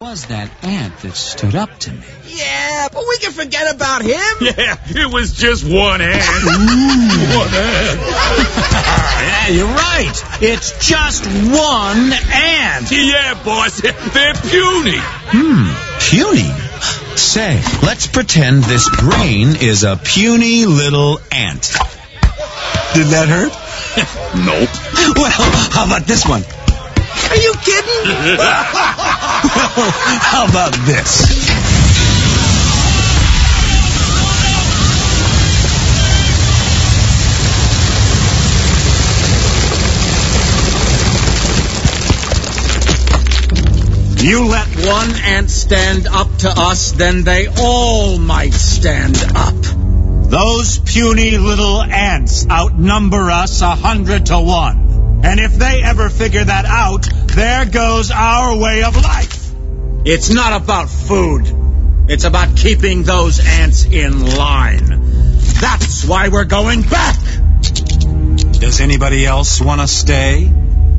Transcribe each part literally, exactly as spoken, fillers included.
was that ant that stood up to me? Yeah, but we can forget about him. Yeah, it was just one ant. One ant. Yeah, you're right. It's just one ant. Yeah, boss. They're puny. Hmm, puny? Say, let's pretend this brain is a puny little ant. Did that hurt? Nope. Well, how about this one? Are you kidding? Well, how about this? You let one ant stand up to us, then they all might stand up. Those puny little ants outnumber us a hundred to one. And if they ever figure that out, there goes our way of life. It's not about food. It's about keeping those ants in line. That's why we're going back. Does anybody else want to stay?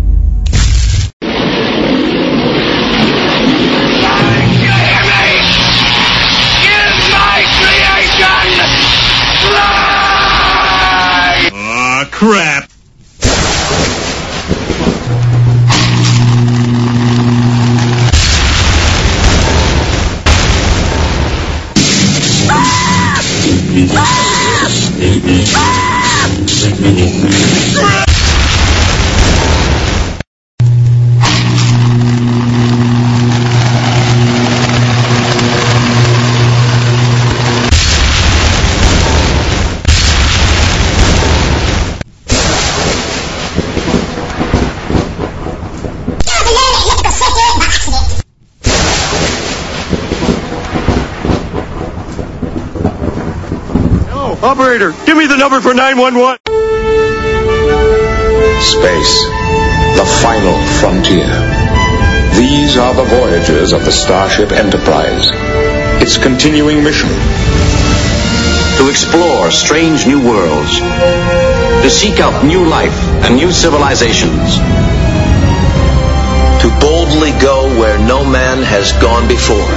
Ah, crap. Operator, give me the number for nine one one. Space, the final frontier. These are the voyages of the Starship Enterprise. Its continuing mission: to explore strange new worlds, to seek out new life and new civilizations, to boldly go where no man has gone before.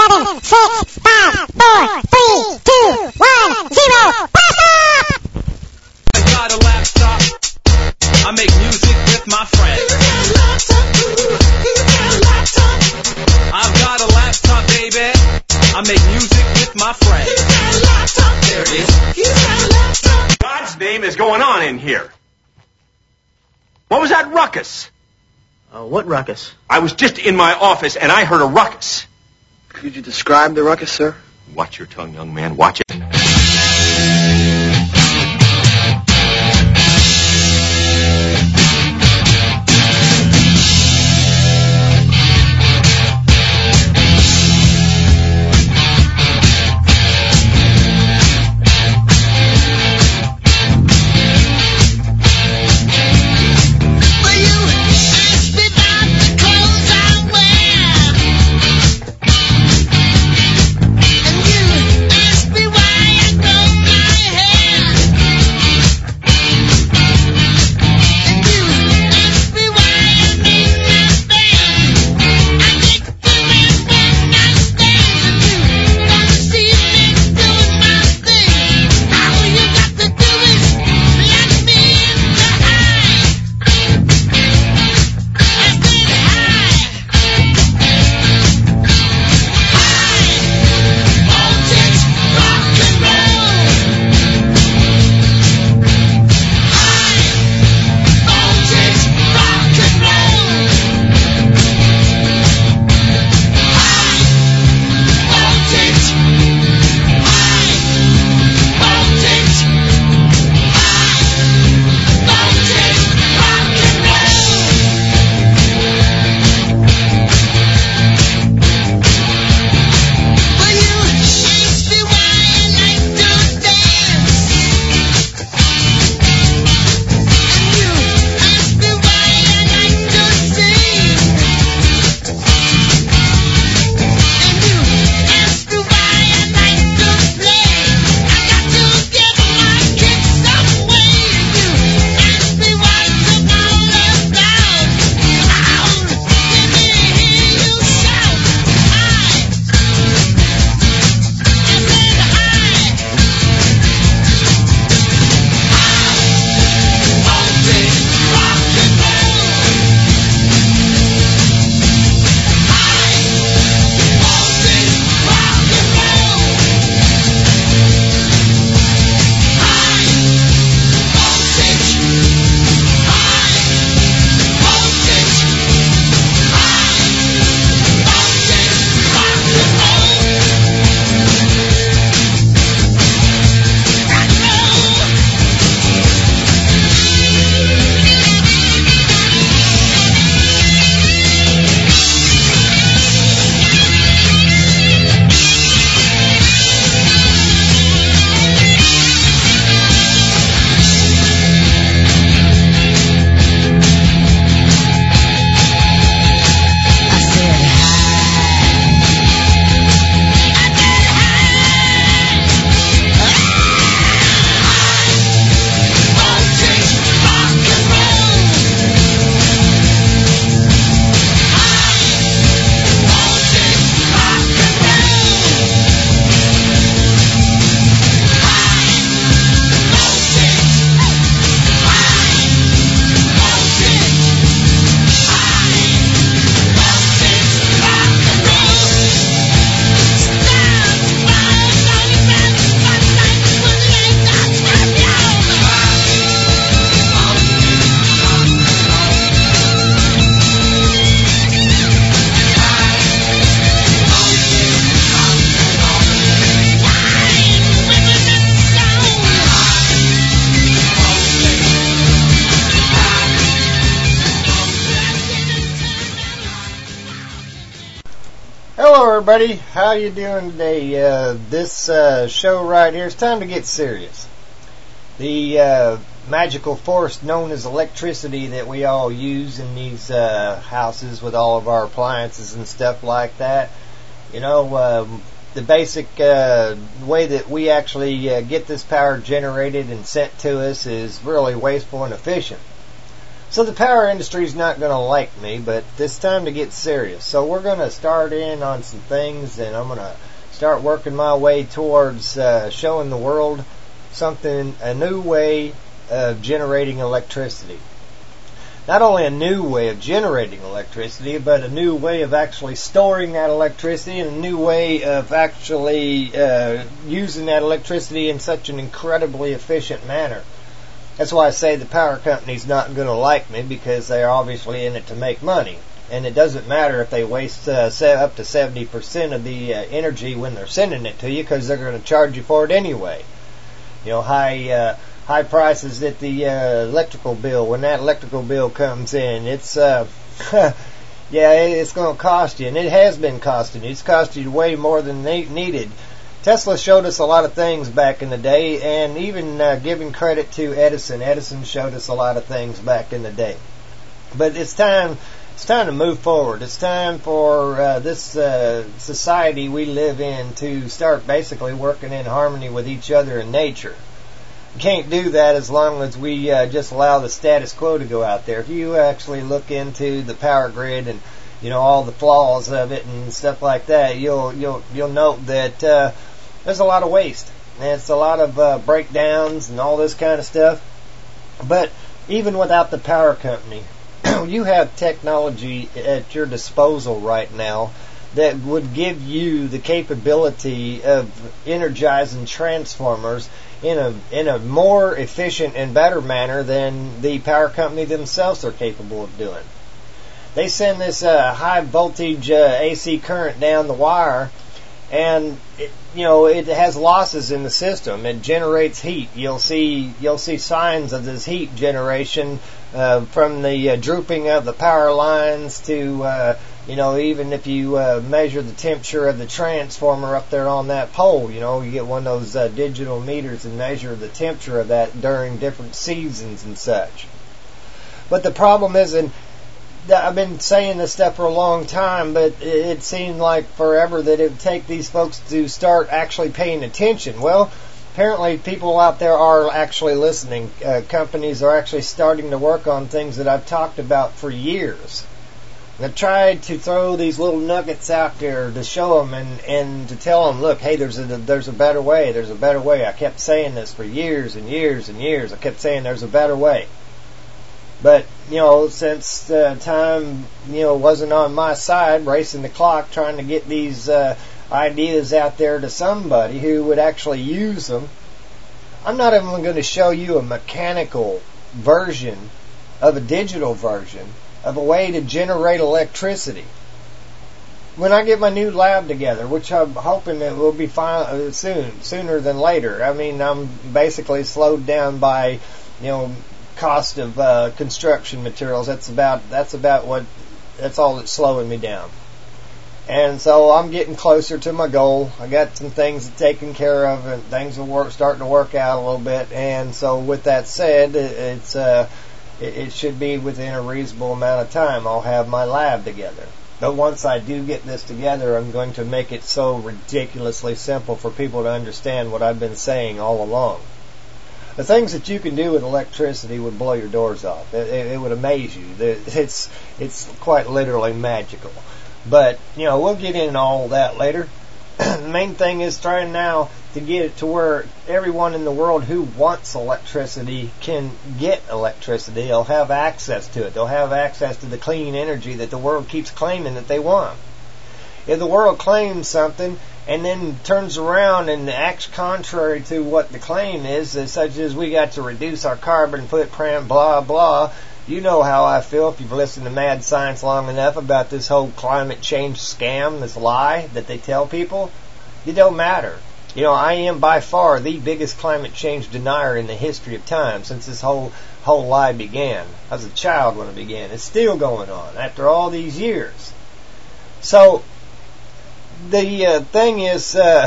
seven, six, five, four, three, two, one, zero. Blast off! I got a laptop. I make music with my friends. You got a laptop, you got a laptop. I've got a laptop, baby. I make music with my friends. You got a laptop. There it is. You got a laptop. God's name is going on in here? What was that ruckus? Uh, what ruckus? I was just in my office and I heard a ruckus. Could you describe the ruckus, sir? Watch your tongue, young man. Watch it. Hello everybody, how you doing today? Uh, this uh, show right here, it's time to get serious. The uh, magical force known as electricity that we all use in these uh, houses with all of our appliances and stuff like that, you know, um, the basic uh, way that we actually uh, get this power generated and sent to us is really wasteful and efficient. So the power industry's not going to like me, but it's time to get serious. So we're going to start in on some things, and I'm going to start working my way towards uh, showing the world something, a new way of generating electricity. Not only a new way of generating electricity, but a new way of actually storing that electricity, and a new way of actually uh, using that electricity in such an incredibly efficient manner. That's why I say the power company's not going to like me, because they're obviously in it to make money. And it doesn't matter if they waste uh, up to seventy percent of the uh, energy when they're sending it to you, because they're going to charge you for it anyway. You know, high uh, high prices at the uh, electrical bill. When that electrical bill comes in, it's uh, yeah, it's going to cost you, and it has been costing you. It's cost you way more than they needed. Tesla showed us a lot of things back in the day, and even uh, giving credit to Edison, Edison showed us a lot of things back in the day. But it's time. It's time to move forward. It's time for uh, this uh, society we live in to start basically working in harmony with each other and nature. You can't do that as long as we uh, just allow the status quo to go out there. If you actually look into the power grid and you know all the flaws of it and stuff like that, you'll you'll you'll note that uh, there's a lot of waste. And it's a lot of uh, breakdowns and all this kind of stuff. But even without the power company, you have technology at your disposal right now that would give you the capability of energizing transformers in a in a more efficient and better manner than the power company themselves are capable of doing. They send this uh, high voltage uh, A C current down the wire, and it, you know it has losses in the system. It generates heat. You'll see you'll see signs of this heat generation uh, from the uh, drooping of the power lines to uh, you know even if you uh, measure the temperature of the transformer up there on that pole. You know you get one of those uh, digital meters and measure the temperature of that during different seasons and such. But the problem is, and I've been saying this stuff for a long time, but it seemed like forever that it would take these folks to start actually paying attention. Well, apparently people out there are actually listening. Uh, companies are actually starting to work on things that I've talked about for years. I've tried to throw these little nuggets out there to show them and, and to tell them, look, hey, there's a there's a better way. There's a better way. I kept saying this for years and years and years. I kept saying there's a better way. But, you know, since uh, time, you know, wasn't on my side, racing the clock, trying to get these uh, ideas out there to somebody who would actually use them, I'm not even going to show you a mechanical version of a digital version of a way to generate electricity. When I get my new lab together, which I'm hoping it will be fine soon, sooner than later. I mean, I'm basically slowed down by, you know, cost of uh, construction materials. That's about that's about what that's all that's slowing me down. And so I'm getting closer to my goal. I got some things taken care of, and things are work, starting to work out a little bit. And so, with that said, it, it's uh, it, it should be within a reasonable amount of time. I'll have my lab together. But once I do get this together, I'm going to make it so ridiculously simple for people to understand what I've been saying all along. The things that you can do with electricity would blow your doors off. It, it, it would amaze you. It's it's quite literally magical. But, you know, we'll get into all that later. The main thing is trying now to get it to where everyone in the world who wants electricity can get electricity. They'll have access to it. They'll have access to the clean energy that the world keeps claiming that they want. If the world claims something and then turns around and acts contrary to what the claim is, such as we got to reduce our carbon footprint, blah, blah, you know how I feel if you've listened to Mad Science long enough about this whole climate change scam, this lie that they tell people. It don't matter. You know, I am by far the biggest climate change denier in the history of time since this whole whole lie began. I was a child when it began. It's still going on after all these years. So, the uh, thing is, uh,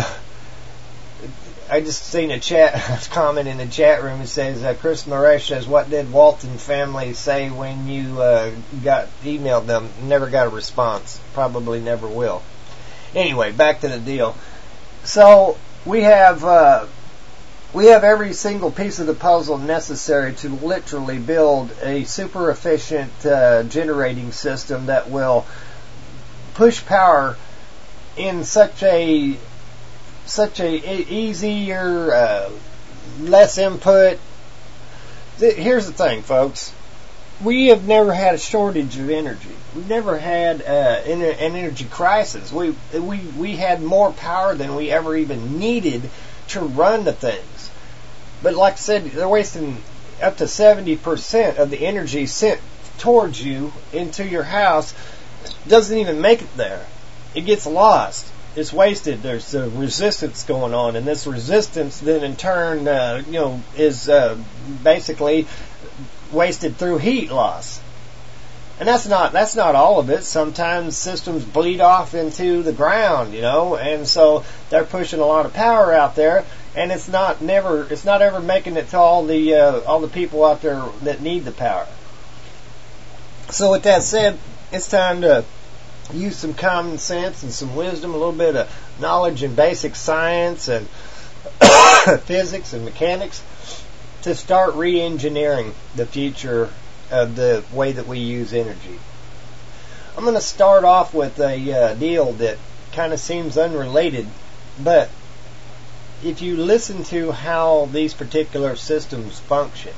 I just seen a chat comment in the chat room. It says, uh, Chris Maresh says, what did Walton family say when you uh, got emailed them? Never got a response. Probably never will. Anyway, back to the deal. So, we have uh, we have every single piece of the puzzle necessary to literally build a super efficient uh, generating system that will push power in such a such a easier, uh, less input. Here's the thing, folks. We have never had a shortage of energy. We've never had uh, an energy crisis. We we we had more power than we ever even needed to run the things. But like I said, they're wasting up to seventy percent of the energy sent towards you into your house. Doesn't even make it there. It gets lost. It's wasted. There's a resistance going on, and this resistance then in turn, uh, you know, is uh, basically wasted through heat loss. And that's not that's not all of it. Sometimes systems bleed off into the ground, you know, and so they're pushing a lot of power out there, and it's not never it's not ever making it to all the uh, all the people out there that need the power. So with that said, it's time to use some common sense and some wisdom, a little bit of knowledge in basic science and physics and mechanics to start re-engineering the future of the way that we use energy. I'm going to start off with a uh, deal that kind of seems unrelated, but if you listen to how these particular systems function,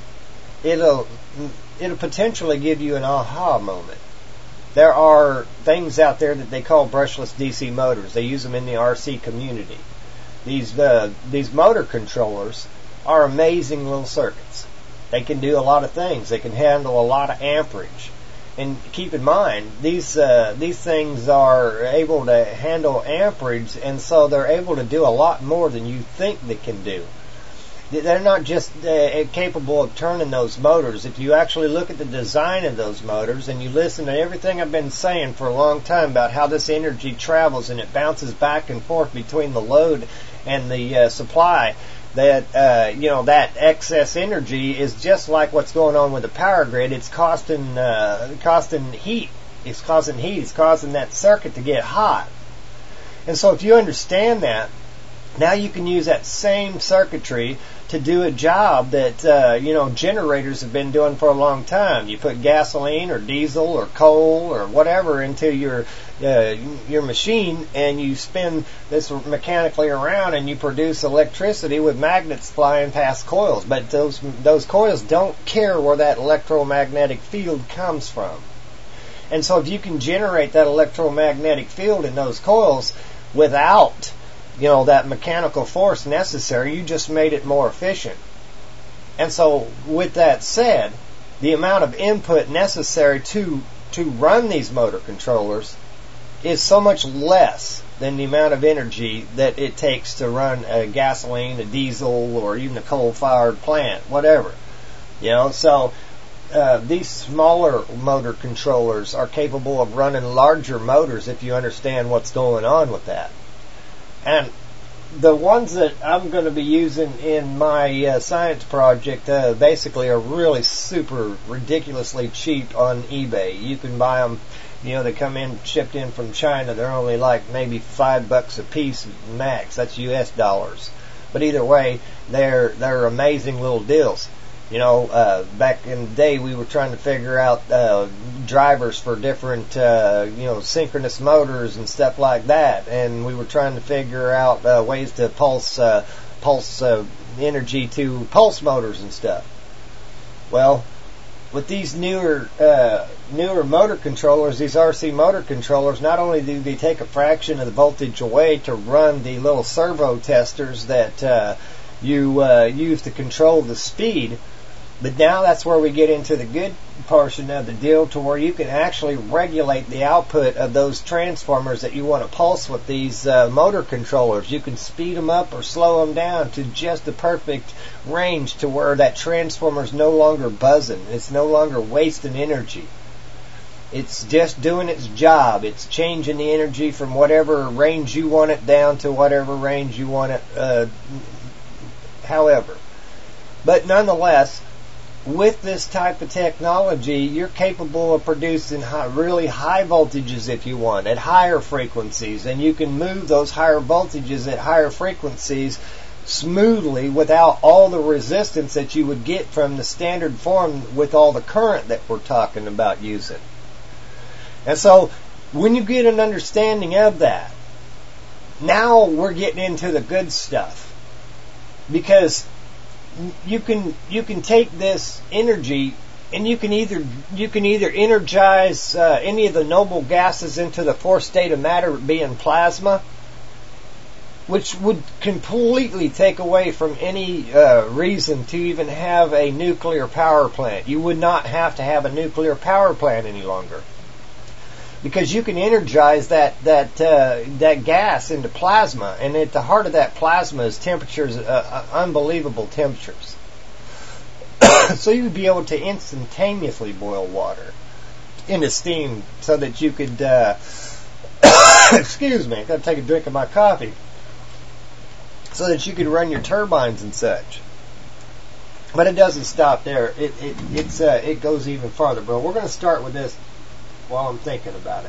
it'll it'll potentially give you an aha moment. There are things out there that they call brushless D C motors. They use them in the R C community. These uh, these motor controllers are amazing little circuits. They can do a lot of things. They can handle a lot of amperage. And keep in mind, these uh, these things are able to handle amperage, and so they're able to do a lot more than you think they can do. They're not just uh, capable of turning those motors. If you actually look at the design of those motors and you listen to everything I've been saying for a long time about how this energy travels and it bounces back and forth between the load and the uh, supply, that uh, you know that excess energy is just like what's going on with the power grid. It's costing uh, costing heat. It's causing heat. It's causing that circuit to get hot. And so if you understand that, now you can use that same circuitry to do a job that uh, you know generators have been doing for a long time. You put gasoline or diesel or coal or whatever into your uh, your machine, and you spin this mechanically around, and you produce electricity with magnets flying past coils. But those those coils don't care where that electromagnetic field comes from. And so if you can generate that electromagnetic field in those coils without you know, that mechanical force necessary, you just made it more efficient. And so, with that said, the amount of input necessary to to run these motor controllers is so much less than the amount of energy that it takes to run a gasoline, a diesel, or even a coal-fired plant, whatever. You know, so uh, these smaller motor controllers are capable of running larger motors if you understand what's going on with that. And the ones that I'm going to be using in my uh, science project uh, basically are really super ridiculously cheap on eBay. You can buy them, you know, they come in shipped in from China. They're only like maybe five bucks a piece max. That's U S dollars. But either way, they're they're amazing little deals. You know, uh, back in the day, we were trying to figure out uh, drivers for different, uh, you know, synchronous motors and stuff like that, and we were trying to figure out uh, ways to pulse, uh, pulse uh, energy to pulse motors and stuff. Well, with these newer, uh, newer motor controllers, these R C motor controllers, not only do they take a fraction of the voltage away to run the little servo testers that uh, you uh, use to control the speed. But now that's where we get into the good portion of the deal, to where you can actually regulate the output of those transformers that you want to pulse with these uh, motor controllers. You can speed them up or slow them down to just the perfect range to where that transformer is no longer buzzing. It's no longer wasting energy. It's just doing its job. It's changing the energy from whatever range you want it down to whatever range you want it, uh, however. But nonetheless, with this type of technology, you're capable of producing high, really high voltages if you want, at higher frequencies, and you can move those higher voltages at higher frequencies smoothly without all the resistance that you would get from the standard form with all the current that we're talking about using. And so when you get an understanding of that, now we're getting into the good stuff. Because you can you can take this energy and you can either you can either energize uh, any of the noble gases into the fourth state of matter, being plasma, which would completely take away from any uh, reason to even have a nuclear power plant. You would not have to have a nuclear power plant any longer, because you can energize that that uh, that gas into plasma, and at the heart of that plasma is temperatures, uh, uh, unbelievable temperatures. So you would be able to instantaneously boil water into steam, so that you could. Uh, excuse me, I got to take a drink of my coffee. So that you could run your turbines and such. But it doesn't stop there. It it it's uh, it goes even farther. But we're going to start with this while I'm thinking about it.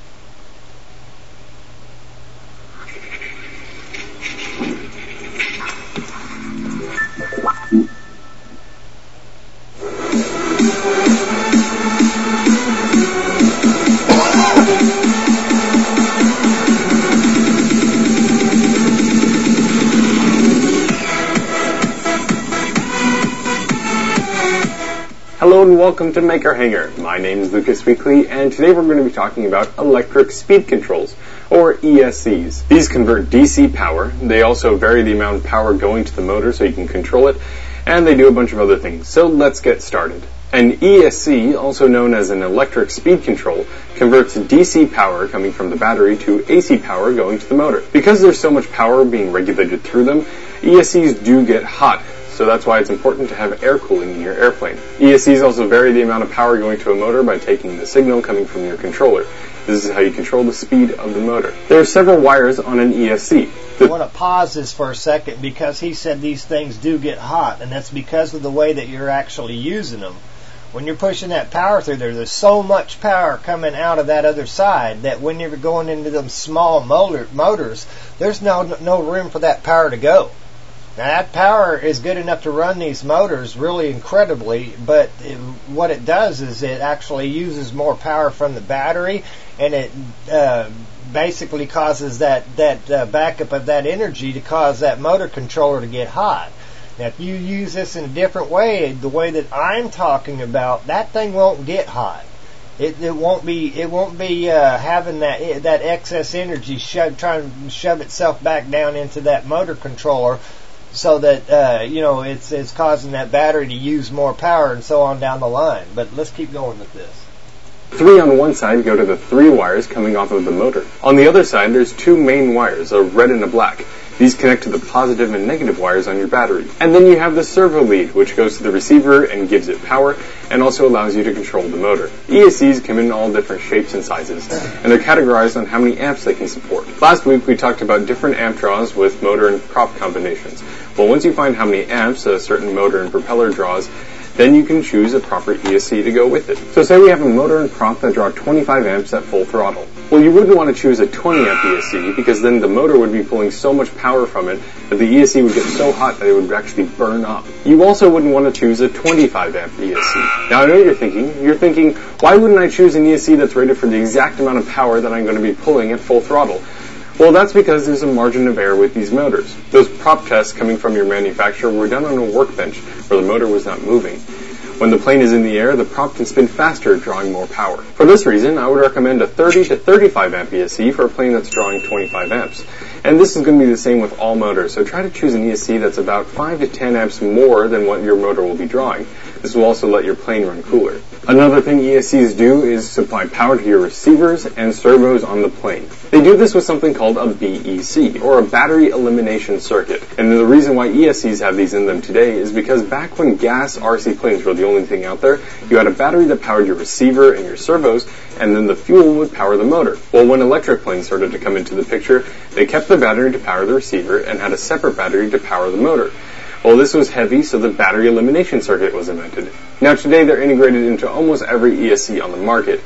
Hello and welcome to Maker Hangar. My name is Lucas Weekly, and today we're going to be talking about electric speed controls, or E S Cs. These convert D C power. They also vary the amount of power going to the motor so you can control it, and they do a bunch of other things. So let's get started. An E S C, also known as an electric speed control, converts D C power coming from the battery to A C power going to the motor. Because there's so much power being regulated through them, E S Cs do get hot. So that's why it's important to have air cooling in your airplane. E S Cs also vary the amount of power going to a motor by taking the signal coming from your controller. This is how you control the speed of the motor. There are several wires on an E S C. I want to pause this for a second, because he said these things do get hot, and that's because of the way that you're actually using them. When you're pushing that power through there, there's so much power coming out of that other side that when you're going into them small motor, motors, there's no no room for that power to go. Now, that power is good enough to run these motors really incredibly, but it, what it does is it actually uses more power from the battery, and it uh, basically causes that, that uh, backup of that energy to cause that motor controller to get hot. Now, if you use this in a different way, the way that I'm talking about, that thing won't get hot. It, it won't be it won't be uh, having that that excess energy shove, trying to shove itself back down into that motor controller, so that uh, you know it's it's causing that battery to use more power and so on down the line. But let's keep going with this. Three on one side go to the three wires coming off of the motor. On the other side, there's two main wires, a red and a black. These connect to the positive and negative wires on your battery. And then you have the servo lead, which goes to the receiver and gives it power, and also allows you to control the motor. E S Cs come in all different shapes and sizes, and they're categorized on how many amps they can support. Last week we talked about different amp draws with motor and prop combinations. Well, once you find how many amps a certain motor and propeller draws, then you can choose a proper E S C to go with it. So say we have a motor and prop that draw twenty-five amps at full throttle. Well, you wouldn't want to choose a twenty amp E S C, because then the motor would be pulling so much power from it that the E S C would get so hot that it would actually burn up. You also wouldn't want to choose a twenty-five amp E S C. Now, I know what you're thinking. You're thinking, why wouldn't I choose an E S C that's rated for the exact amount of power that I'm going to be pulling at full throttle? Well, that's because there's a margin of error with these motors. Those prop tests coming from your manufacturer were done on a workbench where the motor was not moving. When the plane is in the air, the prop can spin faster, drawing more power. For this reason, I would recommend a thirty to thirty-five amp E S C for a plane that's drawing twenty-five amps. And this is going to be the same with all motors, so try to choose an E S C that's about five to ten amps more than what your motor will be drawing. This will also let your plane run cooler. Another thing E S Cs do is supply power to your receivers and servos on the plane. They do this with something called a B E C, or a battery elimination circuit. And the reason why E S Cs have these in them today is because back when gas R C planes were the only thing out there, you had a battery that powered your receiver and your servos, and then the fuel would power the motor. Well, when electric planes started to come into the picture, they kept the battery to power the receiver and had a separate battery to power the motor. Well, this was heavy, so the battery elimination circuit was invented. Now today they're integrated into almost every E S C on the market,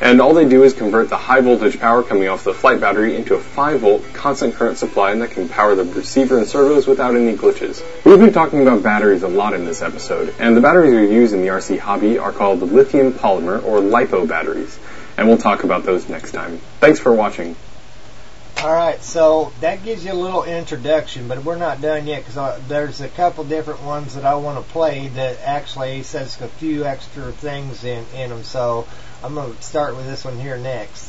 And all they do is convert the high voltage power coming off the flight battery into a five volt constant current supply, and that can power the receiver and servos without any glitches. We've been talking about batteries a lot in this episode, and the batteries we use in the R C hobby are called lithium polymer or LiPo batteries, and we'll talk about those next time. Thanks for watching. Alright, so that gives you a little introduction, but we're not done yet because there's a couple different ones that I want to play that actually says a few extra things in, in them, so I'm going to start with this one here next.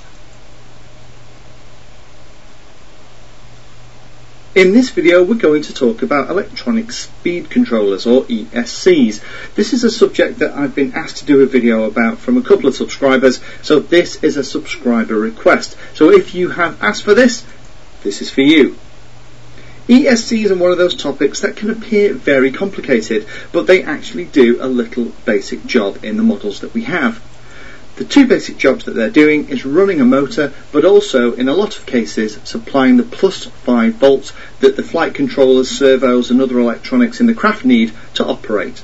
In this video we're going to talk about electronic speed controllers or E S Cs. This is a subject that I've been asked to do a video about from a couple of subscribers, so this is a subscriber request. So if you have asked for this, this is for you. E S Cs are one of those topics that can appear very complicated, but they actually do a little basic job in the models that we have. The two basic jobs that they're doing is running a motor, but also in a lot of cases supplying the plus five volts that the flight controllers, servos and other electronics in the craft need to operate.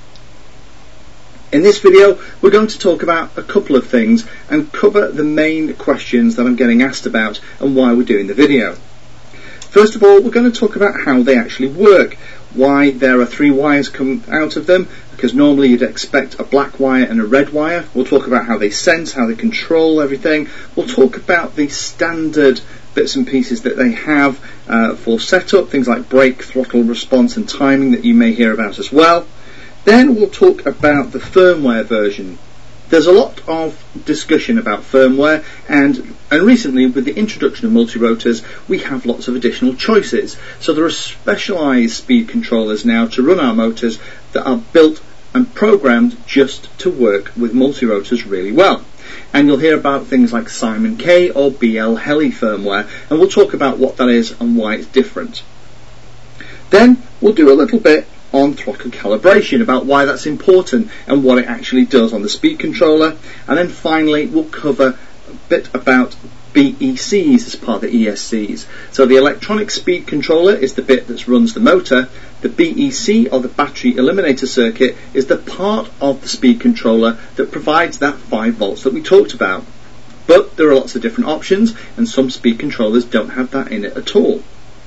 In this video we're going to talk about a couple of things and cover the main questions that I'm getting asked about and why we're doing the video. First of all, we're going to talk about how they actually work, why there are three wires come out of them, because normally you'd expect a black wire and a red wire. We'll talk about how they sense, how they control everything. We'll talk about the standard bits and pieces that they have uh, for setup, things like brake, throttle response and timing that you may hear about as well. Then we'll talk about the firmware version. There's a lot of discussion about firmware, and, and recently with the introduction of multirotors we have lots of additional choices. So there are specialised speed controllers now to run our motors that are built and programmed just to work with multirotors really well. And you'll hear about things like Simon K or B L Heli firmware, and we'll talk about what that is and why it's different. Then we'll do a little bit on throttle calibration, about why that's important and what it actually does on the speed controller, and then finally we'll cover a bit about B E Cs as part of the E S Cs. So the electronic speed controller is the bit that runs the motor, the B E C or the battery eliminator circuit is the part of the speed controller that provides that five volts that we talked about. But there are lots of different options and some speed controllers don't have that in it at all.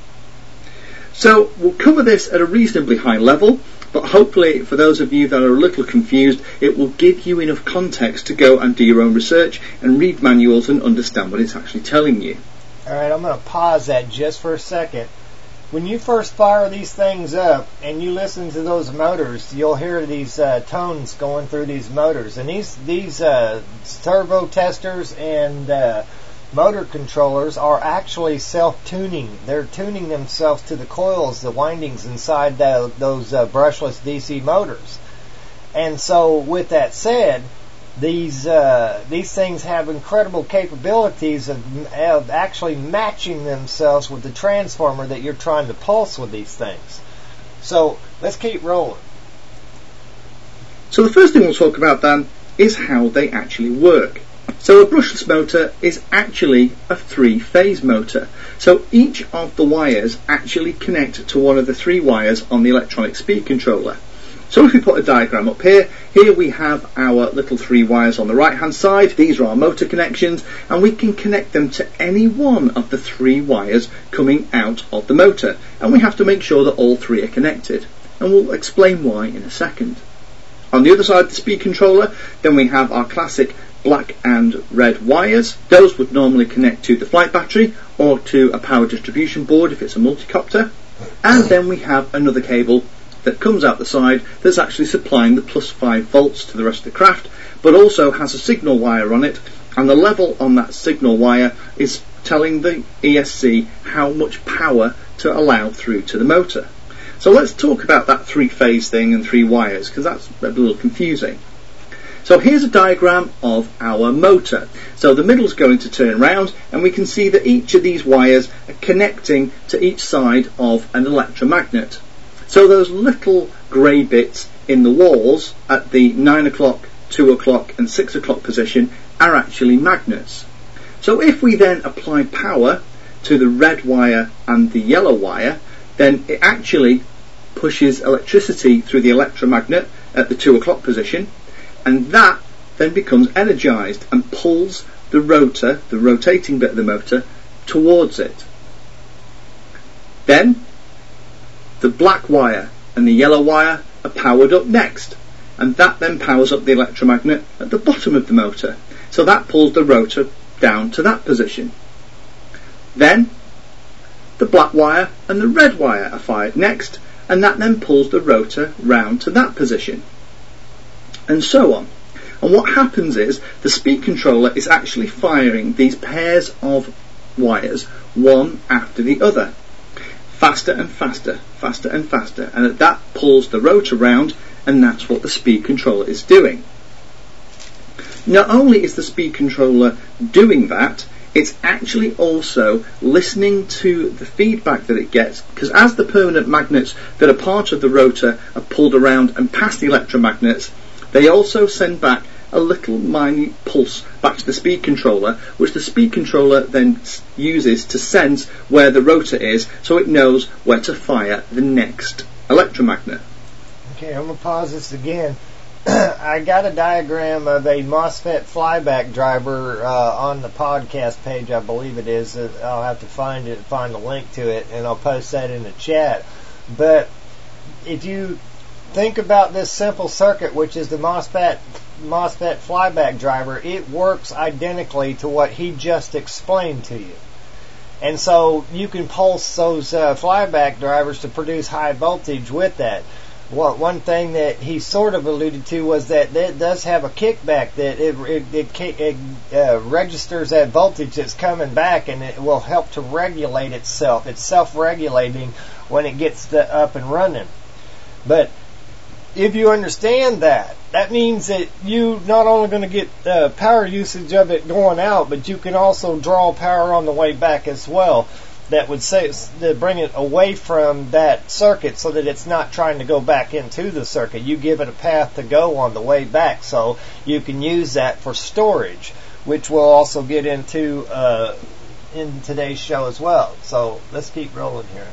So we'll cover this at a reasonably high level, but hopefully for those of you that are a little confused it will give you enough context to go and do your own research and read manuals and understand what it's actually telling you. Alright, I'm going to pause that just for a second. When you first fire these things up and you listen to those motors, you'll hear these uh, tones going through these motors, and these, these uh, servo testers and uh, motor controllers are actually self-tuning. They're tuning themselves to the coils, the windings inside the, those uh, brushless D C motors. And so with that said, these uh, these things have incredible capabilities of, of actually matching themselves with the transformer that you're trying to pulse with these things. So let's keep rolling. So the first thing we'll talk about then is how they actually work. So a brushless motor is actually a three-phase motor. So each of the wires actually connect to one of the three wires on the electronic speed controller. So if we put a diagram up here, here we have our little three wires on the right hand side. These are our motor connections, and we can connect them to any one of the three wires coming out of the motor, and we have to make sure that all three are connected, and we'll explain why in a second. On the other side of the speed controller, then we have our classic black and red wires. Those would normally connect to the flight battery or to a power distribution board if it's a multicopter. And then we have another cable that comes out the side that's actually supplying the plus five volts to the rest of the craft, but also has a signal wire on it, and the level on that signal wire is telling the E S C how much power to allow through to the motor. So let's talk about that three-phase thing and three wires, because that's a little confusing. So here's a diagram of our motor. So the middle's going to turn round, and we can see that each of these wires are connecting to each side of an electromagnet. So those little grey bits in the walls at the nine o'clock, two o'clock and six o'clock position are actually magnets. So if we then apply power to the red wire and the yellow wire, then it actually pushes electricity through the electromagnet at the two o'clock position, and that then becomes energised and pulls the rotor, the rotating bit of the motor, towards it. Then the black wire and the yellow wire are powered up next, and that then powers up the electromagnet at the bottom of the motor. So that pulls the rotor down to that position. Then the black wire and the red wire are fired next, and that then pulls the rotor round to that position, and so on. And what happens is the speed controller is actually firing these pairs of wires one after the other, faster and faster, faster and faster, and that pulls the rotor round, and that's what the speed controller is doing. Not only is the speed controller doing that, it's actually also listening to the feedback that it gets, because as the permanent magnets that are part of the rotor are pulled around and past the electromagnets, they also send back a little minute pulse back to the speed controller, which the speed controller then uses to sense where the rotor is, so it knows where to fire the next electromagnet. Okay, I'm going to pause this again. I got a diagram of a MOSFET flyback driver uh, on the podcast page, I believe it is. I'll have to find it, find a link to it, and I'll post that in the chat. But if you think about this simple circuit, which is the MOSFET MOSFET flyback driver, it works identically to what he just explained to you. And so you can pulse those uh, flyback drivers to produce high voltage with that. Well, one thing that he sort of alluded to was that it does have a kickback, that it, it, it, it uh, registers that voltage that's coming back, and it will help to regulate itself. It's self-regulating when it gets the, up and running. But if you understand that, that means that you not only going to get uh, power usage of it going out, but you can also draw power on the way back as well. That would say to bring it away from that circuit so that it's not trying to go back into the circuit. You give it a path to go on the way back, so you can use that for storage, which we'll also get into uh, in today's show as well. So let's keep rolling here.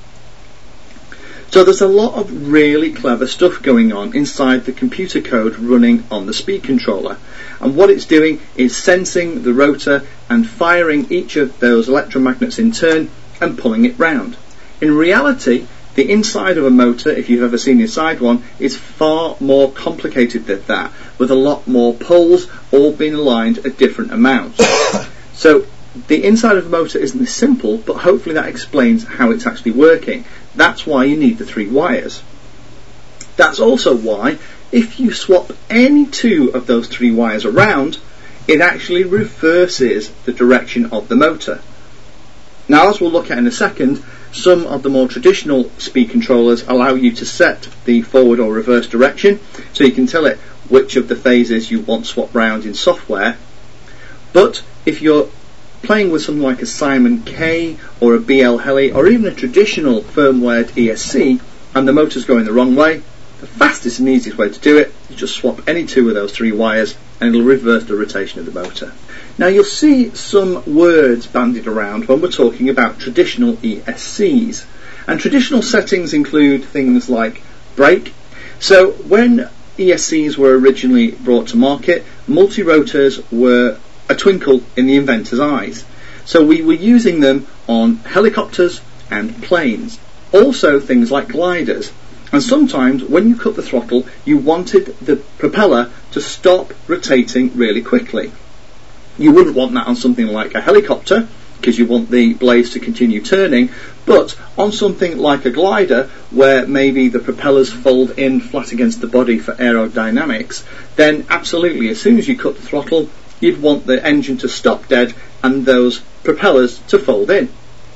So there's a lot of really clever stuff going on inside the computer code running on the speed controller. And what it's doing is sensing the rotor and firing each of those electromagnets in turn and pulling it round. In reality, the inside of a motor, if you've ever seen inside one, is far more complicated than that, with a lot more poles all being aligned at different amounts. So the inside of a motor isn't this simple, but hopefully that explains how it's actually working. That's why you need the three wires. That's also why, if you swap any two of those three wires around, it actually reverses the direction of the motor. Now, as we'll look at in a second, some of the more traditional speed controllers allow you to set the forward or reverse direction, so you can tell it which of the phases you want swapped round in software. But if you're playing with something like a Simon K or a B L Heli or even a traditional firmware E S C and the motor's going the wrong way, the fastest and easiest way to do it is just swap any two of those three wires and it'll reverse the rotation of the motor. Now you'll see some words bandied around when we're talking about traditional E S Cs, and traditional settings include things like brake. So when E S Cs were originally brought to market, multi-rotors were a twinkle in the inventor's eyes. So we were using them on helicopters and planes. Also things like gliders. And sometimes when you cut the throttle, you wanted the propeller to stop rotating really quickly. You wouldn't want that on something like a helicopter, because you want the blades to continue turning, but on something like a glider, where maybe the propellers fold in flat against the body for aerodynamics, then absolutely, as soon as you cut the throttle, you'd want the engine to stop dead and those propellers to fold in.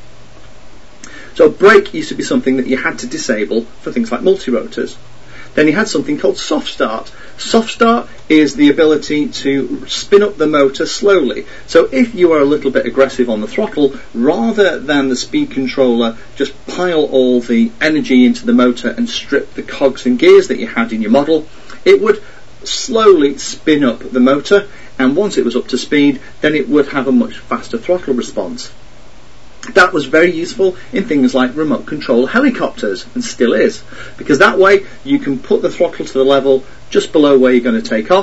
So brake used to be something that you had to disable for things like multi-rotors. Then you had something called soft start. Soft start is the ability to spin up the motor slowly. So if you are a little bit aggressive on the throttle, rather than the speed controller just pile all the energy into the motor and strip the cogs and gears that you had in your model, it would slowly spin up the motor, and once it was up to speed, then it would have a much faster throttle response. That was very useful in things like remote control helicopters, and still is, because that way you can put the throttle to the level just below where you're going to take off,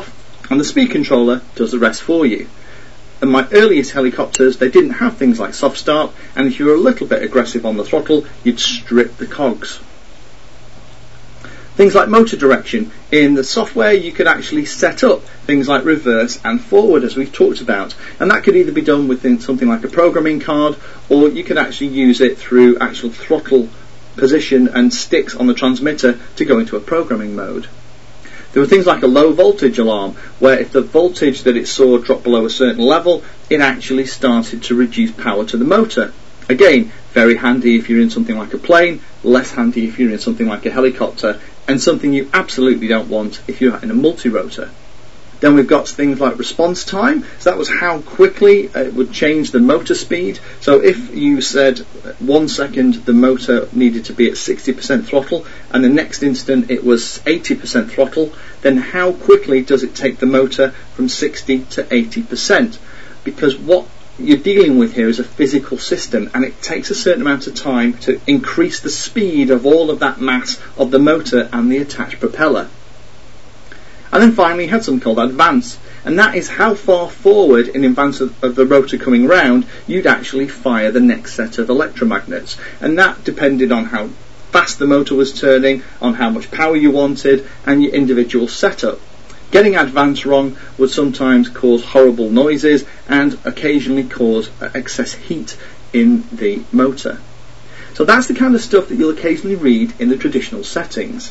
and the speed controller does the rest for you. In my earliest helicopters, they didn't have things like soft start, and if you were a little bit aggressive on the throttle, you'd strip the cogs. Things like motor direction. In the software, you could actually set up things like reverse and forward, as we've talked about, and that could either be done within something like a programming card, or you could actually use it through actual throttle position and sticks on the transmitter to go into a programming mode. There were things like a low voltage alarm, where if the voltage that it saw dropped below a certain level, it actually started to reduce power to the motor. Again, very handy if you're in something like a plane, less handy if you're in something like a helicopter, and something you absolutely don't want if you're in a multi-rotor. Then we've got things like response time, so that was how quickly it would change the motor speed. So if you said one second the motor needed to be at sixty percent throttle and the next instant it was eighty percent throttle, then how quickly does it take the motor from sixty to eighty percent? Because what you're dealing with here is a physical system, and it takes a certain amount of time to increase the speed of all of that mass of the motor and the attached propeller. And then finally you had something called advance, and that is how far forward in advance of, of the rotor coming round you'd actually fire the next set of electromagnets, and that depended on how fast the motor was turning, on how much power you wanted, and your individual setup. Getting advance wrong would sometimes cause horrible noises and occasionally cause excess heat in the motor. So that's the kind of stuff that you'll occasionally read in the traditional settings.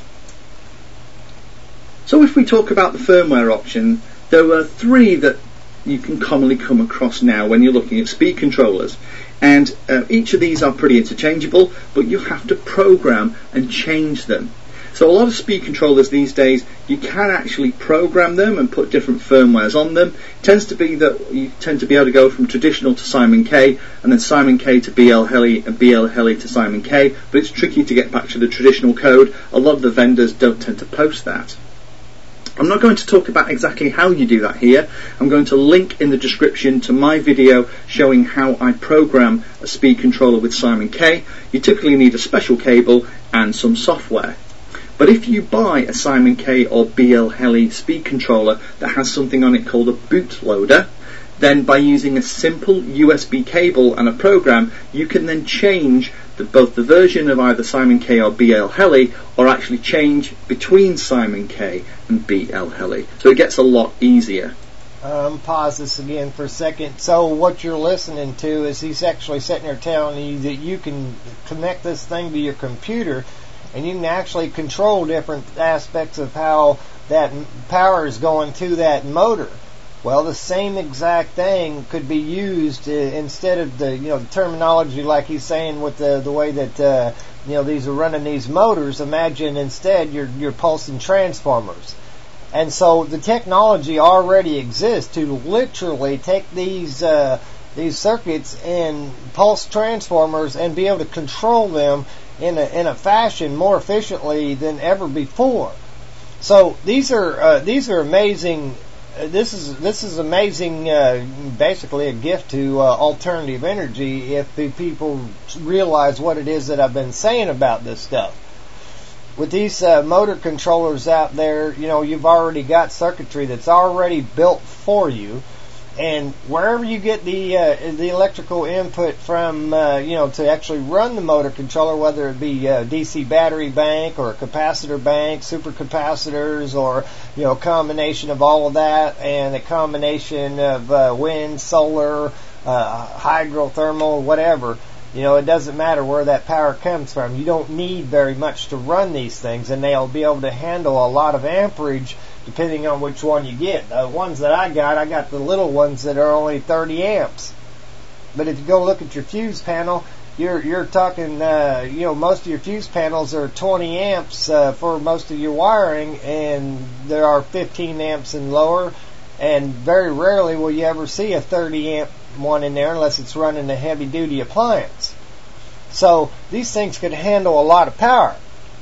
So if we talk about the firmware option, there are three that you can commonly come across now when you're looking at speed controllers, and uh, each of these are pretty interchangeable, but you have to program and change them. So a lot of speed controllers these days, you can actually program them and put different firmwares on them. It tends to be that you tend to be able to go from traditional to Simon K, and then Simon K to B L Heli, and B L Heli to Simon K, but it's tricky to get back to the traditional code. A lot of the vendors don't tend to post that. I'm not going to talk about exactly how you do that here. I'm going to link in the description to my video showing how I program a speed controller with Simon K. You typically need a special cable and some software. But if you buy a Simon K or B L Heli speed controller that has something on it called a bootloader, then by using a simple U S B cable and a program, you can then change the, both the version of either Simon K or B L Heli, or actually change between Simon K and B L Heli. So it gets a lot easier. Um, pause this again for a second. So what you're listening to is he's actually sitting there telling you that you can connect this thing to your computer, and you can actually control different aspects of how that power is going to that motor. Well, the same exact thing could be used uh, instead of the you know the terminology like he's saying with the the way that uh, you know these are running these motors. Imagine instead you're you're pulsing transformers, and so the technology already exists to literally take these uh, these circuits and pulse transformers and be able to control them in a in a fashion more efficiently than ever before. So these are uh, these are amazing. Uh, this is this is amazing. Uh, basically, a gift to uh, alternative energy if the people realize what it is that I've been saying about this stuff. With these uh, motor controllers out there, you know you've already got circuitry that's already built for you. And wherever you get the uh, the electrical input from, uh, you know, to actually run the motor controller, whether it be a D C battery bank or a capacitor bank, supercapacitors, or you know, a combination of all of that, and a combination of uh, wind, solar, uh, hydrothermal, whatever. You know, it doesn't matter where that power comes from. You don't need very much to run these things, and they'll be able to handle a lot of amperage depending on which one you get. The ones that I got, I got the little ones that are only thirty amps. But if you go look at your fuse panel, you're you're talking, uh, you know, most of your fuse panels are twenty amps uh, for most of your wiring, and there are fifteen amps and lower, and very rarely will you ever see a thirty amp one in there unless it's running a heavy duty appliance. So these things could handle a lot of power.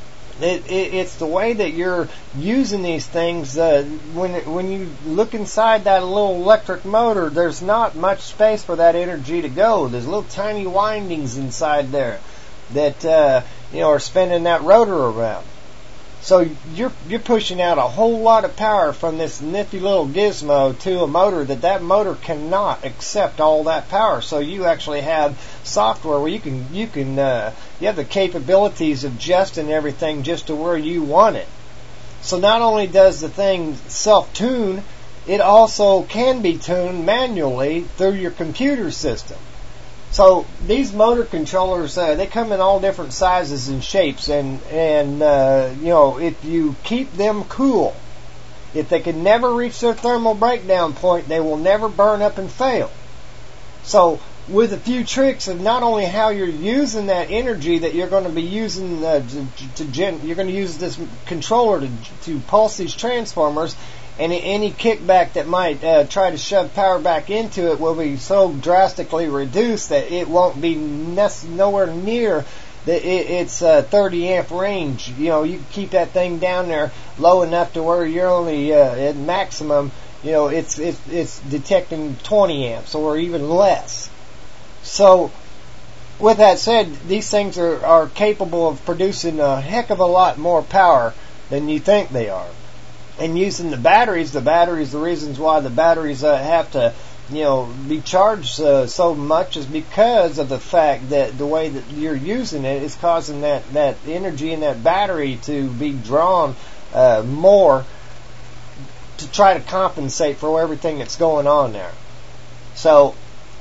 It, it, it's the way that you're using these things. Uh, when when you look inside that little electric motor, there's not much space for that energy to go. There's little tiny windings inside there that uh, you know are spinning that rotor around. So you're you're pushing out a whole lot of power from this nifty little gizmo to a motor that that motor cannot accept all that power. So you actually have software where you can you can uh, you have the capabilities of adjusting everything just to where you want it. So not only does the thing self-tune, it also can be tuned manually through your computer system. So these motor controllers, uh, they come in all different sizes and shapes, and and uh, you know, if you keep them cool, if they can never reach their thermal breakdown point, they will never burn up and fail. So with a few tricks of not only how you're using that energy that you're going to be using uh, to, to gen- you're going to use this controller to to pulse these transformers. And any kickback that might uh, try to shove power back into it will be so drastically reduced that it won't be nec- nowhere near the, it, its uh, thirty amp range. You know, you can keep that thing down there low enough to where you're only uh, at maximum. You know, it's it's it's detecting twenty amps or even less. So, with that said, these things are, are capable of producing a heck of a lot more power than you think they are. And using the batteries, the batteries, the reasons why the batteries uh, have to, you know, be charged uh, so much is because of the fact that the way that you're using it is causing that, that energy in that battery to be drawn uh, more to try to compensate for everything that's going on there. So,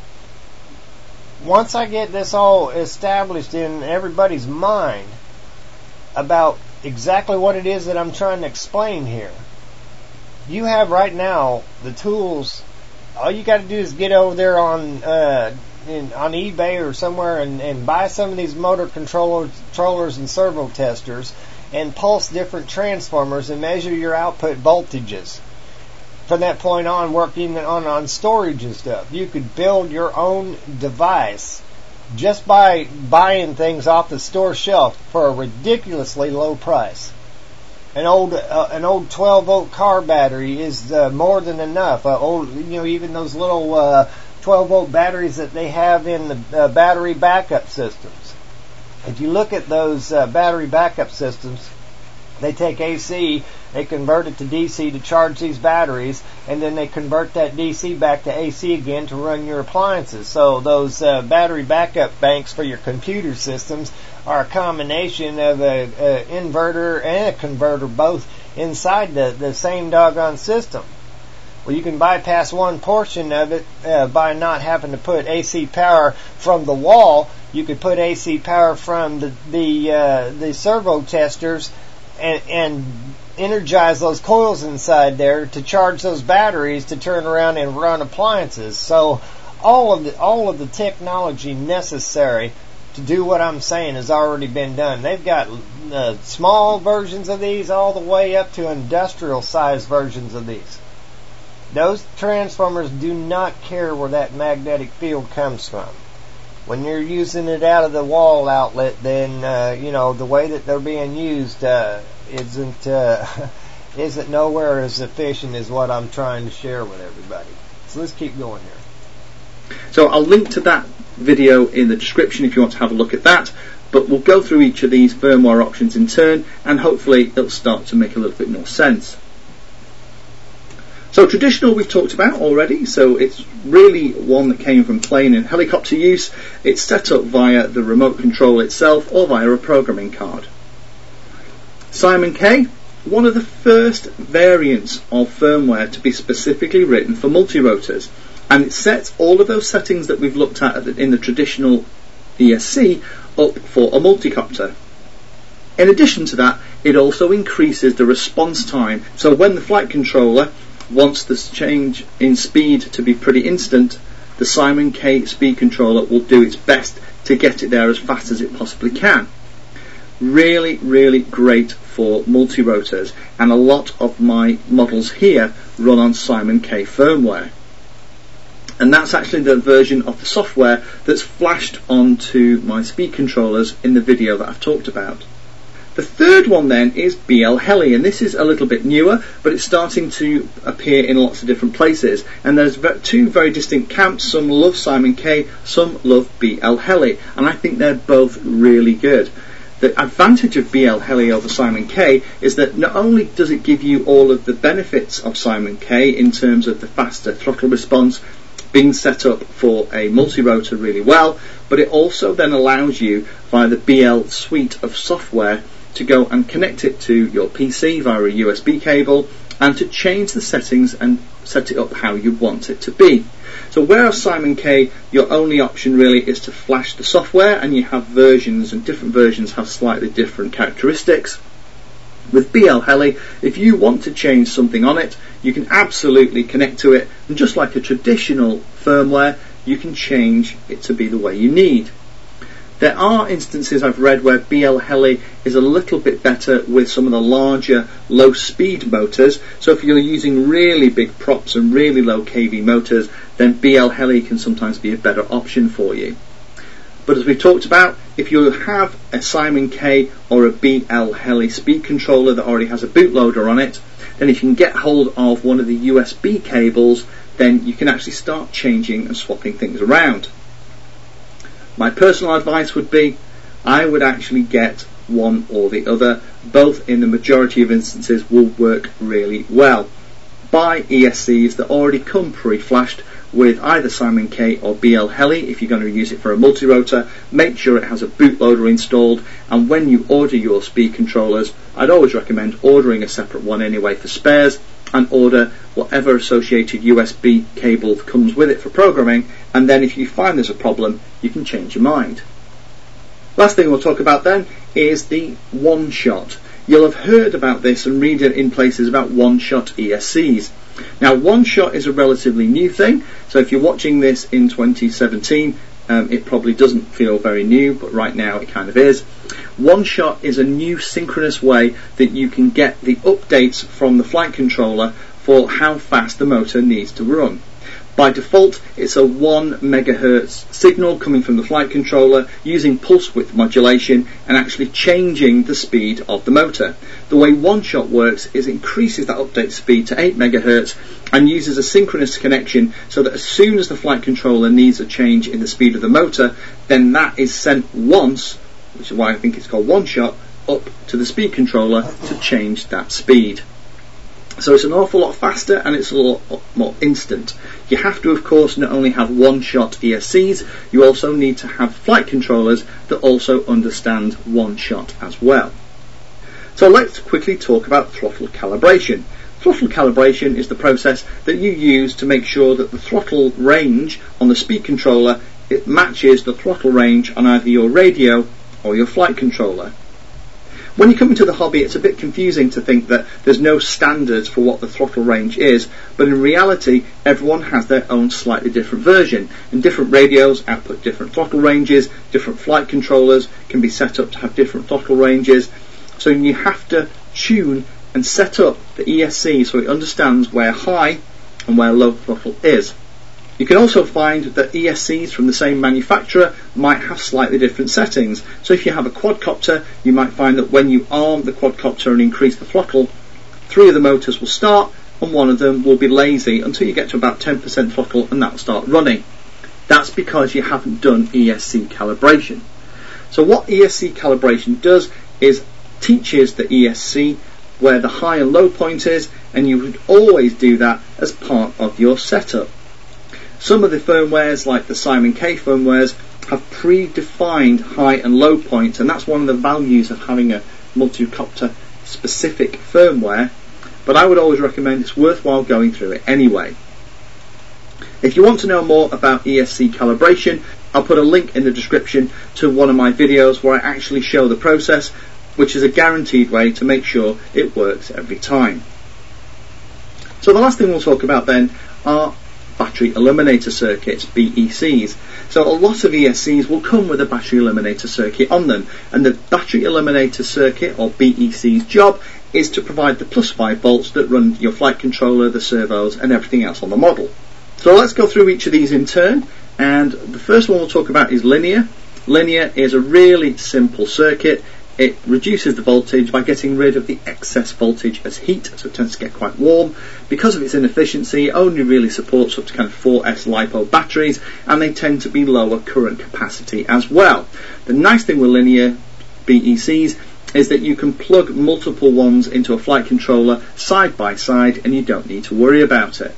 once I get this all established in everybody's mind about exactly what it is that I'm trying to explain here, you have right now the tools. All you got to do is get over there on uh, in, on eBay or somewhere and, and buy some of these motor controllers, controllers and servo testers and pulse different transformers and measure your output voltages. From that point on, working on, on storage and stuff, you could build your own device just by buying things off the store shelf for a ridiculously low price. An old uh, an old twelve volt car battery is uh, more than enough. Uh, old, you know, even those little uh, twelve volt batteries that they have in the uh, battery backup systems. If you look at those uh, battery backup systems, they take A C, they convert it to D C to charge these batteries, and then they convert that D C back to A C again to run your appliances. So those uh, battery backup banks for your computer systems are a combination of a, a inverter and a converter both inside the, the same doggone system. Well, you can bypass one portion of it uh, by not having to put A C power from the wall. You could put A C power from the the, uh, the servo testers and, and energize those coils inside there to charge those batteries to turn around and run appliances. So all of the all of the technology necessary to do what I'm saying has already been done. They've got uh, small versions of these all the way up to industrial size versions of these. Those transformers do not care where that magnetic field comes from. When you're using it out of the wall outlet, then uh, you know the way that they're being used uh, isn't uh, isn't nowhere as efficient as what I'm trying to share with everybody. So let's keep going here. So I'll link to that video in the description if you want to have a look at that, but we'll go through each of these firmware options in turn and hopefully it'll start to make a little bit more sense. So traditional we've talked about already, so it's really one that came from plane and helicopter use. It's set up via the remote control itself or via a programming card. Simon K, one of the first variants of firmware to be specifically written for multirotors, and it sets all of those settings that we've looked at in the traditional E S C up for a multicopter. In addition to that, it also increases the response time, so when the flight controller wants this change in speed to be pretty instant, the Simon K speed controller will do its best to get it there as fast as it possibly can. Really, really great for multirotors, and a lot of my models here run on Simon K firmware. And that's actually the version of the software that's flashed onto my speed controllers in the video that I've talked about. The third one then is B L Heli, and this is a little bit newer, but it's starting to appear in lots of different places. And there's two very distinct camps. Some love Simon K, some love B L Heli, and I think they're both really good. The advantage of B L Heli over Simon K is that not only does it give you all of the benefits of Simon K in terms of the faster throttle response, being set up for a multi-rotor really well, but it also then allows you via the B L suite of software to go and connect it to your P C via a U S B cable and to change the settings and set it up how you want it to be. So whereas Simon K, your only option really is to flash the software, and you have versions, and different versions have slightly different characteristics. With B L Heli, if you want to change something on it, you can absolutely connect to it, and just like a traditional firmware, you can change it to be the way you need. There are instances I've read where B L Heli is a little bit better with some of the larger low speed motors, so if you're using really big props and really low K V motors, then B L Heli can sometimes be a better option for you. But as we talked about, if you have a Simon K or a B L Heli speed controller that already has a bootloader on it, then if you can get hold of one of the U S B cables, then you can actually start changing and swapping things around. My personal advice would be, I would actually get one or the other. Both in the majority of instances will work really well. Buy E S Cs that already come pre-flashed with either Simon K or B L Heli. If you're going to use it for a multi-rotor, make sure it has a bootloader installed, and when you order your speed controllers, I'd always recommend ordering a separate one anyway for spares, and order whatever associated U S B cable comes with it for programming, and then if you find there's a problem, you can change your mind. Last thing we'll talk about then is the one-shot. You'll have heard about this and read it in places about one-shot E S Cs. Now, one-shot is a relatively new thing, so if you're watching this in twenty seventeen, um, it probably doesn't feel very new, but right now it kind of is. One-shot is a new synchronous way that you can get the updates from the flight controller for how fast the motor needs to run. By default, it's a one megahertz signal coming from the flight controller using pulse width modulation and actually changing the speed of the motor. The way one-shot works is it increases that update speed to eight megahertz and uses a synchronous connection so that as soon as the flight controller needs a change in the speed of the motor, then that is sent once, which is why I think it's called one-shot, up to the speed controller to change that speed. So it's an awful lot faster and it's a lot more instant. You have to, of course, not only have one-shot E S Cs, you also need to have flight controllers that also understand one-shot as well. So let's quickly talk about throttle calibration. Throttle calibration is the process that you use to make sure that the throttle range on the speed controller, it matches the throttle range on either your radio or your flight controller. When you come into the hobby, it's a bit confusing to think that there's no standards for what the throttle range is, but in reality, everyone has their own slightly different version, and different radios output different throttle ranges, different flight controllers can be set up to have different throttle ranges, so you have to tune and set up the E S C so it understands where high and where low throttle is. You can also find that E S Cs from the same manufacturer might have slightly different settings. So if you have a quadcopter, you might find that when you arm the quadcopter and increase the throttle, three of the motors will start and one of them will be lazy until you get to about ten percent throttle and that will start running. That's because you haven't done E S C calibration. So what E S C calibration does is teaches the E S C where the high and low point is, and you would always do that as part of your setup. Some of the firmwares, like the Simon K firmwares, have predefined high and low points, and that's one of the values of having a multi-copter specific firmware, but I would always recommend it's worthwhile going through it anyway. If you want to know more about E S C calibration, I'll put a link in the description to one of my videos where I actually show the process, which is a guaranteed way to make sure it works every time. So the last thing we'll talk about then are battery eliminator circuits, B E Cs. So a lot of E S Cs will come with a battery eliminator circuit on them, and the battery eliminator circuit, or B E C's job, is to provide the plus five volts that run your flight controller, the servos and everything else on the model. So let's go through each of these in turn, and the first one we'll talk about is linear. Linear is a really simple circuit. It reduces the voltage by getting rid of the excess voltage as heat, so it tends to get quite warm. Because of its inefficiency, it only really supports up to kind of four S LiPo batteries, and they tend to be lower current capacity as well. The nice thing with linear B E Cs is that you can plug multiple ones into a flight controller side by side and you don't need to worry about it.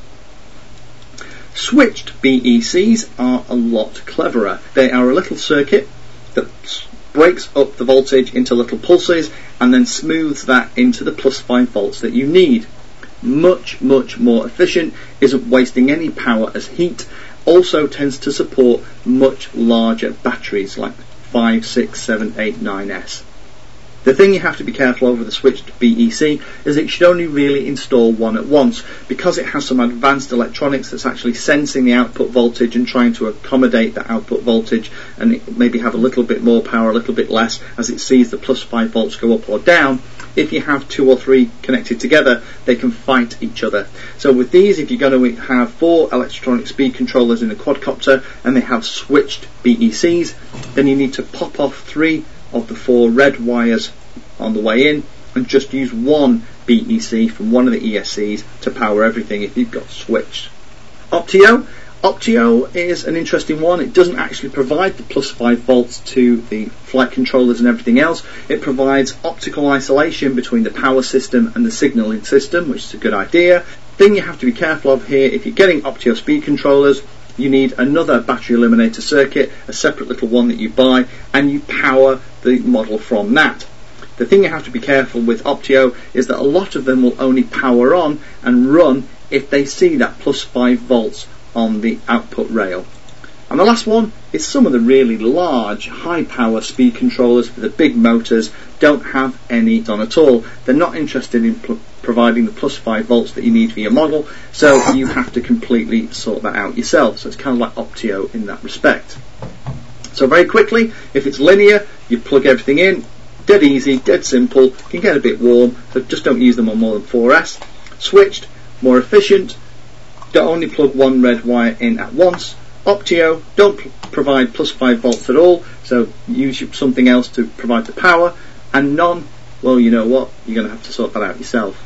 Switched B E Cs are a lot cleverer. They are a little circuit that breaks up the voltage into little pulses and then smooths that into the plus five volts that you need. Much, much more efficient, isn't wasting any power as heat, also tends to support much larger batteries like five, six, seven, eight, nine S. The thing you have to be careful of with a switched B E C is that you should only really install one at once, because it has some advanced electronics that's actually sensing the output voltage and trying to accommodate that output voltage, and it maybe have a little bit more power, a little bit less, as it sees the plus five volts go up or down. If you have two or three connected together, they can fight each other. So with these, if you're going to have four electronic speed controllers in a quadcopter and they have switched B E Cs, then you need to pop off three of the four red wires on the way in and just use one B E C from one of the E S Cs to power everything if you've got switched. Optio. Optio is an interesting one. It doesn't actually provide the plus five volts to the flight controllers and everything else. It provides optical isolation between the power system and the signalling system, which is a good idea. Thing you have to be careful of here, if you're getting Optio speed controllers, you need another battery eliminator circuit, a separate little one that you buy, and you power the model from that. The thing you have to be careful with Optio is that a lot of them will only power on and run if they see that plus five volts on the output rail. And the last one is some of the really large high power speed controllers with the big motors don't have any on at all. They're not interested in pl- providing the plus five volts that you need for your model, so you have to completely sort that out yourself. So it's kind of like Optio in that respect. So very quickly, if it's linear, you plug everything in, dead easy, dead simple, can get a bit warm, so just don't use them on more than four S. Switched, more efficient, don't only plug one red wire in at once. Optio, don't p- provide plus five volts at all, so use something else to provide the power. And none, well, you know what, you're going to have to sort that out yourself.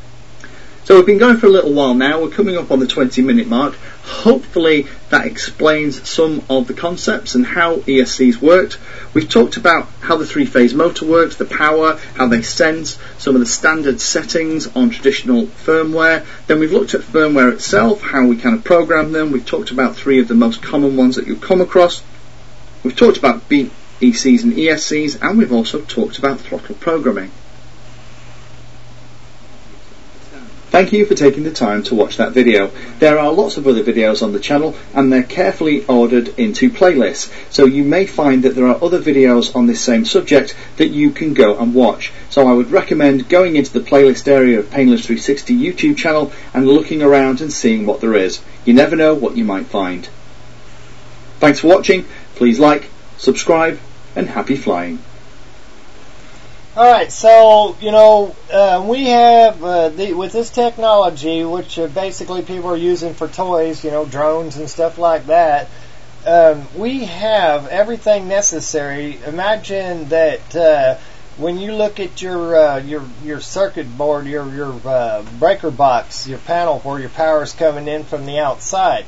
So we've been going for a little while now, we're coming up on the twenty minute mark. Hopefully that explains some of the concepts and how E S Cs worked. We've talked about how the three phase motor works, the power, how they sense, some of the standard settings on traditional firmware. Then we've looked at firmware itself, how we kind of program them. We've talked about three of the most common ones that you'll come across. We've talked about B E Cs and E S Cs, and we've also talked about throttle programming. Thank you for taking the time to watch that video. There are lots of other videos on the channel and they're carefully ordered into playlists, so you may find that there are other videos on this same subject that you can go and watch. So I would recommend going into the playlist area of Painless three sixty YouTube channel and looking around and seeing what there is. You never know what you might find. Thanks for watching. Please like, subscribe, and happy flying. Alright, so, you know, uh, we have, uh, the, with this technology, which uh, basically people are using for toys, you know, drones and stuff like that, um, we have everything necessary. Imagine that uh, when you look at your uh, your your circuit board, your, your uh, breaker box, your panel where your power is coming in from the outside,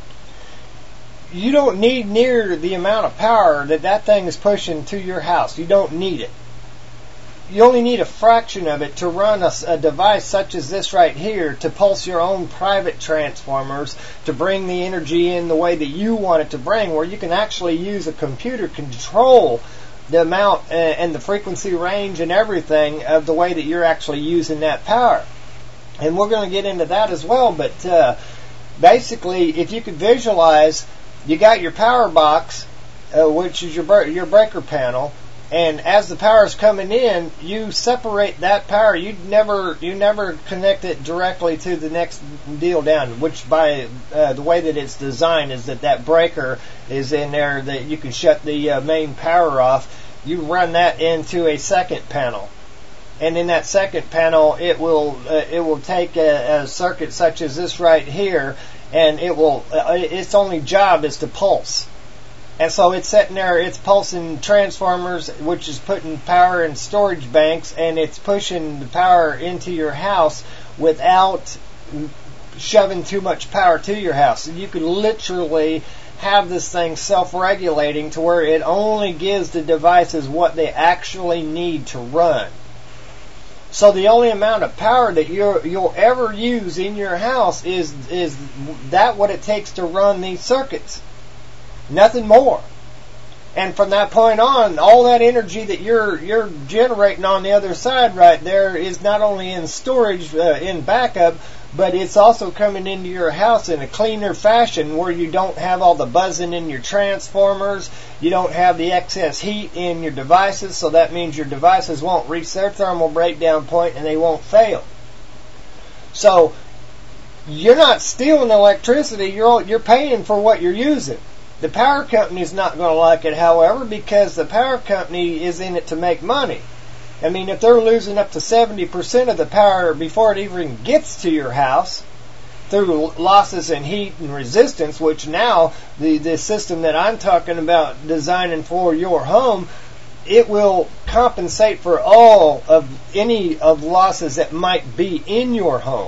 you don't need near the amount of power that that thing is pushing to your house. You don't need it. You only need a fraction of it to run a, a device such as this right here to pulse your own private transformers to bring the energy in the way that you want it to bring, where you can actually use a computer control the amount uh, and the frequency range and everything of the way that you're actually using that power. And we're going to get into that as well, but uh, basically if you could visualize, you got your power box, uh, which is your, your breaker panel, and as the power is coming in, you separate that power. You never, you never connect it directly to the next deal down. Which, by uh, the way that it's designed, is that that breaker is in there that you can shut the uh, main power off. You run that into a second panel, and in that second panel, it will uh, it will take a, a circuit such as this right here, and it will. Uh, its only job is to pulse. And so it's sitting there, it's pulsing transformers, which is putting power in storage banks, and it's pushing the power into your house without shoving too much power to your house. And you could literally have this thing self-regulating to where it only gives the devices what they actually need to run. So the only amount of power that you're, you'll ever use in your house is is that what it takes to run these circuits. Nothing more. And from that point on, all that energy that you're you're generating on the other side right there is not only in storage, uh, in backup, but it's also coming into your house in a cleaner fashion where you don't have all the buzzing in your transformers, you don't have the excess heat in your devices, so that means your devices won't reach their thermal breakdown point and they won't fail. So you're not stealing electricity, you're you're paying for what you're using. The power company's not going to like it, however, because the power company is in it to make money. I mean, if they're losing up to seventy percent of the power before it even gets to your house through losses in heat and resistance, which now the, the system that I'm talking about designing for your home, it will compensate for all of any of losses that might be in your home.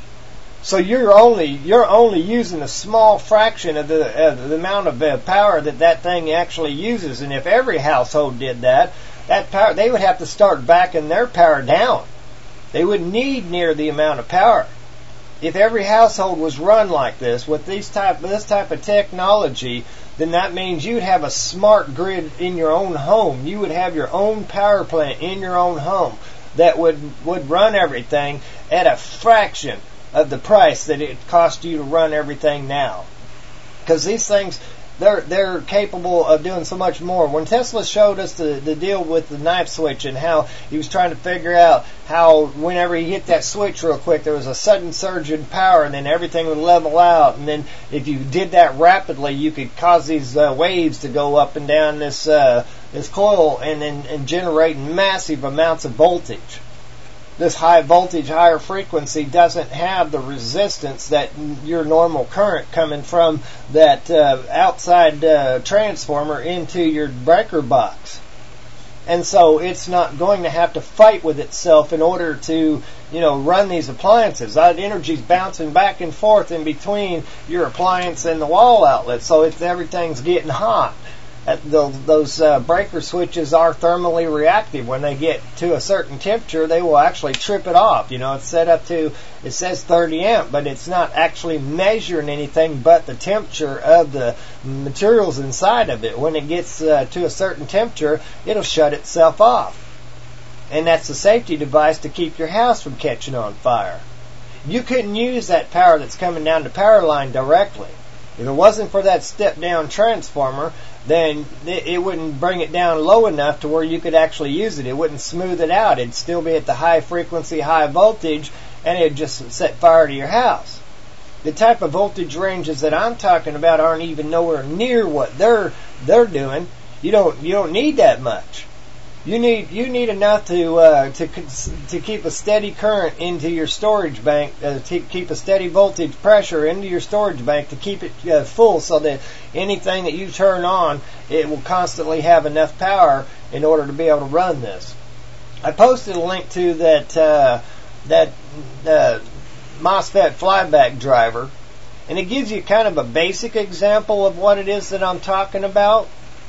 So you're only you're only using a small fraction of the, uh, the amount of uh, power that that thing actually uses. And if every household did that, that power they would have to start backing their power down. They wouldn't need near the amount of power. If every household was run like this with these type this type of technology, then that means you'd have a smart grid in your own home. You would have your own power plant in your own home that would would run everything at a fraction of the price that it costs you to run everything now. Because these things, they're they're capable of doing so much more. When Tesla showed us the, the deal with the knife switch and how he was trying to figure out how whenever he hit that switch real quick, there was a sudden surge in power and then everything would level out. And then if you did that rapidly, you could cause these uh, waves to go up and down this uh, this coil and then and generate massive amounts of voltage. This high voltage, higher frequency doesn't have the resistance that your normal current coming from that uh, outside uh, transformer into your breaker box. And so it's not going to have to fight with itself in order to, you know, run these appliances. That energy's bouncing back and forth in between your appliance and the wall outlet, so it's, everything's getting hot. At the, those uh, breaker switches are thermally reactive. When they get to a certain temperature, they will actually trip it off. You know, it's set up to, it says thirty amp, but it's not actually measuring anything but the temperature of the materials inside of it. When it gets uh, to a certain temperature, it'll shut itself off. And that's a safety device to keep your house from catching on fire. You couldn't use that power that's coming down the power line directly. If it wasn't for that step-down transformer, then it wouldn't bring it down low enough to where you could actually use it. It wouldn't smooth it out. It'd still be at the high frequency, high voltage, and it'd just set fire to your house. The type of voltage ranges that I'm talking about aren't even nowhere near what they're they're doing. You don't you don't need that much. You need you need enough to uh, to to keep a steady current into your storage bank, uh, to keep a steady voltage pressure into your storage bank to keep it uh, full, so that anything that you turn on, it will constantly have enough power in order to be able to run this. I posted a link to that uh, that uh, MOSFET flyback driver, and it gives you kind of a basic example of what it is that I'm talking about,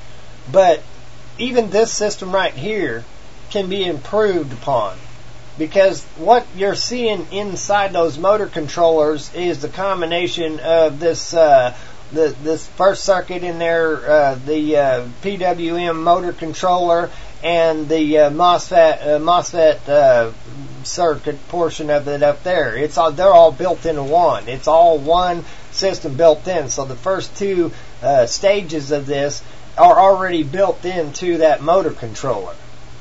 but even this system right here can be improved upon, because what you're seeing inside those motor controllers is the combination of this uh, the, this first circuit in there, uh, the uh, P W M motor controller, and the uh, MOSFET uh, MOSFET uh, circuit portion of it up there. It's all they're all built into one. It's all one system built in. So the first two uh, stages of this are already built into that motor controller,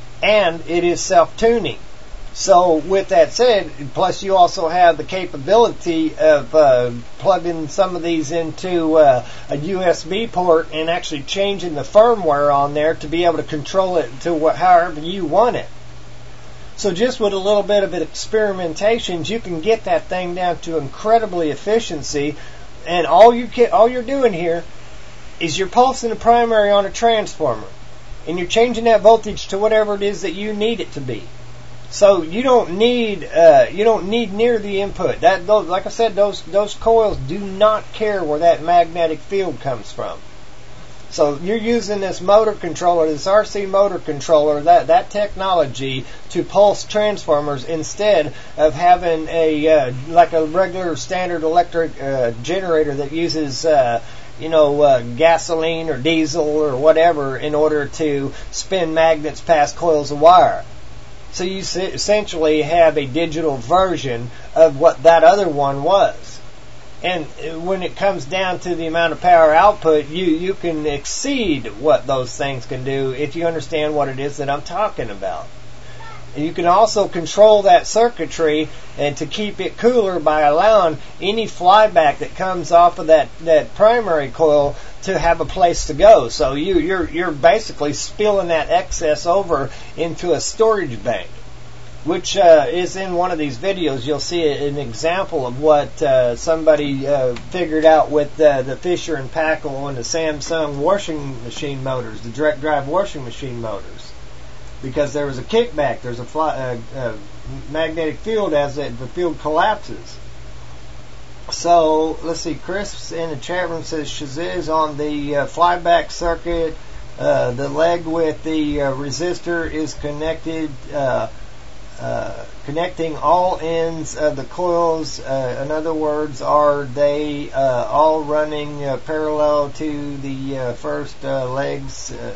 and it is self-tuning. So with that said, plus you also have the capability of uh, plugging some of these into uh, a U S B port and actually changing the firmware on there to be able to control it to what, however you want it. So just with a little bit of experimentations, you can get that thing down to incredibly efficiency, and all you get, all you're doing here is you're pulsing the primary on a transformer, and you're changing that voltage to whatever it is that you need it to be. So you don't need uh, you don't need near the input. That those, like I said, those those coils do not care where that magnetic field comes from. So you're using this motor controller, this R C motor controller, that that technology to pulse transformers instead of having a uh, like a regular standard electric uh, generator that uses uh, you know uh, gasoline or diesel or whatever in order to spin magnets past coils of wire. So you essentially have a digital version of what that other one was. And when it comes down to the amount of power output, you, you can exceed what those things can do if you understand what it is that I'm talking about. You can also control that circuitry and to keep it cooler by allowing any flyback that comes off of that, that primary coil to have a place to go. So you, you're you're basically spilling that excess over into a storage bank, which uh, is in one of these videos. You'll see an example of what uh, somebody uh, figured out with uh, the Fisher and Paykel and the Samsung washing machine motors, the direct drive washing machine motors. Because there was a kickback, there's a fly, uh, uh, magnetic field as it, the field collapses. So, let's see, Chris in the chat room says Shaziz on the uh, flyback circuit, uh, the leg with the uh, resistor is connected, uh, uh, connecting all ends of the coils. Uh, in other words, are they uh, all running uh, parallel to the uh, first uh, legs? Uh,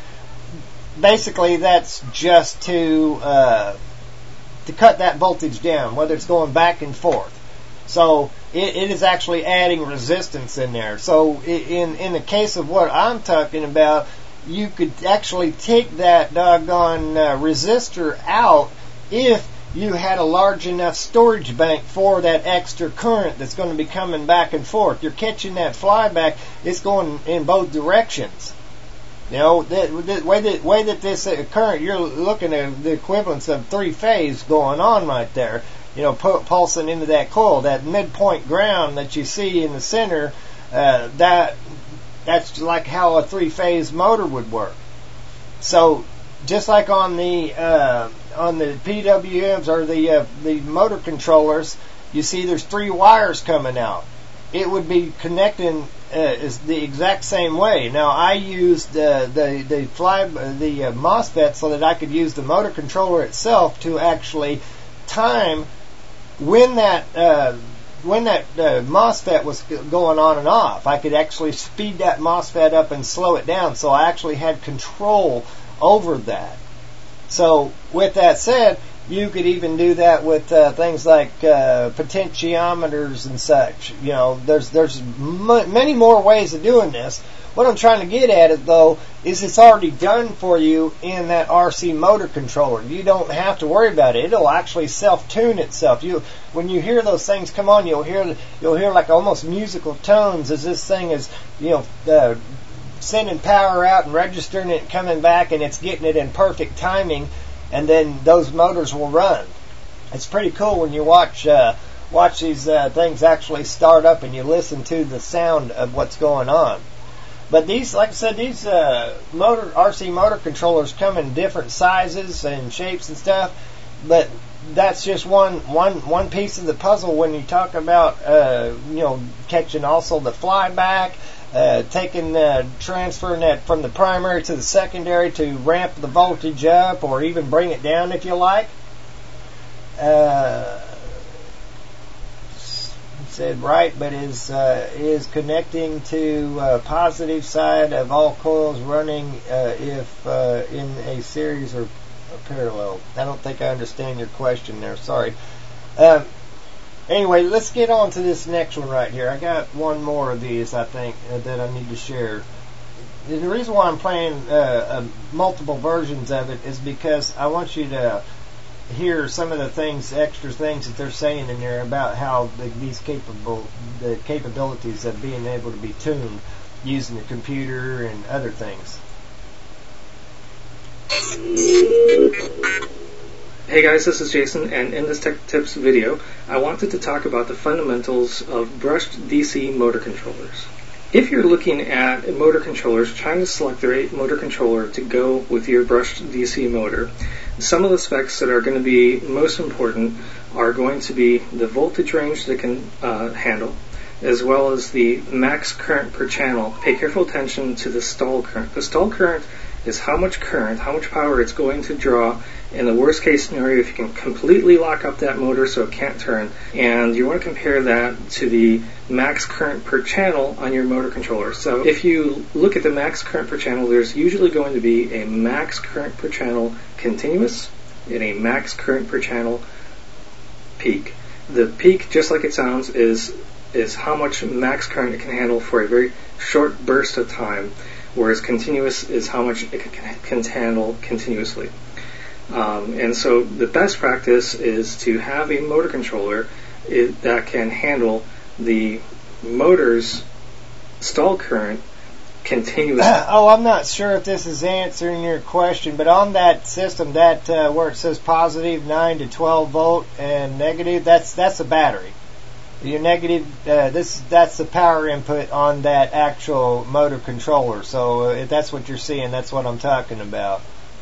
basically, that's just to uh, to cut that voltage down, whether it's going back and forth. So it, it is actually adding resistance in there. So in in the case of what I'm talking about, you could actually take that doggone uh, resistor out if you had a large enough storage bank for that extra current that's going to be coming back and forth. You're catching that flyback, it's going in both directions. You know, the, the way that way that this uh, current, you're looking at the equivalence of three phase going on right there. You know, pu- pulsing into that coil, that midpoint ground that you see in the center. Uh, that that's like how a three phase motor would work. So, just like on the uh, on the P W Ms or the uh, the motor controllers, you see there's three wires coming out. It would be connecting uh, is the exact same way. Now I used uh, the the fly the uh, MOSFET so that I could use the motor controller itself to actually time when that uh, when that uh, MOSFET was going on and off. I could actually speed that MOSFET up and slow it down, so I actually had control over that. So with that said, you could even do that with uh, things like uh, potentiometers and such. You know, there's there's m- many more ways of doing this. What I'm trying to get at it though is it's already done for you in that R C motor controller. You don't have to worry about it. It'll actually self-tune itself. You when you hear those things come on, you'll hear you'll hear like almost musical tones as this thing is you know uh, sending power out and registering it, coming back, and it's getting it in perfect timing. And then those motors will run. It's pretty cool when you watch uh, watch these uh, things actually start up and you listen to the sound of what's going on. But these, like I said, these uh, motor R C motor controllers come in different sizes and shapes and stuff. But that's just one one one piece of the puzzle when you talk about uh, you know catching also the flyback. Uh, taking, uh, transferring that from the primary to the secondary to ramp the voltage up or even bring it down if you like. Uh, said right, but is uh, is connecting to uh, positive side of all coils running uh, if uh, in a series or a parallel. I don't think I understand your question there. Sorry. Uh, Anyway, let's get on to this next one right here. I got one more of these, I think, uh, that I need to share. The reason why I'm playing uh, uh, multiple versions of it is because I want you to hear some of the things, extra things that they're saying in there about how the, these capable, the capabilities of being able to be tuned using the computer and other things. Hey guys, this is Jason, and in this Tech Tips video, I wanted to talk about the fundamentals of brushed D C motor controllers. If you're looking at motor controllers, trying to select the right motor controller to go with your brushed D C motor, Some of the specs that are going to be most important are going to be the voltage range that can uh, handle, as well as the max current per channel. Pay careful attention to the stall current. The stall current is how much current, how much power it's going to draw in the worst case scenario if you can completely lock up that motor so it can't turn. And you want to compare that to the max current per channel on your motor controller. So if you look at the max current per channel, there's usually going to be a max current per channel continuous and a max current per channel peak. The peak, just like it sounds, is is how much max current it can handle for a very short burst of time, whereas continuous is how much it can, can handle continuously. Um, and so the best practice is to have a motor controller it, that can handle the motor's stall current continuously. Oh, I'm not sure if this is answering your question, but on that system, that uh, where it says positive nine to twelve volt and negative, that's that's a battery. Your negative, uh, this that's the power input on that actual motor controller. So uh, if that's what you're seeing, that's what I'm talking about.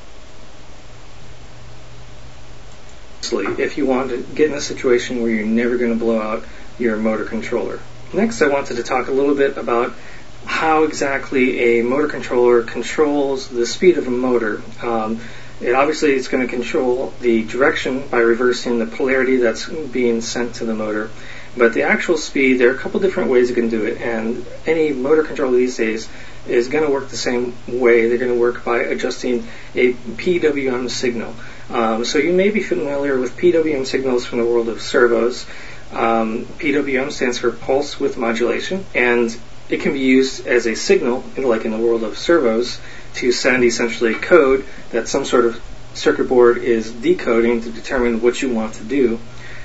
If you want to get in a situation where you're never going to blow out your motor controller. Next, I wanted to talk a little bit about how exactly a motor controller controls the speed of a motor. Um, it obviously is going to control the direction by reversing the polarity that's being sent to the motor. But the actual speed, there are a couple different ways you can do it, and any motor controller these days is going to work the same way. They're going to work by adjusting a P W M signal. Um, so you may be familiar with P W M signals from the world of servos. Um, P W M stands for pulse width modulation, and it can be used as a signal, like in the world of servos, to send essentially code that some sort of circuit board is decoding to determine what you want to do.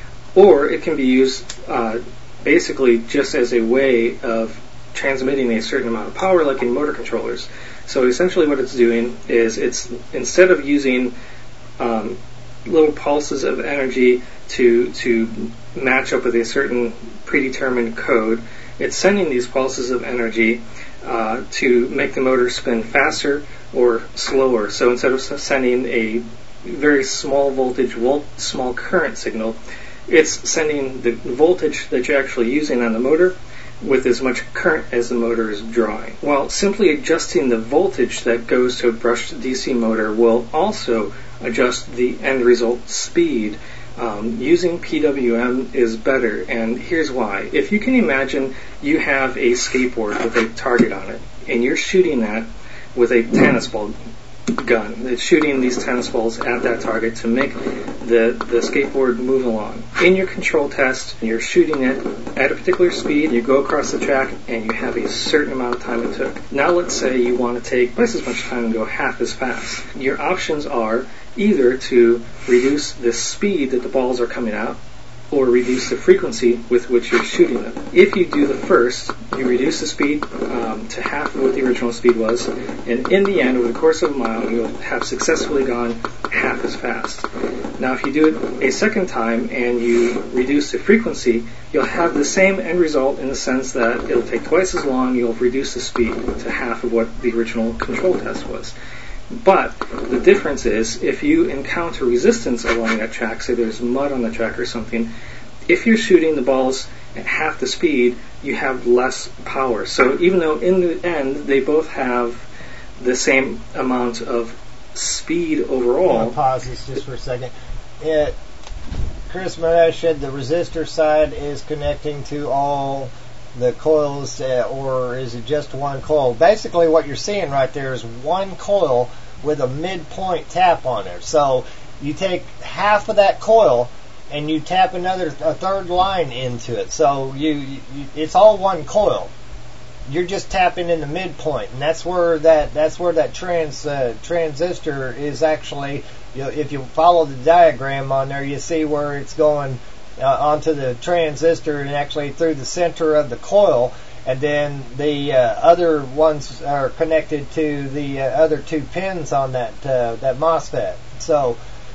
Or it can be used uh, basically just as a way of transmitting a certain amount of power, like in motor controllers. So essentially what it's doing is it's, instead of using um, little pulses of energy to to match up with a certain predetermined code, it's sending these pulses of energy uh, to make the motor spin faster or slower. So instead of sending a very small voltage, volt, small current signal, it's sending the voltage that you're actually using on the motor with as much current as the motor is drawing. Well, simply adjusting the voltage that goes to a brushed D C motor will also adjust the end result speed. Um, using P W M is better, and here's why. If you can imagine you have a skateboard with a target on it, and you're shooting that with a tennis ball gun. It's shooting these tennis balls at that target to make the, the skateboard move along. In your control test, you're shooting it at a particular speed, you go across the track, and you have a certain amount of time it took. Now let's say you want to take twice as much time and go half as fast. Your options are either to reduce the speed that the balls are coming out, or reduce the frequency with which you're shooting them. If you do the first, you reduce the speed um, to half of what the original speed was, and in the end, over the course of a mile, you'll have successfully gone half as fast. Now, if you do it a second time and you reduce the frequency, you'll have the same end result in the sense that it'll take twice as long, you'll reduce the speed to half of what the original control test was. But the difference is, if you encounter resistance along that track, say there's mud on the track or something, if you're shooting the balls at half the speed, you have less power. So even though in the end they both have the same amount of speed overall. I'm gonna pause this just for a second. It, Chris Moresh said the resistor side is connecting to all the coils, uh, or is it just one coil? Basically what you're seeing right there is one coil with a midpoint tap on it. So you take half of that coil and you tap another, a third line into it. So you, you it's all one coil. You're just tapping in the midpoint, and that's where that that's where that trans uh, transistor is actually. You know, if you follow the diagram on there, you see where it's going Uh, onto the transistor and actually through the center of the coil, and then the uh, other ones are connected to the uh, other two pins on that uh, that MOSFET. So,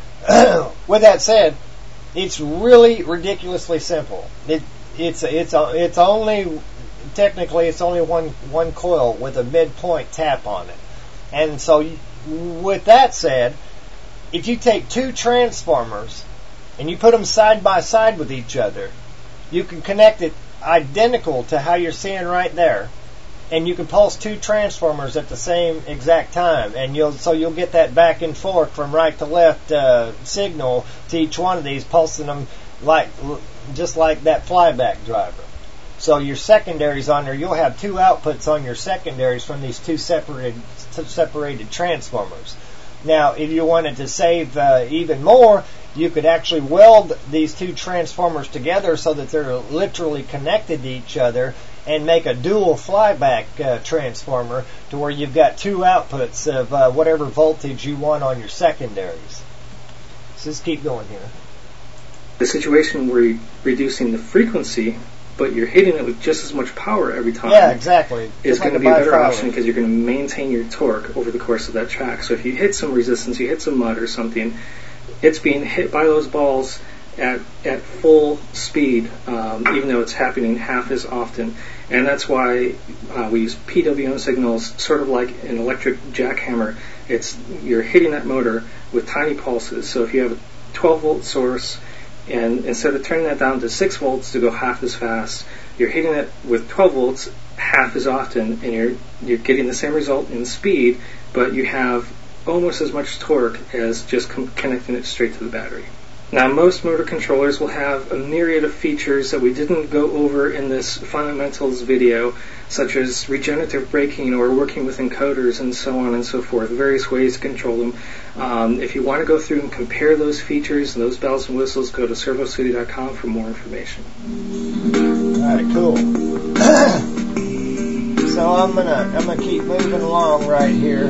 with that said, it's really ridiculously simple. It it's it's it's only technically it's only one one coil with a midpoint tap on it, and so with that said, if you take two transformers and you put them side by side with each other, you can connect it identical to how you're seeing right there, and you can pulse two transformers at the same exact time, and you'll so you'll get that back and forth from right to left uh, signal to each one of these, pulsing them like just like that flyback driver. So your secondaries on there, you'll have two outputs on your secondaries from these two separated separated transformers. Now, if you wanted to save uh, even more, you could actually weld these two transformers together so that they're literally connected to each other and make a dual flyback uh, transformer to where you've got two outputs of uh, whatever voltage you want on your secondaries. So just keep going here. The situation where you're reducing the frequency, but you're hitting it with just as much power every time. Yeah, exactly. Is Just going like to be a better bipolar. option because you're going to maintain your torque over the course of that track. So if you hit some resistance, you hit some mud or something, it's being hit by those balls at at full speed, um, even though it's happening half as often. And that's why uh, we use P W M signals, sort of like an electric jackhammer. It's you're hitting that motor with tiny pulses. So if you have a twelve volt source, and instead of turning that down to six volts to go half as fast, you're hitting it with twelve volts half as often, and you're you're getting the same result in speed, but you have almost as much torque as just com- connecting it straight to the battery. Now, most motor controllers will have a myriad of features that we didn't go over in this fundamentals video, such as regenerative braking or working with encoders and so on and so forth, various ways to control them. Um, if you want to go through and compare those features and those bells and whistles, go to servo city dot com for more information. Alright, cool. So I'm gonna I'm gonna keep moving along right here.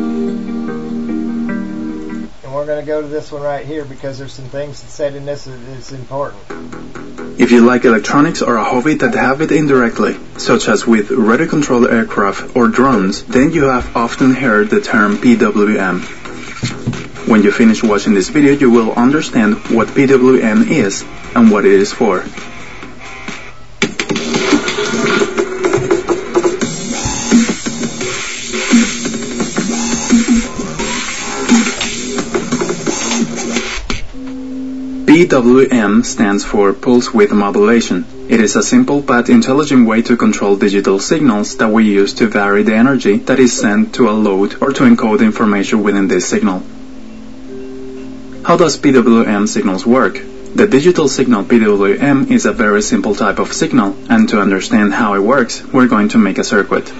And we're going to go to this one right here because there's some things that said in this that is important. If you like electronics or a hobby that have it indirectly, such as with radio-controlled aircraft or drones, then you have often heard the term P W M. When you finish watching this video, you will understand what P W M is and what it is for. P W M stands for Pulse Width Modulation. It is a simple but intelligent way to control digital signals that we use to vary the energy that is sent to a load or to encode information within this signal. How does P W M signals work? The digital signal P W M is a very simple type of signal, and to understand how it works, we're going to make a circuit.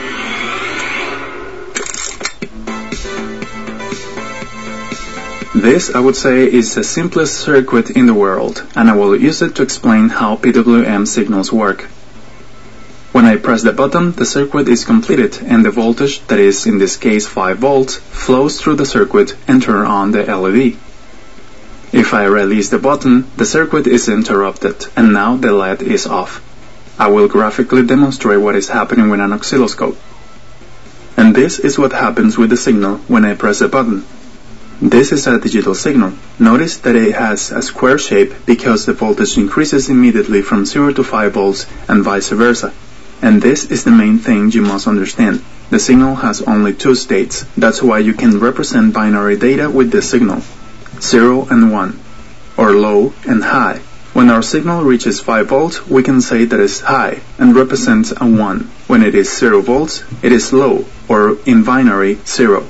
This, I would say, is the simplest circuit in the world, and I will use it to explain how P W M signals work. When I press the button, the circuit is completed, and the voltage, that is in this case five volts, flows through the circuit and turns on the L E D. If I release the button, the circuit is interrupted, and now the L E D is off. I will graphically demonstrate what is happening with an oscilloscope. And this is what happens with the signal when I press the button. This is a digital signal. Notice that it has a square shape because the voltage increases immediately from zero to five volts and vice versa. And this is the main thing you must understand. The signal has only two states. That's why you can represent binary data with this signal. zero and one, or low and high. When our signal reaches five volts, we can say that it's high and represents a one. When it is zero volts, it is low, or in binary, zero.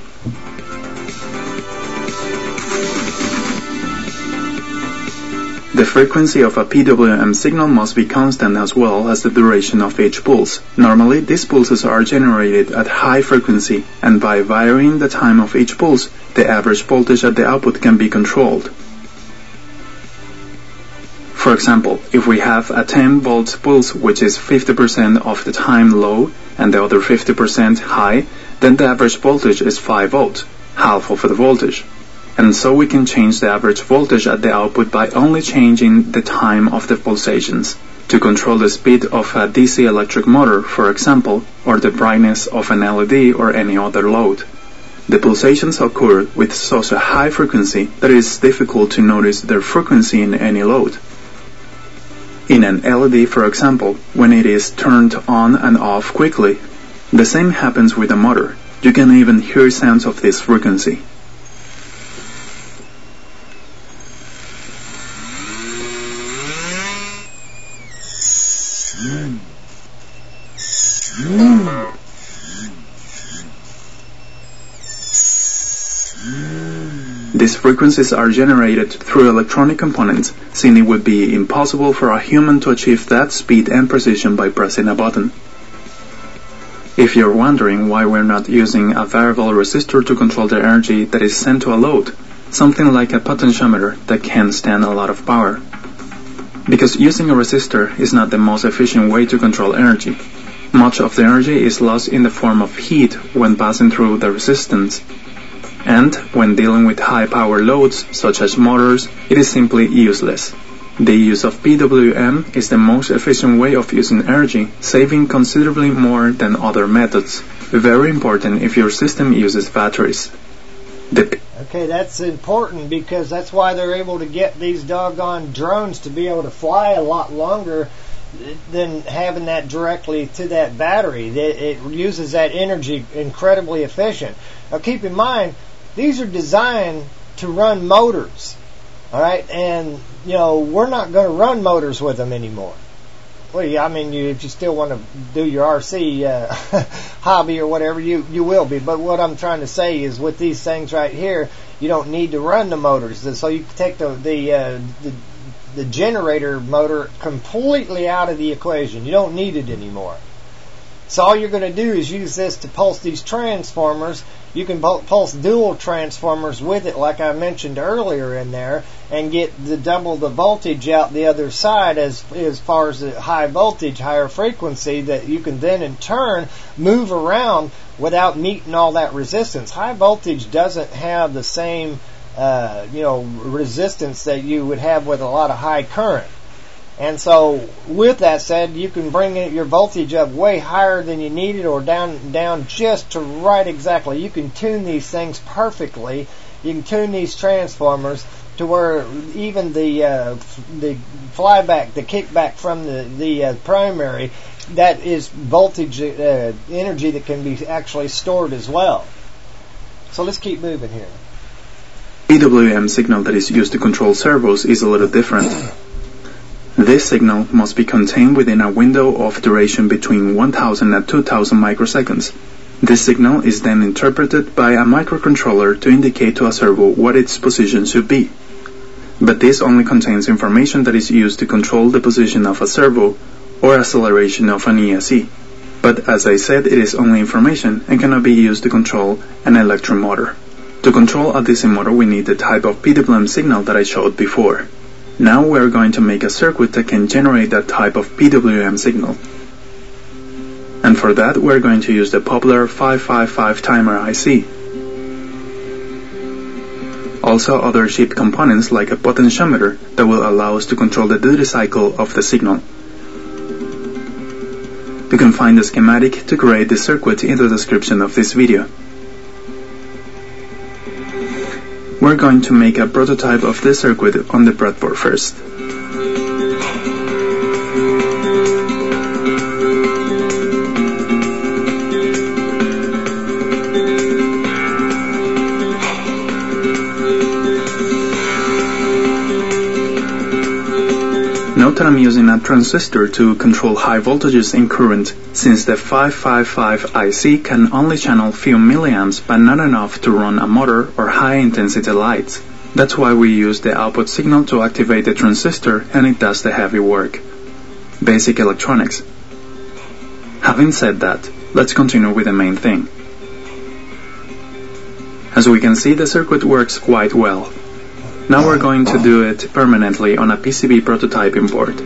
The frequency of a P W M signal must be constant as well as the duration of each pulse. Normally, these pulses are generated at high frequency, and by varying the time of each pulse, the average voltage at the output can be controlled. For example, if we have a ten volt pulse which is fifty percent of the time low and the other fifty percent high, then the average voltage is five volts, half of the voltage. And so we can change the average voltage at the output by only changing the time of the pulsations. To control the speed of a D C electric motor, for example, or the brightness of an L E D or any other load. The pulsations occur with such a high frequency that it is difficult to notice their frequency in any load. In an L E D, for example, when it is turned on and off quickly, the same happens with a motor. You can even hear sounds of this frequency. These frequencies are generated through electronic components, since it would be impossible for a human to achieve that speed and precision by pressing a button. If you're wondering why we're not using a variable resistor to control the energy that is sent to a load, something like a potentiometer that can stand a lot of power. Because using a resistor is not the most efficient way to control energy. Much of the energy is lost in the form of heat when passing through the resistance. And when dealing with high power loads, such as motors, it is simply useless. The use of P W M is the most efficient way of using energy, saving considerably more than other methods. Very important if your system uses batteries. The Okay, that's important because that's why they're able to get these doggone drones to be able to fly a lot longer than having that directly to that battery. It uses that energy incredibly efficient. Now keep in mind, these are designed to run motors. Alright, and you know, we're not going to run motors with them anymore. Well, yeah, I mean, you, if you still want to do your R C uh, hobby or whatever, you, you will be. But what I'm trying to say is with these things right here, you don't need to run the motors. So you take the the, uh, the the generator motor completely out of the equation. You don't need it anymore. So all you're going to do is use this to pulse these transformers. You can pulse dual transformers with it, like I mentioned earlier in there, and get the double the voltage out the other side as as far as the high voltage, higher frequency that you can then in turn move around without meeting all that resistance. High voltage doesn't have the same uh, you know resistance that you would have with a lot of high current. And so, with that said, you can bring your voltage up way higher than you need it, or down down just to right exactly. You can tune these things perfectly. You can tune these transformers to where even the uh, the flyback, the kickback from the the uh, primary, that is voltage uh, energy that can be actually stored as well. So let's keep moving here. P W M signal that is used to control servos is a little different. This signal must be contained within a window of duration between one thousand and two thousand microseconds. This signal is then interpreted by a microcontroller to indicate to a servo what its position should be. But this only contains information that is used to control the position of a servo or acceleration of an E S C. But as I said, it is only information and cannot be used to control an electromotor. To control a D C motor, we need the type of P W M signal that I showed before. Now we are going to make a circuit that can generate that type of P W M signal. And for that we are going to use the popular five five five timer I C. Also other cheap components like a potentiometer that will allow us to control the duty cycle of the signal. You can find the schematic to create the circuit in the description of this video. We're going to make a prototype of this circuit on the breadboard first. Note that I'm using a transistor to control high voltages in current, since the five five five I C can only channel few milliamps but not enough to run a motor or high intensity lights. That's why we use the output signal to activate the transistor, and it does the heavy work. Basic electronics. Having said that, let's continue with the main thing. As we can see, the circuit works quite well. Now we're going to do it permanently on a P C B prototyping board.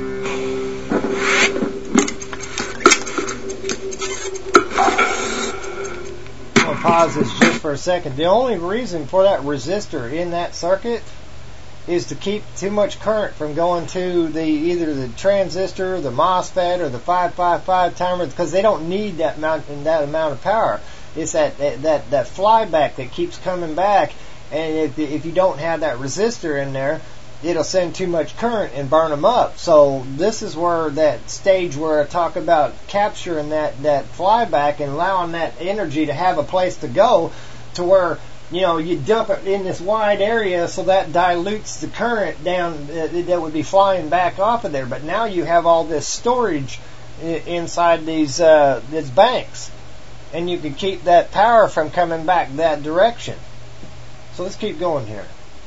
I'll pause this just for a second. The only reason for that resistor in that circuit is to keep too much current from going to the either the transistor, the MOSFET, or the five five five timer, because they don't need that amount that amount of power. It's that that that, that flyback that keeps coming back. And if, if you don't have that resistor in there, it'll send too much current and burn them up. So this is where that stage where I talk about capturing that, that flyback and allowing that energy to have a place to go, to where, you know, you dump it in this wide area so that dilutes the current down that would be flying back off of there. But now you have all this storage inside these, uh, these banks, and you can keep that power from coming back that direction. So let's keep going here.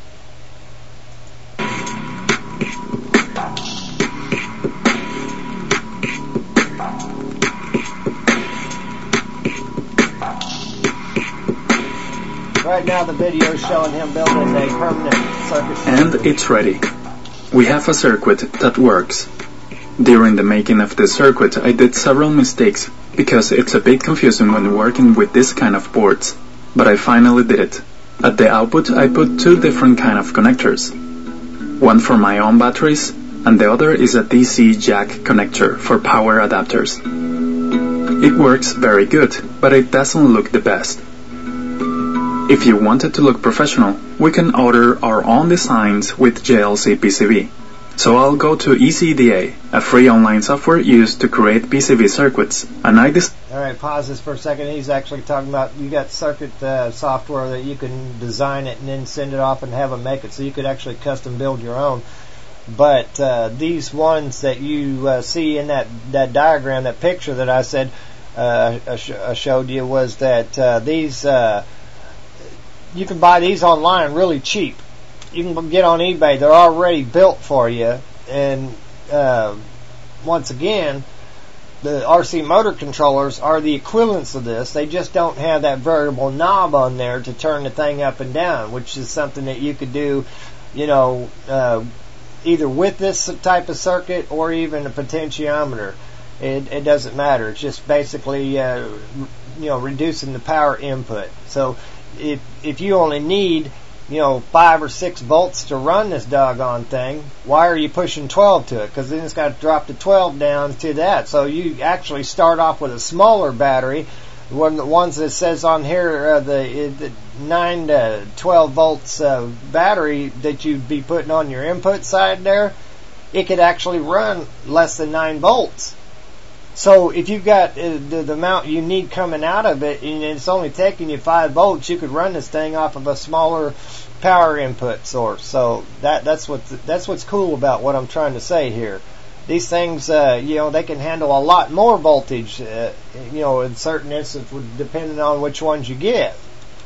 Right now the video is showing him building a permanent circuit. And it's ready. We have a circuit that works. During the making of this circuit, I did several mistakes because it's a bit confusing when working with this kind of boards, but I finally did it. At the output, I put two different kind of connectors. One for my own batteries, and the other is a D C jack connector for power adapters. It works very good, but it doesn't look the best. If you want it to look professional, we can order our own designs with J L C P C B. So I'll go to E C D A, a free online software used to create P C B circuits, and I dis- Alright, pause this for a second. He's actually talking about, you got circuit uh, software that you can design it and then send it off and have them make it, so you could actually custom build your own. But uh, these ones that you uh, see in that, that diagram, that picture that I said uh, I, sh- I showed you, was that uh, these, uh, you can buy these online really cheap. You can get on eBay. They're already built for you. And uh, once again, the R C motor controllers are the equivalents of this. They just don't have that variable knob on there to turn the thing up and down, which is something that you could do, you know, uh, either with this type of circuit or even a potentiometer. It, it doesn't matter. It's just basically, uh, you know, reducing the power input. So if if you only need, you know, five or six volts to run this doggone thing, why are you pushing twelve to it? Because then it's got to drop the twelve down to that. So you actually start off with a smaller battery. One of the ones that says on here, uh, the, the nine to twelve volts uh, battery that you'd be putting on your input side there, it could actually run less than nine volts. So if you've got uh, the, the amount you need coming out of it, and it's only taking you five volts, you could run this thing off of a smaller power input source. So that that's what that's what's cool about what I'm trying to say here. These things, uh, you know, they can handle a lot more voltage, uh, you know, in certain instances, depending on which ones you get.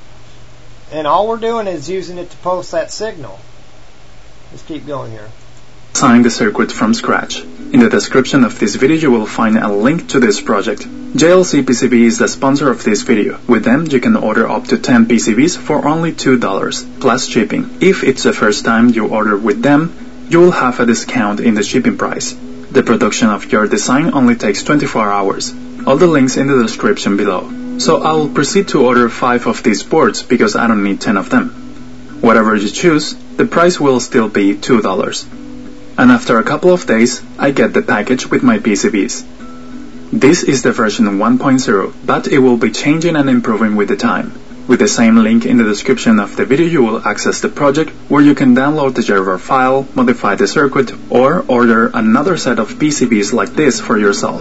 And all we're doing is using it to post that signal. Let's keep going here. Design the circuit from scratch. In the description of this video you will find a link to this project. J L C P C B is the sponsor of this video. With them you can order up to ten P C Bs for only two dollars, plus shipping. If it's the first time you order with them, you will have a discount in the shipping price. The production of your design only takes twenty-four hours. All the links in the description below. So I will proceed to order five of these boards because I don't need ten of them. Whatever you choose, the price will still be two dollars. And after a couple of days, I get the package with my P C Bs. This is the version one point oh, but it will be changing and improving with the time. With the same link in the description of the video you will access the project where you can download the driver file, modify the circuit, or order another set of P C Bs like this for yourself.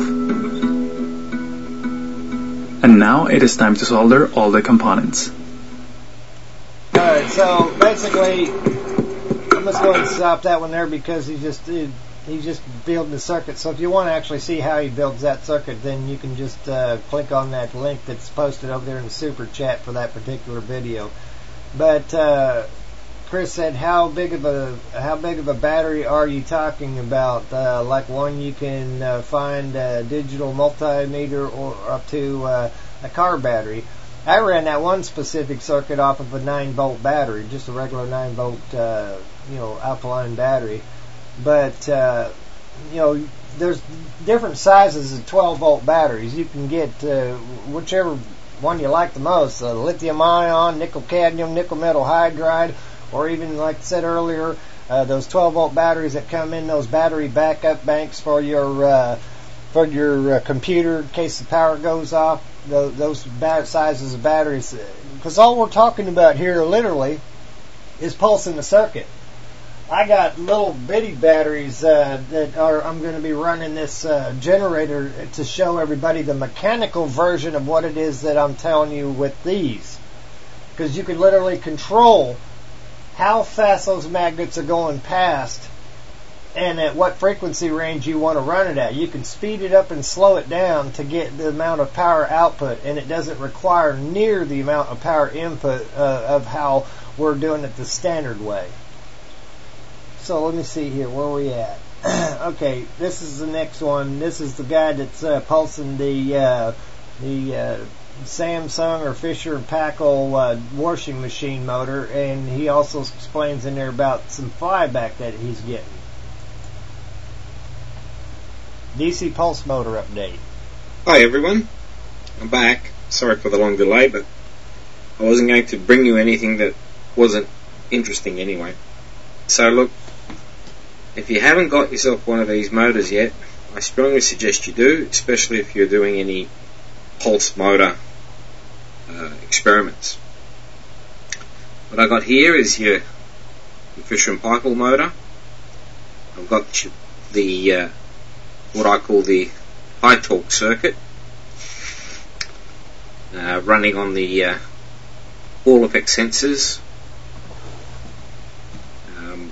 And now it is time to solder all the components. Alright, so basically, I'm just going to stop that one there because he just did, he's just building the circuit. So if you want to actually see how he builds that circuit, then you can just uh, click on that link that's posted over there in the super chat for that particular video. But uh, Chris said, how big of a how big of a battery are you talking about? Uh, like one you can uh, find a digital multimeter or up to uh, a car battery. I ran that one specific circuit off of a nine volt battery, just a regular nine volt, uh, you know, alkaline battery. But, uh, you know, there's different sizes of twelve volt batteries. You can get uh, whichever one you like the most, uh, lithium ion, nickel cadmium, nickel metal hydride, or even, like I said earlier, uh, those twelve volt batteries that come in those battery backup banks for your uh, for your uh, computer in case the power goes off. Those, those bat- sizes of batteries, because all we're talking about here literally is pulsing the circuit. I got little bitty batteries uh, that are I'm going to be running this uh, generator to show everybody the mechanical version of what it is that I'm telling you with these, because you can literally control how fast those magnets are going past and at what frequency range you want to run it at. You can speed it up and slow it down to get the amount of power output, and it doesn't require near the amount of power input uh, of how we're doing it the standard way. So let me see here, where are we at? Okay, this is the next one. This is the guy that's uh, pulsing the uh, the uh, Samsung or Fisher Packel uh, washing machine motor, and he also explains in there about some flyback that he's getting. D C pulse motor update. Hi everyone, I'm back. Sorry for the long delay, but I wasn't going to bring you anything that wasn't interesting anyway. So look, if you haven't got yourself one of these motors yet, I strongly suggest you do, especially if you're doing any pulse motor uh, experiments. What I got here is your, your Fisher and Paykel motor. I've got the uh, what I call the high torque circuit uh, running on the uh, Hall effect sensors. Um,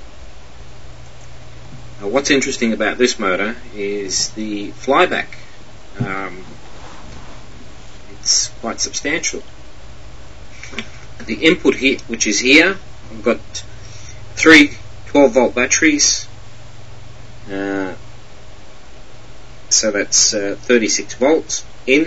now what's interesting about this motor is the flyback. Um, it's quite substantial. The input here, which is here, I've got three twelve volt batteries, uh, so that's uh, thirty-six volts in,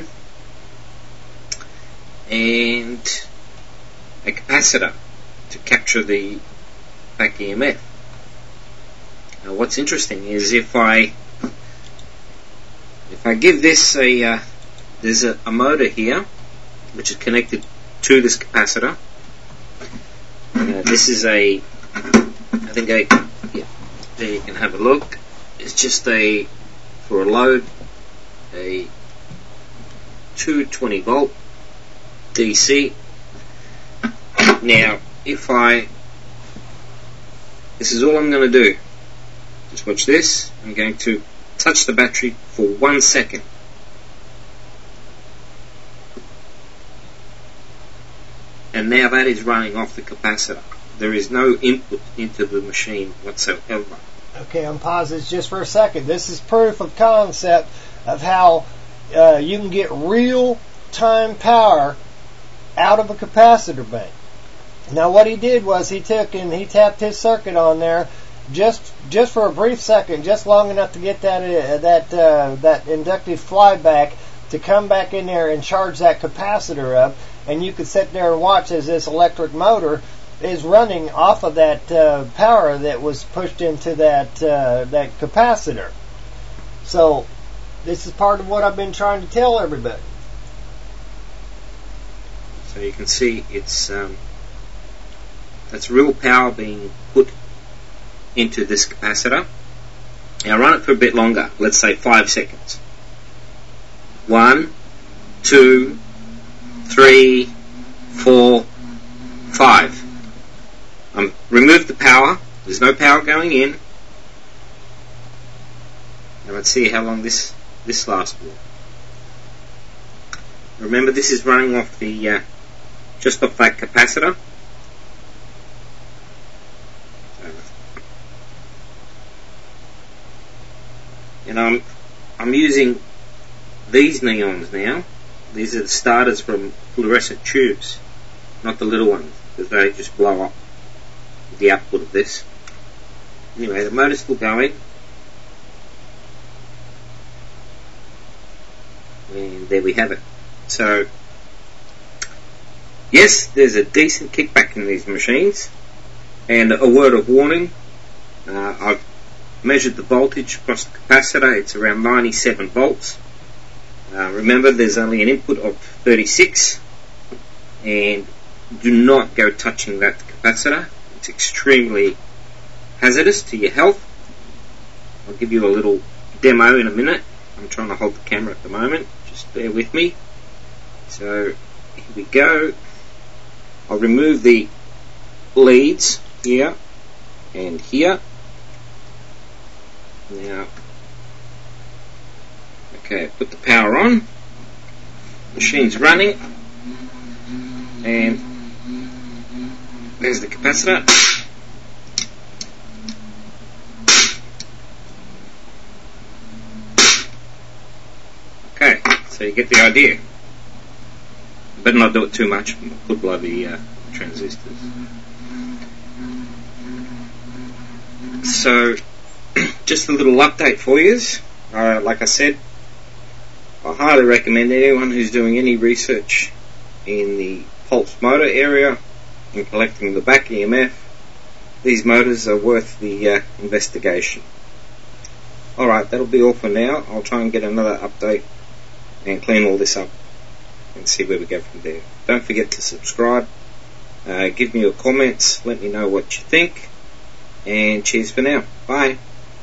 and a capacitor to capture the back E M F. Now what's interesting is if I if I give this a uh, there's a, a motor here which is connected to this capacitor. Uh, this is a I think a yeah, there you can have a look. It's just a for a load a two twenty volt D C. Now, if I, this is all I'm going to do. Just watch this. I'm going to touch the battery for one second. And now that is running off the capacitor. There is no input into the machine whatsoever. Okay, I'm pausing just for a second. This is proof of concept of how uh, you can get real-time power out of a capacitor bank. Now what he did was he took and he tapped his circuit on there just just for a brief second, just long enough to get that uh, that uh, that inductive flyback to come back in there and charge that capacitor up, and you could sit there and watch as this electric motor is running off of that uh, power that was pushed into that uh, that capacitor. So this is part of what I've been trying to tell everybody. So you can see it's um, that's real power being put into this capacitor. Now run it for a bit longer, let's say five seconds. One, two, three, four, five. Um, remove the power. There's no power going in. Now let's see how long this this lasts for. Remember, this is running off the uh, just off that capacitor. And I'm I'm using these neons now. These are the starters from fluorescent tubes, not the little ones, because they just blow up the output of this. Anyway, the motor's still going, and there we have it. So yes, there's a decent kickback in these machines, and a word of warning, uh, I've measured the voltage across the capacitor. It's around ninety-seven volts. Uh, remember, there's only an input of thirty-six, and do not go touching that capacitor. It's extremely hazardous to your health. I'll give you a little demo in a minute. I'm trying to hold the camera at the moment, just bear with me. So here we go. I'll remove the leads here and here. Now, okay, put the power on, machine's running, and there's the capacitor. Okay, so you get the idea. Better not do it too much, could blow the uh, transistors. So, just a little update for you. Uh, like I said, I highly recommend anyone who's doing any research in the pulse motor area and collecting the back E M F, these motors are worth the uh, investigation. Alright, that'll be all for now. I'll try and get another update and clean all this up and see where we go from there. Don't forget to subscribe, uh, give me your comments, let me know what you think, and cheers for now. Bye.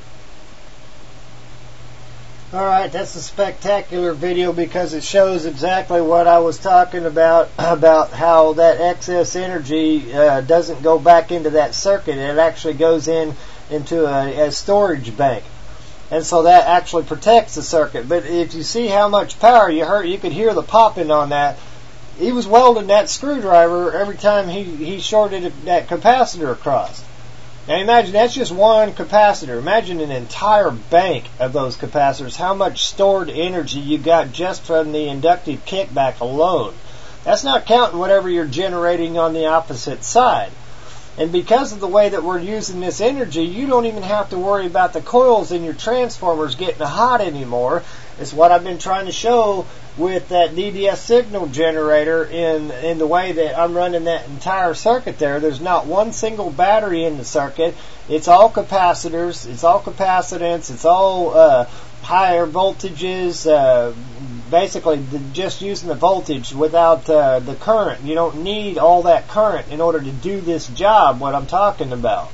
Alright, that's a spectacular video because it shows exactly what I was talking about, about how that excess energy uh, doesn't go back into that circuit. It actually goes in into a, a storage bank. And so that actually protects the circuit. But if you see how much power you heard, you could hear the popping on that. He was welding that screwdriver every time he, he shorted that capacitor across. Now imagine that's just one capacitor. Imagine an entire bank of those capacitors, how much stored energy you got just from the inductive kickback alone. That's not counting whatever you're generating on the opposite side. And because of the way that we're using this energy, you don't even have to worry about the coils in your transformers getting hot anymore. It's what I've been trying to show with that D D S signal generator in in the way that I'm running that entire circuit there. There's not one single battery in the circuit. It's all capacitors, it's all capacitance, it's all uh, higher voltages, uh, basically the, just using the voltage without uh, the current. You don't need all that current in order to do this job, what I'm talking about.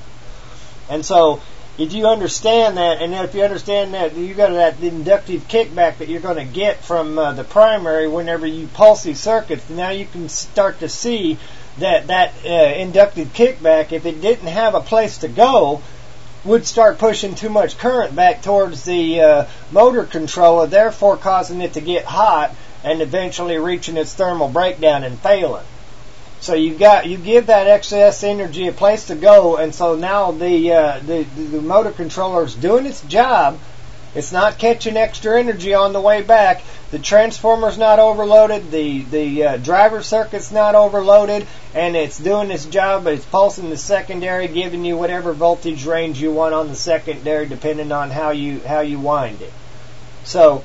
And so if you understand that, and if you understand that you got that inductive kickback that you're going to get from uh, the primary whenever you pulse these circuits, now you can start to see that that uh, inductive kickback, if it didn't have a place to go, would start pushing too much current back towards the uh, motor controller, therefore causing it to get hot and eventually reaching its thermal breakdown and failing. So you got you give that excess energy a place to go, and so now the uh, the, the motor controller is doing its job. It's not catching extra energy on the way back. The transformer's not overloaded. The the uh, driver circuit's not overloaded, and it's doing its job. It's pulsing the secondary, giving you whatever voltage range you want on the secondary, depending on how you how you wind it. So,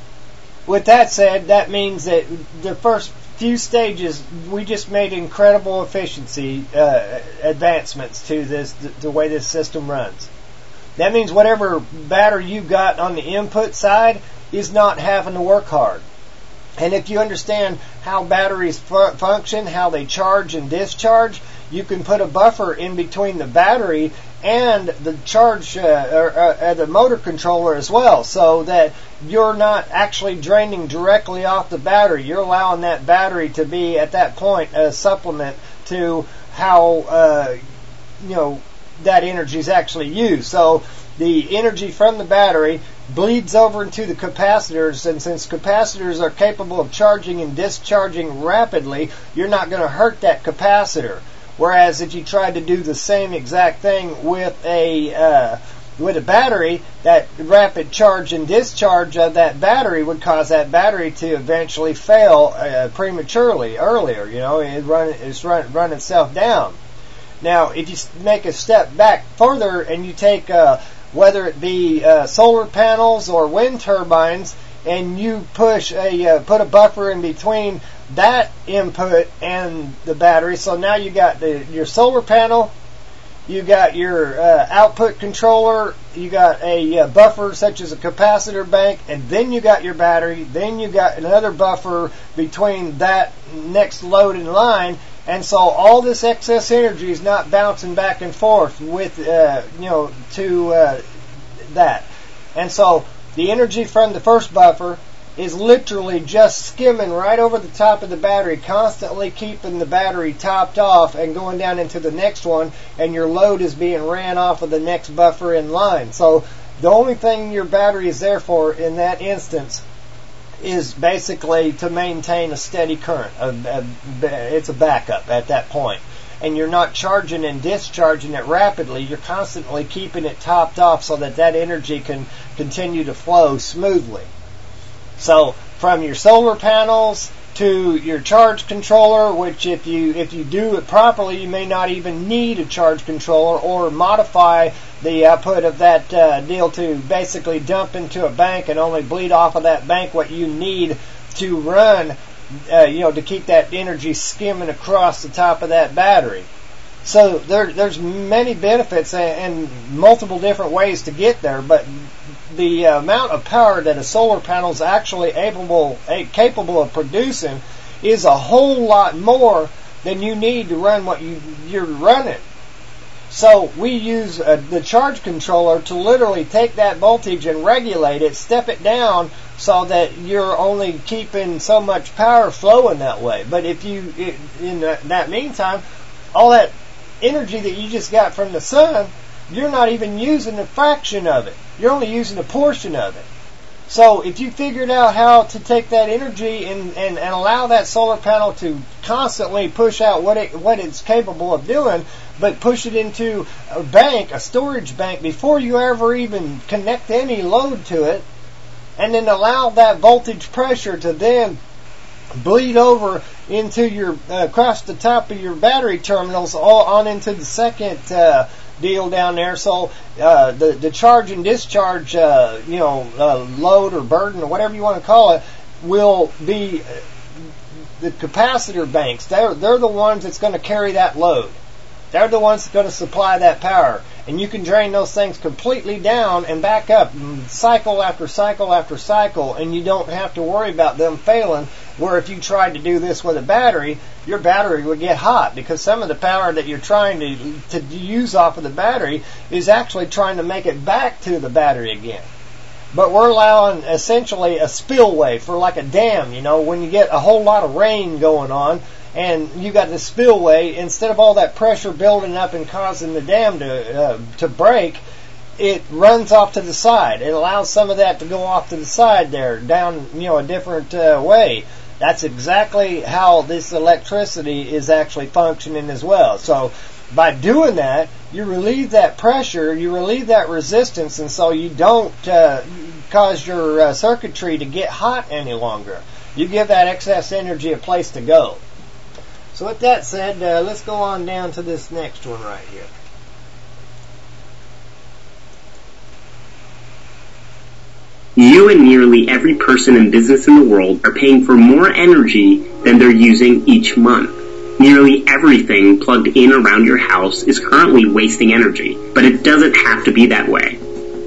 with that said, that means that the first few stages we just made incredible efficiency uh, advancements to this the, the way this system runs. That means whatever battery you got on the input side is not having to work hard. And if you understand how batteries fu- function, how they charge and discharge, you can put a buffer in between the battery and the charge, uh, or uh, the motor controller as well, so that you're not actually draining directly off the battery. You're allowing that battery to be, at that point, a supplement to how, uh, you know, that energy is actually used. So the energy from the battery bleeds over into the capacitors, and since capacitors are capable of charging and discharging rapidly, you're not going to hurt that capacitor. Whereas if you tried to do the same exact thing with a uh, with a battery, that rapid charge and discharge of that battery would cause that battery to eventually fail uh, prematurely earlier. You know, it run it's run run itself down. Now, if you make a step back further and you take uh, whether it be uh, solar panels or wind turbines, and you push a uh, put a buffer in between that input and the battery, so now you got the, your solar panel, you got your uh, output controller, you got a uh, buffer such as a capacitor bank, and then you got your battery, then you got another buffer between that next load in line. And so all this excess energy is not bouncing back and forth with, uh, you know, to uh, that. And so the energy from the first buffer is literally just skimming right over the top of the battery, constantly keeping the battery topped off and going down into the next one, and your load is being ran off of the next buffer in line. So the only thing your battery is there for in that instance is basically to maintain a steady current. A, a, it's a backup at that point. And you're not charging and discharging it rapidly. You're constantly keeping it topped off so that that energy can continue to flow smoothly. So from your solar panels to your charge controller, which if you if you do it properly, you may not even need a charge controller, or modify the output of that uh, deal to basically dump into a bank and only bleed off of that bank what you need to run, uh, you know, to keep that energy skimming across the top of that battery. So there, there's many benefits and, and multiple different ways to get there, but the amount of power that a solar panel is actually able, capable of producing is a whole lot more than you need to run what you, you're running. So we use uh, the charge controller to literally take that voltage and regulate it, step it down so that you're only keeping so much power flowing that way. But if you, it, in that, that meantime, all that energy that you just got from the sun, you're not even using a fraction of it. You're only using a portion of it. So if you figured out how to take that energy and, and, and allow that solar panel to constantly push out what it what it's capable of doing, but push it into a bank, a storage bank, before you ever even connect any load to it, and then allow that voltage pressure to then bleed over into your uh, across the top of your battery terminals, all on into the second uh, deal down there. So uh, the the charge and discharge, uh, you know, uh, load or burden or whatever you want to call it, will be uh, the capacitor banks. They're they're the ones that's going to carry that load. They're the ones that's going to supply that power. And you can drain those things completely down and back up, cycle after cycle after cycle, and you don't have to worry about them failing, where if you tried to do this with a battery, your battery would get hot, because some of the power that you're trying to, to use off of the battery is actually trying to make it back to the battery again. But we're allowing essentially a spillway for like a dam, you know, when you get a whole lot of rain going on, and you got the spillway, instead of all that pressure building up and causing the dam to uh, to break, it runs off to the side. It allows some of that to go off to the side there, down, you know, a different uh, way. That's exactly how this electricity is actually functioning as well. So by doing that, you relieve that pressure, you relieve that resistance, and so you don't uh, cause your uh, circuitry to get hot any longer. You give that excess energy a place to go. So with that said, uh, let's go on down to this next one right here. You and nearly every person and business in the world are paying for more energy than they're using each month. Nearly everything plugged in around your house is currently wasting energy, but it doesn't have to be that way.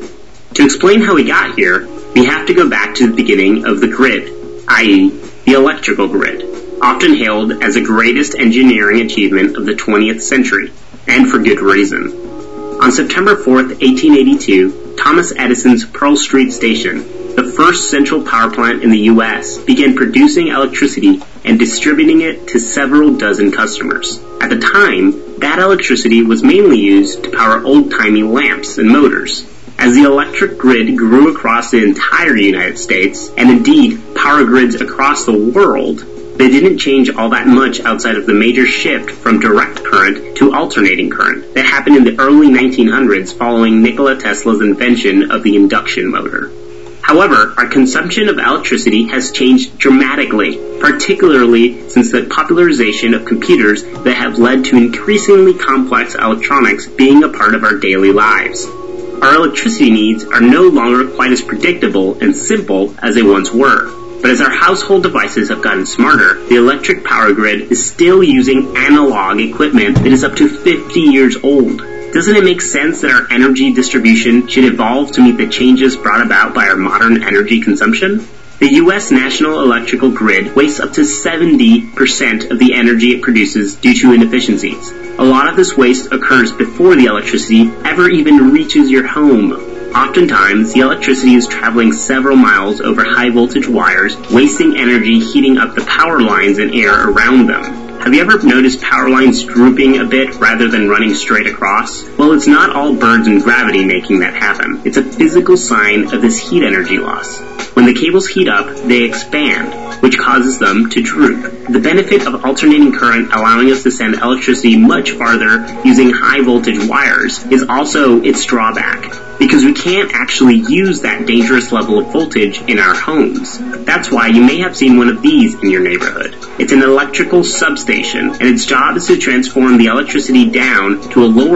To explain how we got here, we have to go back to the beginning of the grid, that is, the electrical grid, often hailed as the greatest engineering achievement of the twentieth century, and for good reason. On September fourth, eighteen eighty-two, Thomas Edison's Pearl Street Station, the first central power plant in the U S, began producing electricity and distributing it to several dozen customers. At the time, that electricity was mainly used to power old-timey lamps and motors. As the electric grid grew across the entire United States, and indeed power grids across the world, they didn't change all that much outside of the major shift from direct current to alternating current that happened in the early nineteen hundreds following Nikola Tesla's invention of the induction motor. However, our consumption of electricity has changed dramatically, particularly since the popularization of computers that have led to increasingly complex electronics being a part of our daily lives. Our electricity needs are no longer quite as predictable and simple as they once were. But as our household devices have gotten smarter, the electric power grid is still using analog equipment that is up to fifty years old. Doesn't it make sense that our energy distribution should evolve to meet the changes brought about by our modern energy consumption? The U S National Electrical Grid wastes up to seventy percent of the energy it produces due to inefficiencies. A lot of this waste occurs before the electricity ever even reaches your home. Oftentimes, the electricity is traveling several miles over high-voltage wires, wasting energy heating up the power lines and air around them. Have you ever noticed power lines drooping a bit rather than running straight across? Well, it's not all birds and gravity making that happen. It's a physical sign of this heat energy loss. When the cables heat up, they expand, which causes them to droop. The benefit of alternating current allowing us to send electricity much farther using high-voltage wires is also its drawback, because we can't actually use that dangerous level of voltage in our homes. That's why you may have seen one of these in your neighborhood. It's an electrical substation, and its job is to transform the electricity down to a lower voltage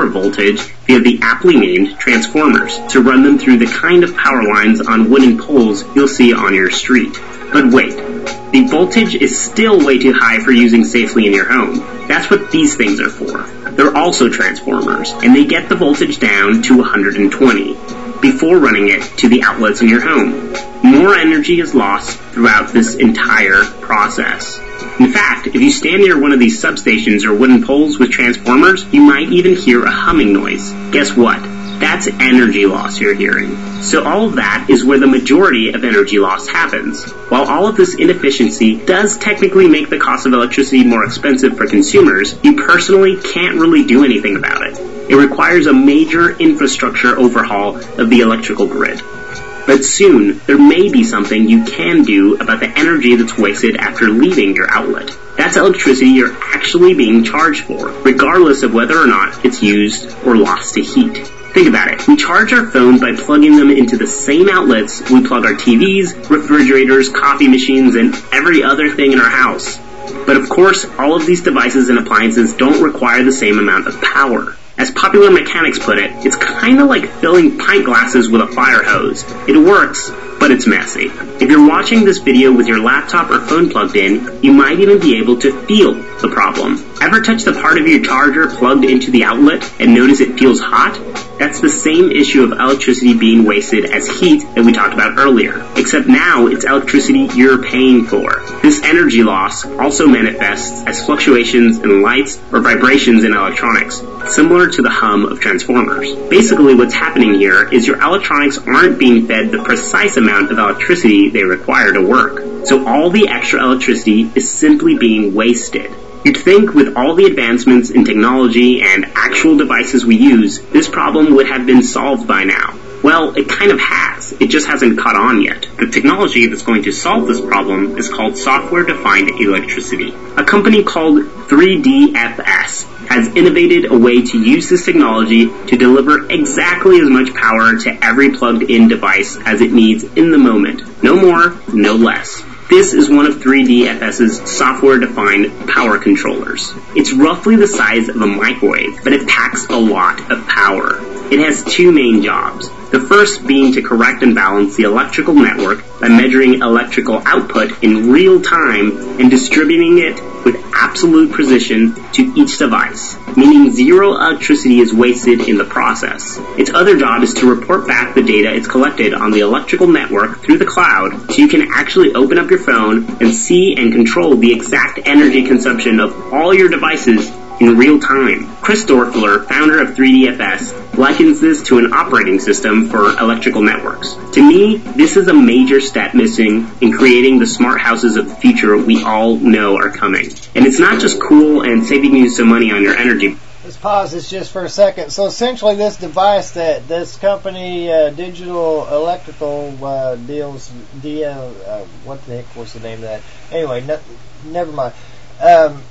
voltage via the aptly named transformers to run them through the kind of power lines on wooden poles you'll see on your street. But wait, the voltage is still way too high for using safely in your home. That's what these things are for. They're also transformers, and they get the voltage down to one hundred twenty before running it to the outlets in your home. More energy is lost throughout this entire process. In fact, if you stand near one of these substations or wooden poles with transformers, you might even hear a humming noise. Guess what? That's energy loss you're hearing. So all of that is where the majority of energy loss happens. While all of this inefficiency does technically make the cost of electricity more expensive for consumers, you personally can't really do anything about it. It requires a major infrastructure overhaul of the electrical grid. But soon, there may be something you can do about the energy that's wasted after leaving your outlet. That's electricity you're actually being charged for, regardless of whether or not it's used or lost to heat. Think about it. We charge our phones by plugging them into the same outlets we plug our T Vs, refrigerators, coffee machines, and every other thing in our house. But of course, all of these devices and appliances don't require the same amount of power. As Popular Mechanics put it, it's kind of like filling pint glasses with a fire hose. It works, but it's messy. If you're watching this video with your laptop or phone plugged in, you might even be able to feel the problem. Ever touch the part of your charger plugged into the outlet and notice it feels hot? That's the same issue of electricity being wasted as heat that we talked about earlier, except now it's electricity you're paying for. This energy loss also manifests as fluctuations in lights or vibrations in electronics, similar to the hum of transformers. Basically what's happening here is your electronics aren't being fed the precise amount of electricity they require to work, so all the extra electricity is simply being wasted. You'd think with all the advancements in technology and actual devices we use, this problem would have been solved by now. Well, it kind of has. It just hasn't caught on yet. The technology that's going to solve this problem is called software-defined electricity. A company called three D F S has innovated a way to use this technology to deliver exactly as much power to every plugged-in device as it needs in the moment. No more, no less. This is one of three D F S's software-defined power controllers. It's roughly the size of a microwave, but it packs a lot of power. It has two main jobs. The first being to correct and balance the electrical network by measuring electrical output in real time and distributing it with absolute precision to each device, meaning zero electricity is wasted in the process. Its other job is to report back the data it's collected on the electrical network through the cloud so you can actually open up your phone and see and control the exact energy consumption of all your devices in real time. Chris Dorfler, founder of three D F S, likens this to an operating system for electrical networks. To me, this is a major step missing in creating the smart houses of the future we all know are coming. And it's not just cool and saving you some money on your energy. Let's pause this just for a second. So essentially this device that this company, uh, Digital Electrical uh, Deals, D L, uh, what the heck was the name of that? Anyway, no, never mind. Um,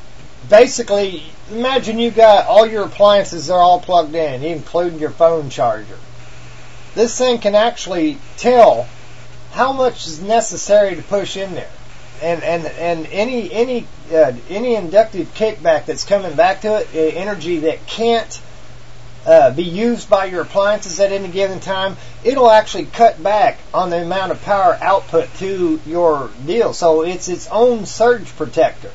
Basically, imagine you got all your appliances are all plugged in, including your phone charger. This thing can actually tell how much is necessary to push in there, and and and any any uh, any inductive kickback that's coming back to it, uh, energy that can't uh, be used by your appliances at any given time, it'll actually cut back on the amount of power output to your deal. So it's its own surge protector.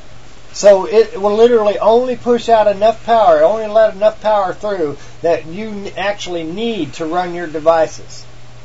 So it will literally only push out enough power, only let enough power through that you actually need to run your devices.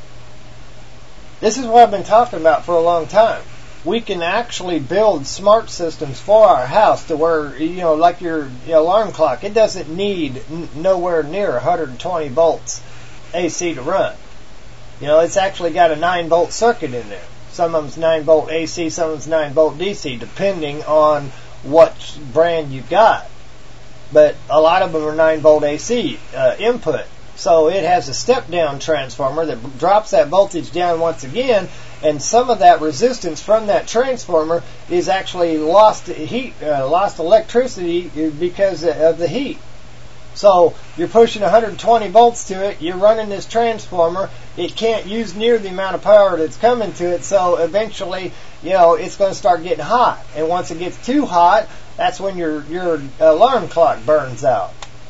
This is what I've been talking about for a long time. We can actually build smart systems for our house to where, you know, like your, your alarm clock, it doesn't need n- nowhere near one hundred twenty volts A C to run. You know, it's actually got a nine volt circuit in there. Some of them's nine volt A C, some of them's nine volt D C, depending on what brand you got, but a lot of them are nine volt A C uh, input, so it has a step down transformer that drops that voltage down once again, and some of that resistance from that transformer is actually lost heat, uh, lost electricity because of the heat. So you're pushing one hundred twenty volts to it, you're running this transformer, it can't use near the amount of power that's coming to it, so eventually, you know, it's going to start getting hot. And once it gets too hot, that's when your your alarm clock burns out.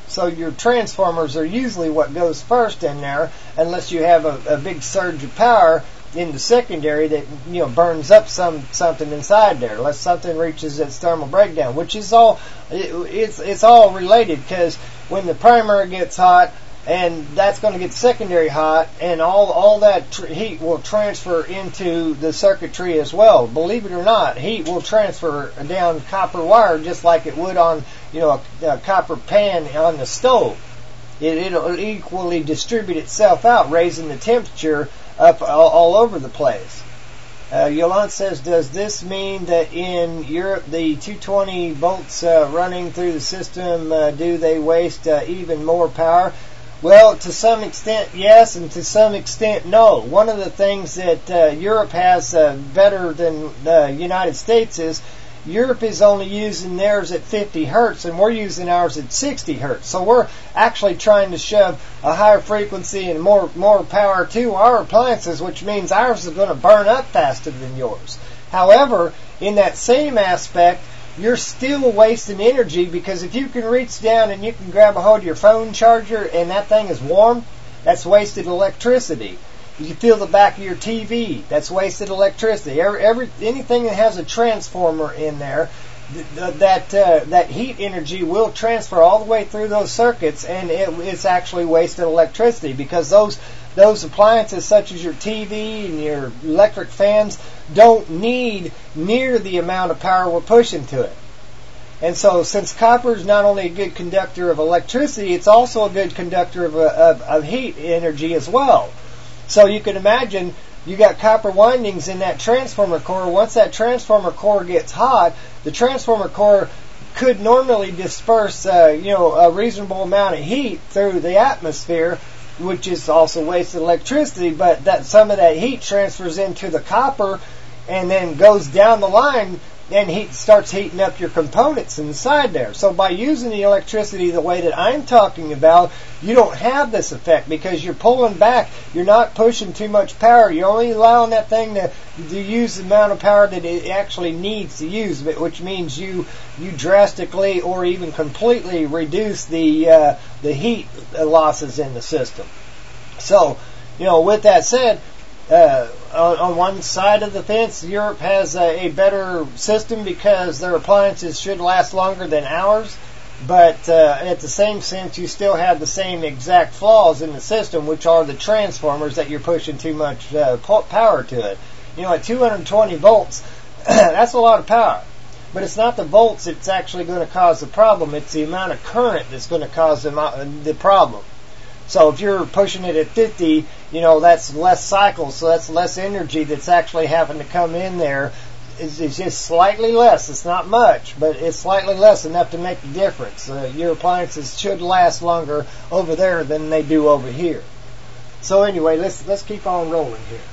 So your transformers are usually what goes first in there, unless you have a, a big surge of power in the secondary that, you know, burns up some something inside there, unless something reaches its thermal breakdown, which is all it, it's it's all related, because when the primary gets hot, and that's going to get secondary hot, and all all that tr- heat will transfer into the circuitry as well. Believe it or not, heat will transfer down copper wire just like it would on, you know, a, a copper pan on the stove. It, it'll equally distribute itself out, raising the temperature up all, all over the place. Uh, Yolande says, does this mean that in Europe the two hundred twenty volts uh, running through the system, uh, do they waste uh, even more power? Well, to some extent, yes, and to some extent, no. One of the things that uh, Europe has uh, better than the United States is Europe is only using theirs at fifty hertz, and we're using ours at sixty hertz. So we're actually trying to shove a higher frequency and more more power to our appliances, which means ours is going to burn up faster than yours. However, in that same aspect, you're still wasting energy, because if you can reach down and you can grab a hold of your phone charger and that thing is warm, that's wasted electricity. You can feel the back of your T V, that's wasted electricity. Every, every anything that has a transformer in there, th- that uh, that heat energy will transfer all the way through those circuits, and it, it's actually wasted electricity, because those those appliances such as your T V and your electric fans don't need near the amount of power we're pushing to it. And so, since copper is not only a good conductor of electricity, it's also a good conductor of, of, of heat energy as well. So you can imagine you got copper windings in that transformer core. Once that transformer core gets hot, the transformer core could normally disperse, uh, you know, a reasonable amount of heat through the atmosphere, which is also wasted electricity, but that some of that heat transfers into the copper and then goes down the line and heat starts heating up your components inside there. So by using the electricity the way that I'm talking about, you don't have this effect, because you're pulling back. You're not pushing too much power. You're only allowing that thing to, to use the amount of power that it actually needs to use, which means you you drastically or even completely reduce the uh, the heat losses in the system. So, you know, with that said, Uh, on, on one side of the fence, Europe has a, a better system because their appliances should last longer than ours. But uh, at the same sense, you still have the same exact flaws in the system, which are the transformers that you're pushing too much uh, power to it. You know, at two hundred twenty volts, that's a lot of power. But it's not the volts that's actually going to cause the problem. It's the amount of current that's going to cause the, the problem. So if you're pushing it at fifty, you know, that's less cycles, so that's less energy that's actually having to come in there. It's, it's just slightly less. It's not much, but it's slightly less, enough to make the difference. Uh, your appliances should last longer over there than they do over here. So anyway, let's let's keep on rolling here.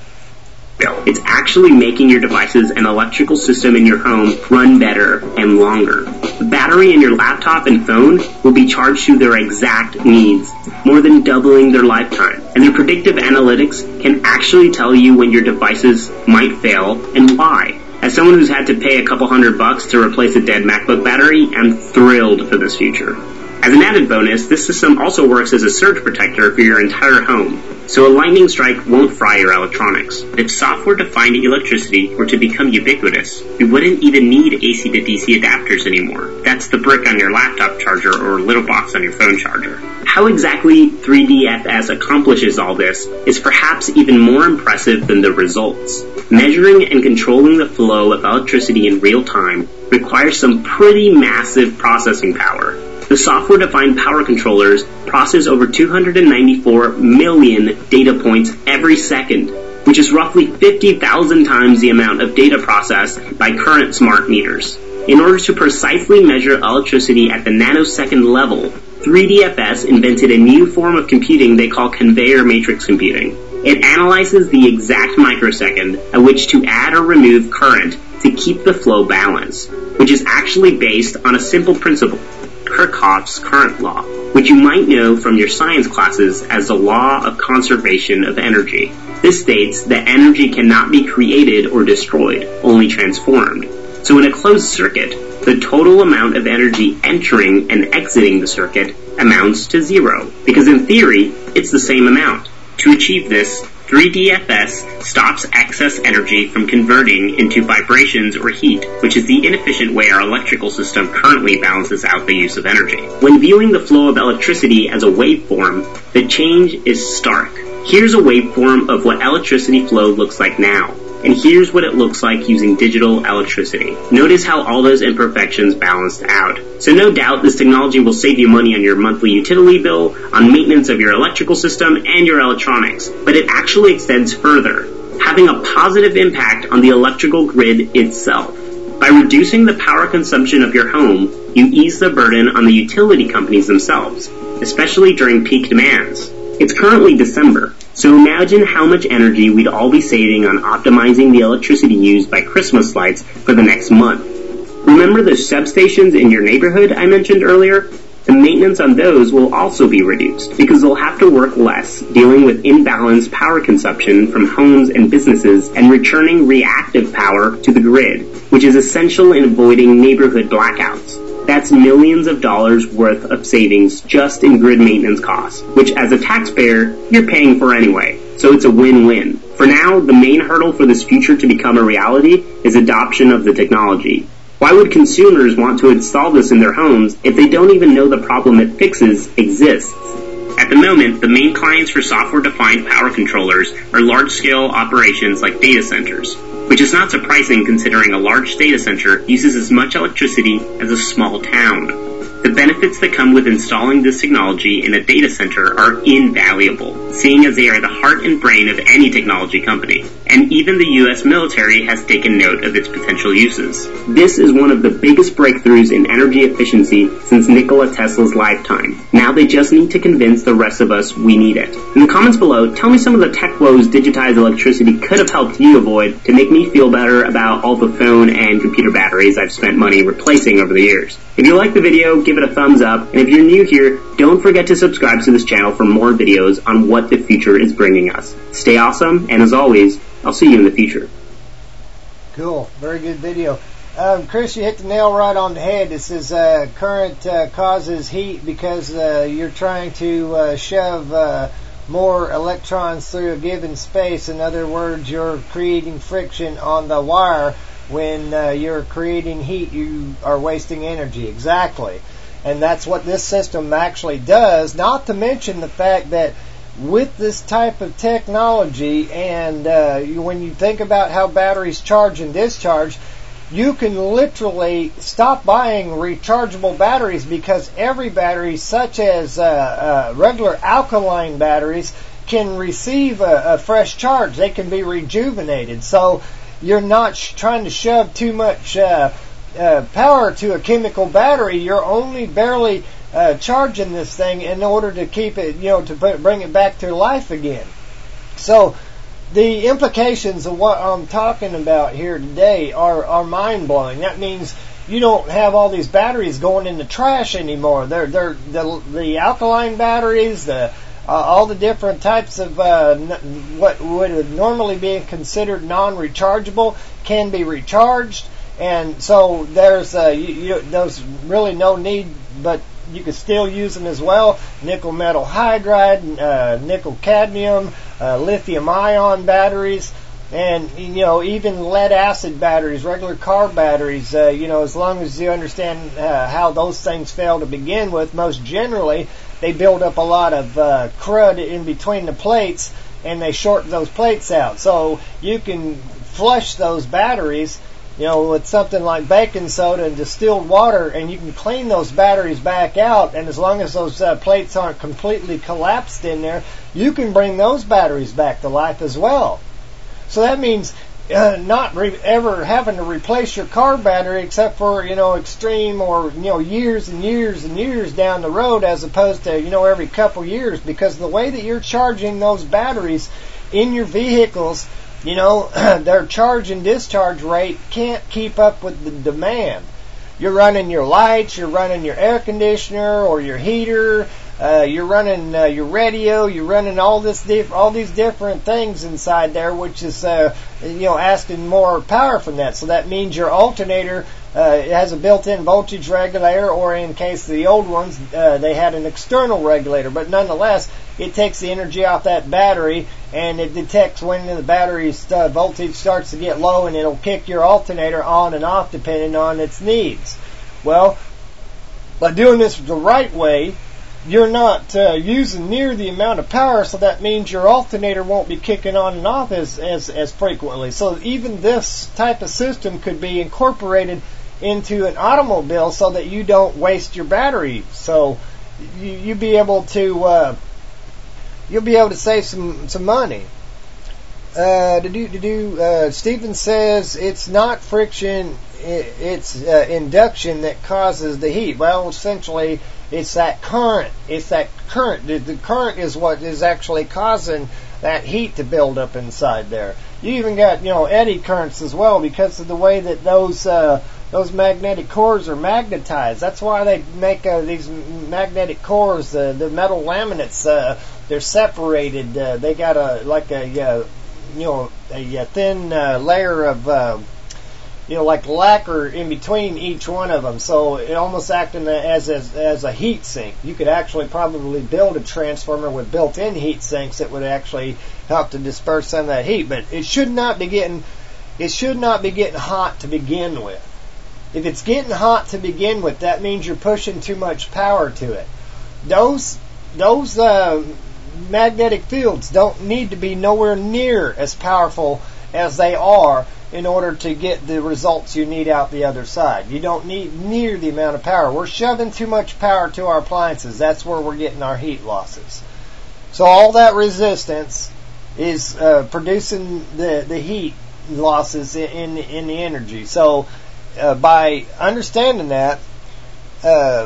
It's actually making your devices and electrical system in your home run better and longer. The battery in your laptop and phone will be charged to their exact needs, more than doubling their lifetime. And their predictive analytics can actually tell you when your devices might fail and why. As someone who's had to pay a couple hundred bucks to replace a dead MacBook battery, I'm thrilled for this future. As an added bonus, this system also works as a surge protector for your entire home, so a lightning strike won't fry your electronics. If software-defined electricity were to become ubiquitous, we wouldn't even need A C to D C adapters anymore. That's the brick on your laptop charger or little box on your phone charger. How exactly three D F S accomplishes all this is perhaps even more impressive than the results. Measuring and controlling the flow of electricity in real time requires some pretty massive processing power. The software-defined power controllers process over two hundred ninety-four million data points every second, which is roughly fifty thousand times the amount of data processed by current smart meters. In order to precisely measure electricity at the nanosecond level, three D F S invented a new form of computing they call conveyor matrix computing. It analyzes the exact microsecond at which to add or remove current to keep the flow balanced, which is actually based on a simple principle, Kirchhoff's current law, which you might know from your science classes as the law of conservation of energy. This states that energy cannot be created or destroyed, only transformed. So in a closed circuit, the total amount of energy entering and exiting the circuit amounts to zero, because in theory, it's the same amount. To achieve this, three D F S stops excess energy from converting into vibrations or heat, which is the inefficient way our electrical system currently balances out the use of energy. When viewing the flow of electricity as a waveform, the change is stark. Here's a waveform of what electricity flow looks like now, and here's what it looks like using digital electricity. Notice how all those imperfections balanced out. So no doubt this technology will save you money on your monthly utility bill, on maintenance of your electrical system and your electronics, but it actually extends further, having a positive impact on the electrical grid itself. By reducing the power consumption of your home, you ease the burden on the utility companies themselves, especially during peak demands. It's currently December, so imagine how much energy we'd all be saving on optimizing the electricity used by Christmas lights for the next month. Remember those substations in your neighborhood I mentioned earlier? The maintenance on those will also be reduced, because they'll have to work less dealing with imbalanced power consumption from homes and businesses and returning reactive power to the grid, which is essential in avoiding neighborhood blackouts. That's millions of dollars worth of savings just in grid maintenance costs, which as a taxpayer, you're paying for anyway. So it's a win-win. For now, the main hurdle for this future to become a reality is adoption of the technology. Why would consumers want to install this in their homes if they don't even know the problem it fixes exists? At the moment, the main clients for software-defined power controllers are large-scale operations like data centers, which is not surprising considering a large data center uses as much electricity as a small town. The benefits that come with installing this technology in a data center are invaluable, seeing as they are the heart and brain of any technology company, and even the U S military has taken note of its potential uses. This is one of the biggest breakthroughs in energy efficiency since Nikola Tesla's lifetime. Now they just need to convince the rest of us we need it. In the comments below, tell me some of the tech woes digitized electricity could have helped you avoid to make me feel better about all the phone and computer batteries I've spent money replacing over the years. If you like the video, give it a thumbs up, and if you're new here, don't forget to subscribe to this channel for more videos on what the future is bringing us. Stay awesome, and as always, I'll see you in the future. Cool. Very good video. Um, Chris, you hit the nail right on the head. This is uh, current uh, causes heat because uh, you're trying to uh, shove uh, more electrons through a given space. In other words, you're creating friction on the wire. When uh, you're creating heat, you are wasting energy. Exactly. And that's what this system actually does, not to mention the fact that with this type of technology, and uh, you, when you think about how batteries charge and discharge, you can literally stop buying rechargeable batteries because every battery, such as uh, uh, regular alkaline batteries, can receive a, a fresh charge. They can be rejuvenated. So you're not sh- trying to shove too much uh, uh, power to a chemical battery. You're only barely uh, charging this thing in order to keep it, you know, to put, bring it back to life again. So the implications of what I'm talking about here today are, are mind-blowing. That means you don't have all these batteries going in the trash anymore. They're, they're the, the alkaline batteries, the Uh, all the different types of uh, n- what would normally be considered non-rechargeable can be recharged, and so there's uh, you, you, there's really no need, but you can still use them as well. Nickel metal hydride, uh, nickel cadmium, uh, lithium ion batteries, and you know even lead acid batteries, regular car batteries. Uh, you know as long as you understand uh, how those things fail to begin with, most generally they build up a lot of uh, crud in between the plates, and they short those plates out. So you can flush those batteries, you know, with something like baking soda and distilled water, and you can clean those batteries back out. And as long as those uh, plates aren't completely collapsed in there, you can bring those batteries back to life as well. So that means Uh, not re- ever having to replace your car battery except for, you know, extreme or, you know, years and years and years down the road, as opposed to, you know, every couple years, because the way that you're charging those batteries in your vehicles, you know, their charge and discharge rate can't keep up with the demand. You're running your lights, you're running your air conditioner or your heater, Uh, you're running uh, your radio, you're running all this, diff- all these different things inside there, which is, uh, you know, asking more power from that. So that means your alternator Uh, it has a built-in voltage regulator, or in case of the old ones, uh, they had an external regulator. But nonetheless, it takes the energy off that battery, and it detects when the battery's uh, voltage starts to get low, and it'll kick your alternator on and off depending on its needs. Well, by doing this the right way, you're not uh, using near the amount of power, so that means your alternator won't be kicking on and off as, as, as frequently. So even this type of system could be incorporated into an automobile so that you don't waste your battery. So you, you'll be able to uh, you'll be able to save some some money. Uh, to do to do. Uh, Stephen says it's not friction, it, it's uh, induction that causes the heat. Well, essentially, it's that current. It's that current. The, the current is what is actually causing that heat to build up inside there. You even got, you know, eddy currents as well because of the way that those uh, those magnetic cores are magnetized. That's why they make uh, these magnetic cores, uh, the metal laminates. Uh, they're separated. Uh, they got a like a uh, you know a, a thin uh, layer of uh, you know like lacquer in between each one of them. So it almost acting as as, as a heat sink. You could actually probably build a transformer with built-in heat sinks that would actually help to disperse some of that heat. But it should not be getting it should not be getting hot to begin with. If it's getting hot to begin with, that means you're pushing too much power to it. Those those uh, magnetic fields don't need to be nowhere near as powerful as they are in order to get the results you need out the other side. You don't need near the amount of power. We're shoving too much power to our appliances. That's where we're getting our heat losses. So all that resistance is uh, producing the, the heat losses in, in, in the energy. So Uh, by understanding that, uh,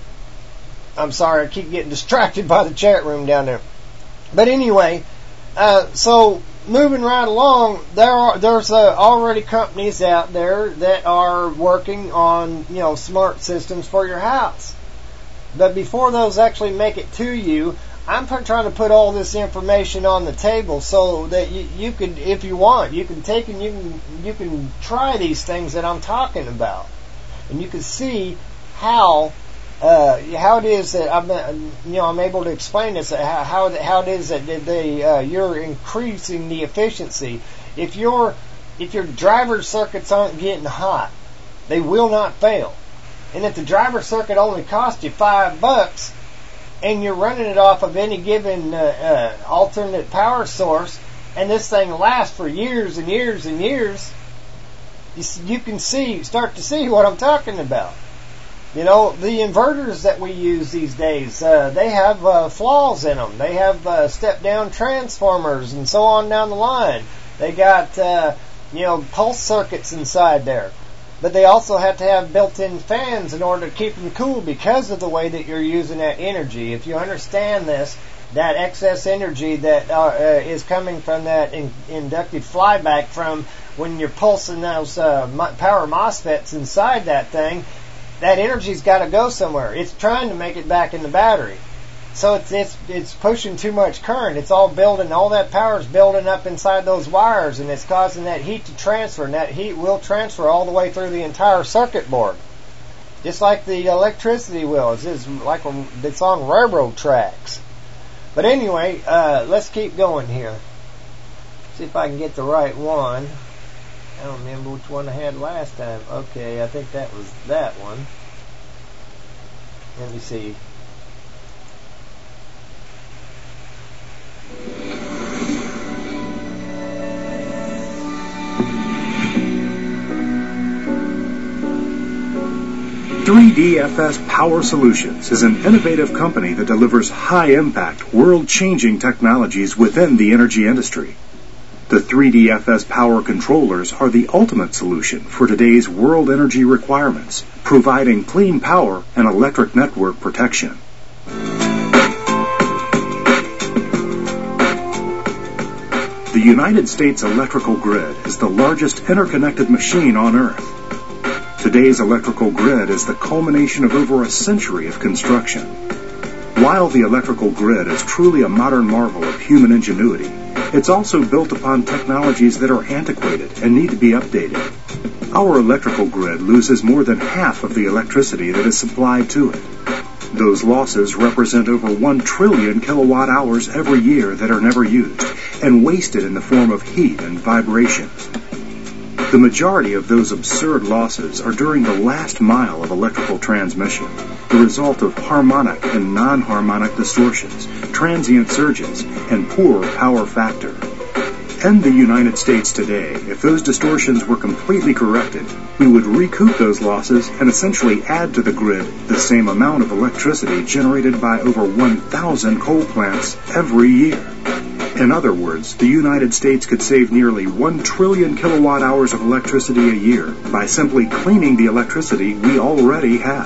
I'm sorry, I keep getting distracted by the chat room down there. But anyway, uh, so moving right along, there are there's uh, already companies out there that are working on, you know, smart systems for your house. But before those actually make it to you, I'm trying to put all this information on the table so that you, you could, if you want, you can take and you can you can try these things that I'm talking about, and you can see how uh, how it is that I'm you know I'm able to explain this how how, how it is that they uh, you're increasing the efficiency. If your if your driver circuits aren't getting hot, they will not fail. And if the driver circuit only costs you five bucks, and you're running it off of any given uh, uh, alternate power source, and this thing lasts for years and years and years, you, you can see, start to see what I'm talking about. You know, the inverters that we use these days, uh, they have uh, flaws in them. They have uh, step-down transformers and so on down the line. They got, uh, you know, pulse circuits inside there. But they also have to have built-in fans in order to keep them cool because of the way that you're using that energy. If you understand this, that excess energy that uh, uh, is coming from that in, inductive flyback from when you're pulsing those uh, power MOSFETs inside that thing, that energy's got to go somewhere. It's trying to make it back in the battery. So it's it's it's pushing too much current. It's all building, all that power is building up inside those wires, and it's causing that heat to transfer, and that heat will transfer all the way through the entire circuit board, just like the electricity will. It's just like it's on railroad tracks. But anyway, uh, let's keep going here. See if I can get the right one. I don't remember which one I had last time. Okay, I think that was that one. Let me see. three D F S Power Solutions is an innovative company that delivers high-impact, world-changing technologies within the energy industry. The three D F S Power Controllers are the ultimate solution for today's world energy requirements, providing clean power and electric network protection. The United States electrical grid is the largest interconnected machine on Earth. Today's electrical grid is the culmination of over a century of construction. While the electrical grid is truly a modern marvel of human ingenuity, It's also built upon technologies that are antiquated and need to be updated. Our electrical grid loses more than half of the electricity that is supplied to it. Those losses represent over one trillion kilowatt hours every year that are never used and wasted in the form of heat and vibration. The majority of those absurd losses are during the last mile of electrical transmission, the result of harmonic and non-harmonic distortions, transient surges, and poor power factor. In the United States today, if those distortions were completely corrected, we would recoup those losses and essentially add to the grid the same amount of electricity generated by over one thousand coal plants every year. In other words, the United States could save nearly one trillion kilowatt hours of electricity a year by simply cleaning the electricity we already have.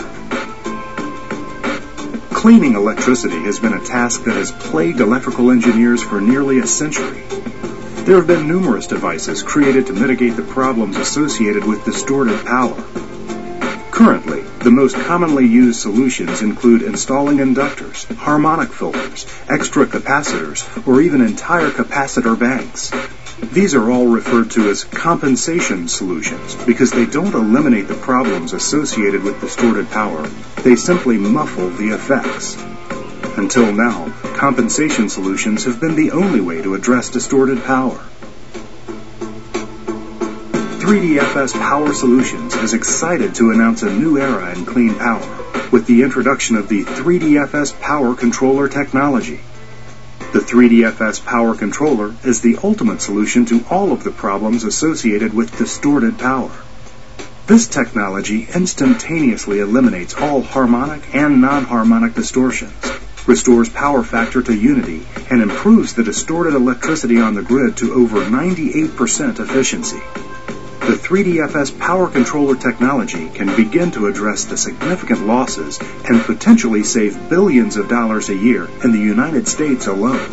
Cleaning electricity has been a task that has plagued electrical engineers for nearly a century. There have been numerous devices created to mitigate the problems associated with distorted power. Currently, the most commonly used solutions include installing inductors, harmonic filters, extra capacitors, or even entire capacitor banks. These are all referred to as compensation solutions because they don't eliminate the problems associated with distorted power. They simply muffle the effects. Until now, compensation solutions have been the only way to address distorted power. three D F S Power Solutions is excited to announce a new era in clean power with the introduction of the three D F S Power Controller technology. The three D F S Power Controller is the ultimate solution to all of the problems associated with distorted power. This technology instantaneously eliminates all harmonic and non-harmonic distortions, restores power factor to unity, and improves the distorted electricity on the grid to over ninety-eight percent efficiency. The three D F S Power Controller technology can begin to address the significant losses and potentially save billions of dollars a year in the United States alone.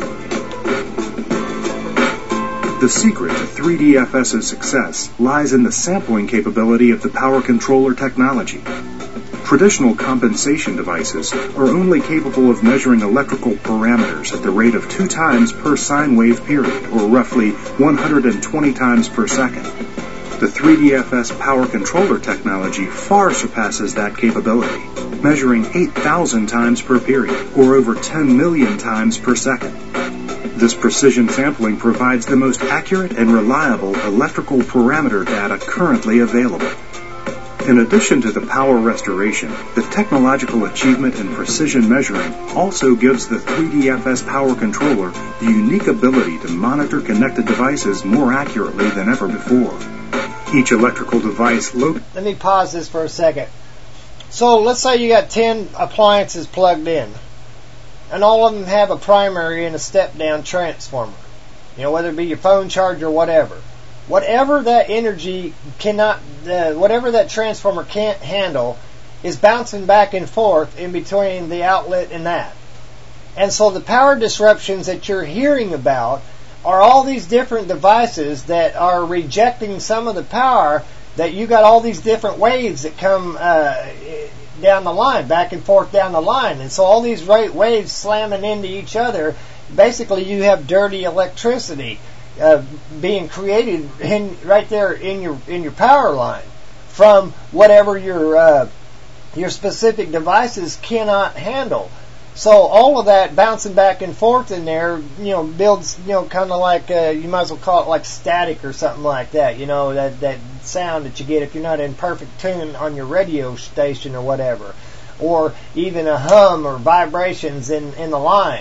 The secret to three D F S's success lies in the sampling capability of the Power Controller technology. Traditional compensation devices are only capable of measuring electrical parameters at the rate of two times per sine wave period, or roughly one hundred twenty times per second. The three D F S Power Controller technology far surpasses that capability, measuring eight thousand times per period, or over ten million times per second. This precision sampling provides the most accurate and reliable electrical parameter data currently available. In addition to the power restoration, the technological achievement in precision measuring also gives the three D F S Power Controller the unique ability to monitor connected devices more accurately than ever before. Each electrical device located... Let me pause this for a second. So let's say you got ten appliances plugged in, and all of them have a primary and a step-down transformer. You know, whether it be your phone charger or whatever. Whatever that energy cannot, uh, whatever that transformer can't handle is bouncing back and forth in between the outlet and that. And so the power disruptions that you're hearing about are all these different devices that are rejecting some of the power, that you got all these different waves that come uh, down the line, back and forth down the line. And so all these right waves slamming into each other, basically you have dirty electricity Uh, being created in, right there in your in your power line from whatever your uh, your specific devices cannot handle. So all of that bouncing back and forth in there, you know, builds, you know, kind of like uh, you might as well call it like static or something like that. You know, that that sound that you get if you're not in perfect tune on your radio station or whatever, or even a hum or vibrations in in the line.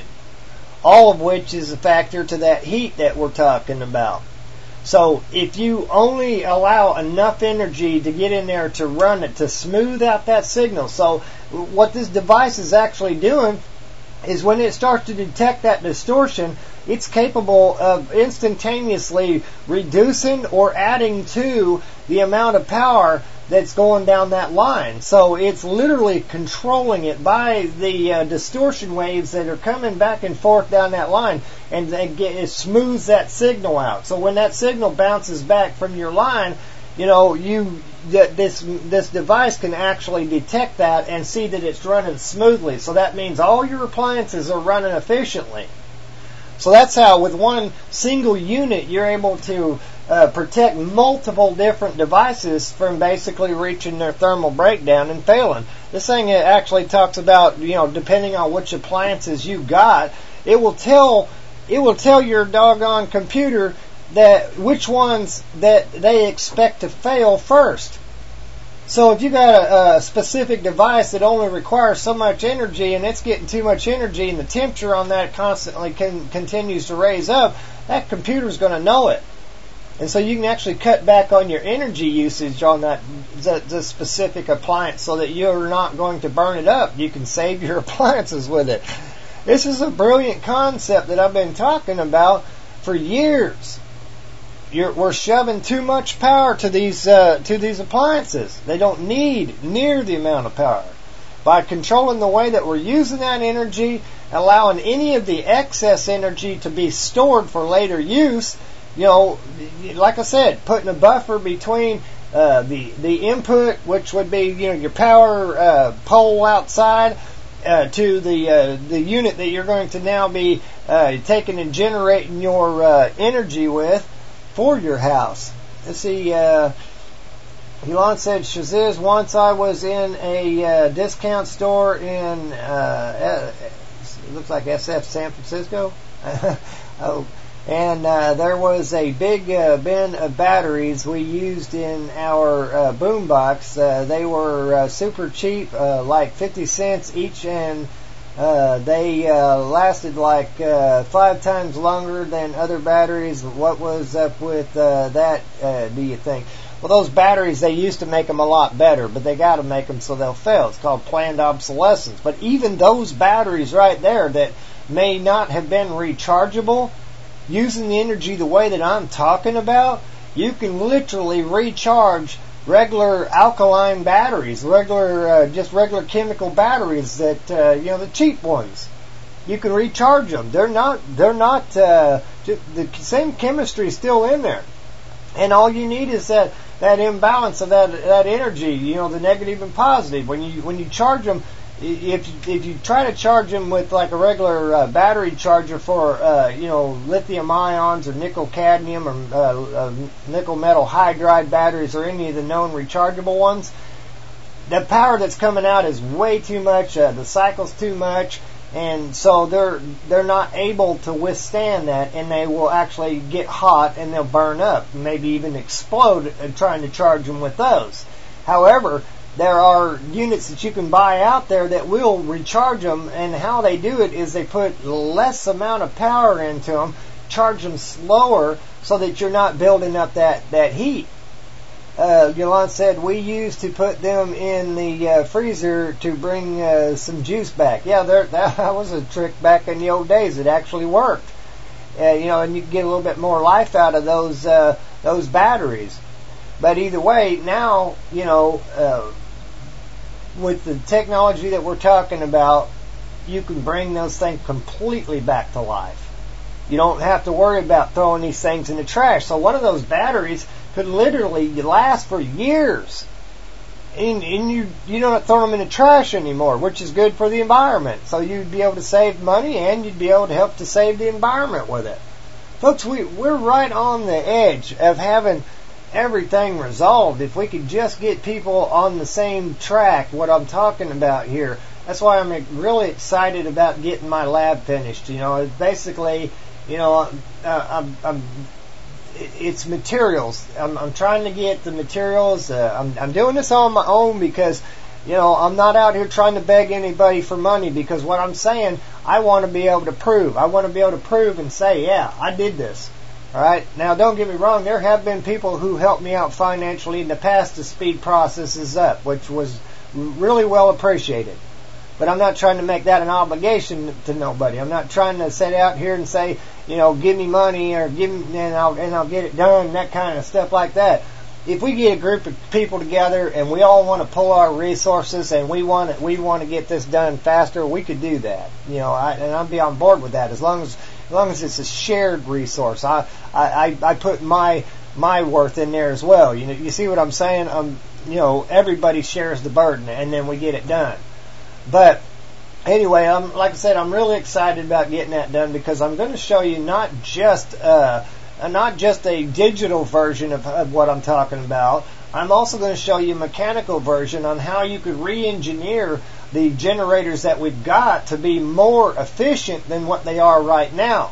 All of which is a factor to that heat that we're talking about. So if you only allow enough energy to get in there to run it, to smooth out that signal. So what this device is actually doing is when it starts to detect that distortion, it's capable of instantaneously reducing or adding to the amount of power that's going down that line. So it's literally controlling it by the uh, distortion waves that are coming back and forth down that line, and they get, it smooths that signal out. So when that signal bounces back from your line, you know, you th- this this device can actually detect that and see that it's running smoothly. So that means all your appliances are running efficiently. So that's how, with one single unit, you're able to uh, protect multiple different devices from basically reaching their thermal breakdown and failing. This thing actually talks about, you know, depending on which appliances you got, it will tell it will tell your doggone computer that which ones that they expect to fail first. So if you got a, a specific device that only requires so much energy and it's getting too much energy and the temperature on that constantly can, continues to raise up, that computer's going to know it. And so you can actually cut back on your energy usage on that the, the specific appliance so that you're not going to burn it up. You can save your appliances with it. This is a brilliant concept that I've been talking about for years. You're, we're shoving too much power to these uh, to these appliances. They don't need near the amount of power. By controlling the way that we're using that energy, allowing any of the excess energy to be stored for later use, you know, like I said, putting a buffer between uh, the the input, which would be, you know, your power uh, pole outside, uh, to the uh, the unit that you're going to now be uh, taking and generating your uh, energy with for your house. Let's see, uh, Elon said, Shaziz, once I was in a uh, discount store in, uh, it looks like S F San Francisco. oh, and uh, there was a big uh, bin of batteries we used in our uh, boombox. Uh, they were uh, super cheap, uh, like fifty cents each, and Uh, they uh, lasted like uh, five times longer than other batteries. What was up with uh, that, uh, do you think? Well, those batteries, they used to make them a lot better, but they got to make them so they'll fail. It's called planned obsolescence. But even those batteries right there that may not have been rechargeable, using the energy the way that I'm talking about, you can literally recharge regular alkaline batteries, regular, uh, just regular chemical batteries that, uh, you know, the cheap ones. You can recharge them. They're not, they're not, uh, the same chemistry is still in there. And all you need is that, that imbalance of that, that energy, you know, the negative and positive. When you, when you charge them, if, if you try to charge them with like a regular uh, battery charger for, uh, you know, lithium ions or nickel cadmium or uh, uh, nickel metal hydride batteries or any of the known rechargeable ones, the power that's coming out is way too much, uh, the cycle's too much, and so they're they're not able to withstand that, and they will actually get hot and they'll burn up, maybe even explode uh, trying to charge them with those. However, there are units that you can buy out there that will recharge them, and how they do it is they put less amount of power into them, charge them slower so that you're not building up that, that heat. Uh, Yolanda said, we used to put them in the uh, freezer to bring uh, some juice back. Yeah, there, that was a trick back in the old days. It actually worked. Uh, you know, and you can get a little bit more life out of those, uh, those batteries. But either way, now, you know, uh, with the technology that we're talking about, you can bring those things completely back to life. You don't have to worry about throwing these things in the trash. So one of those batteries could literally last for years. And, and you, you don't throw them in the trash anymore, which is good for the environment. So you'd be able to save money, and you'd be able to help to save the environment with it. Folks, we, we're right on the edge of having everything resolved. If we could just get people on the same track, what I'm talking about here. That's why I'm really excited about getting my lab finished. You know, it's basically, you know, uh, I'm, I'm, it's materials. I'm, I'm trying to get the materials. Uh, I'm, I'm doing this on my own because, you know, I'm not out here trying to beg anybody for money, because what I'm saying, I want to be able to prove. I want to be able to prove and say, yeah, I did this. Alright, now don't get me wrong, there have been people who helped me out financially in the past to speed processes up, which was really well appreciated. But I'm not trying to make that an obligation to nobody. I'm not trying to sit out here and say, you know, give me money or give me, and I'll, and I'll get it done, that kind of stuff like that. If we get a group of people together and we all want to pull our resources and we want to, we want to get this done faster, we could do that. You know, I, and I'd be on board with that as long as As long as it's a shared resource. I, I, I put my my worth in there as well. You know, you see what I'm saying? Um, you know, everybody shares the burden, and then we get it done. But anyway, I'm like I said, I'm really excited about getting that done because I'm going to show you not just uh, not just a digital version of, of what I'm talking about. I'm also going to show you a mechanical version on how you could re-engineer the generators that we've got to be more efficient than what they are right now,